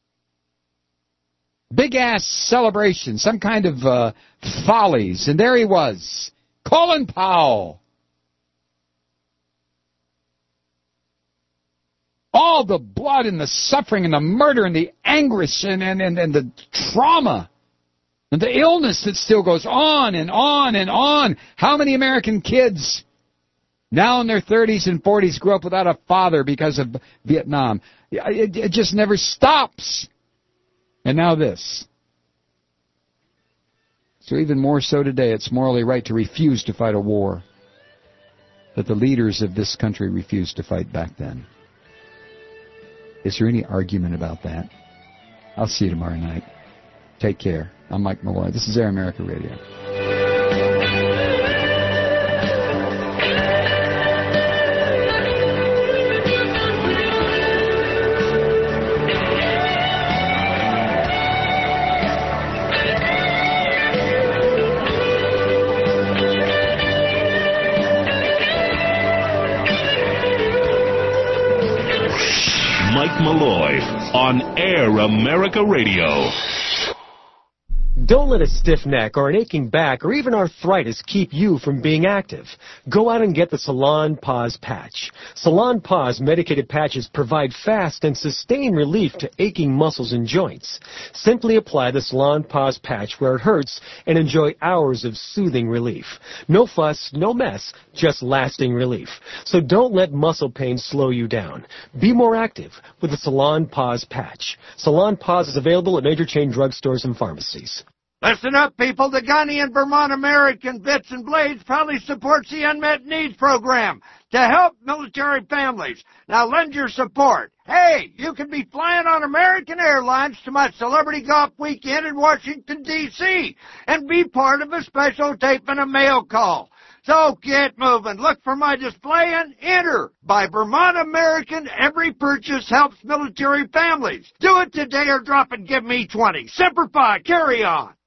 Big-ass celebration, some kind of follies. And there he was, Colin Powell. All the blood and the suffering and the murder and the anguish and the trauma. And the illness that still goes on and on and on. How many American kids now in their 30s and 40s grew up without a father because of Vietnam? It just never stops. And now this. So even more so today, it's morally right to refuse to fight a war that the leaders of this country refused to fight back then. Is there any argument about that? I'll see you tomorrow night. Take care. I'm Mike Malloy. This is Air America Radio. Mike Malloy on Air America Radio. Don't let a stiff neck or an aching back or even arthritis keep you from being active. Go out and get the Salon Pause Patch. Salon Pause medicated patches provide fast and sustained relief to aching muscles and joints. Simply apply the Salon Pause Patch where it hurts and enjoy hours of soothing relief. No fuss, no mess, just lasting relief. So don't let muscle pain slow you down. Be more active with the Salon Pause Patch. Salon Pause is available at major chain drugstores and pharmacies. Listen up, people. The Gunny and Vermont American Bits and Blades proudly supports the Unmet Needs Program to help military families. Now lend your support. Hey, you can be flying on American Airlines to my Celebrity Golf Weekend in Washington, D.C. and be part of a special tape and a mail call. So get moving. Look for my display and enter. By Vermont American, every purchase helps military families. Do it today or drop and give me 20. Semper Fi. Carry on.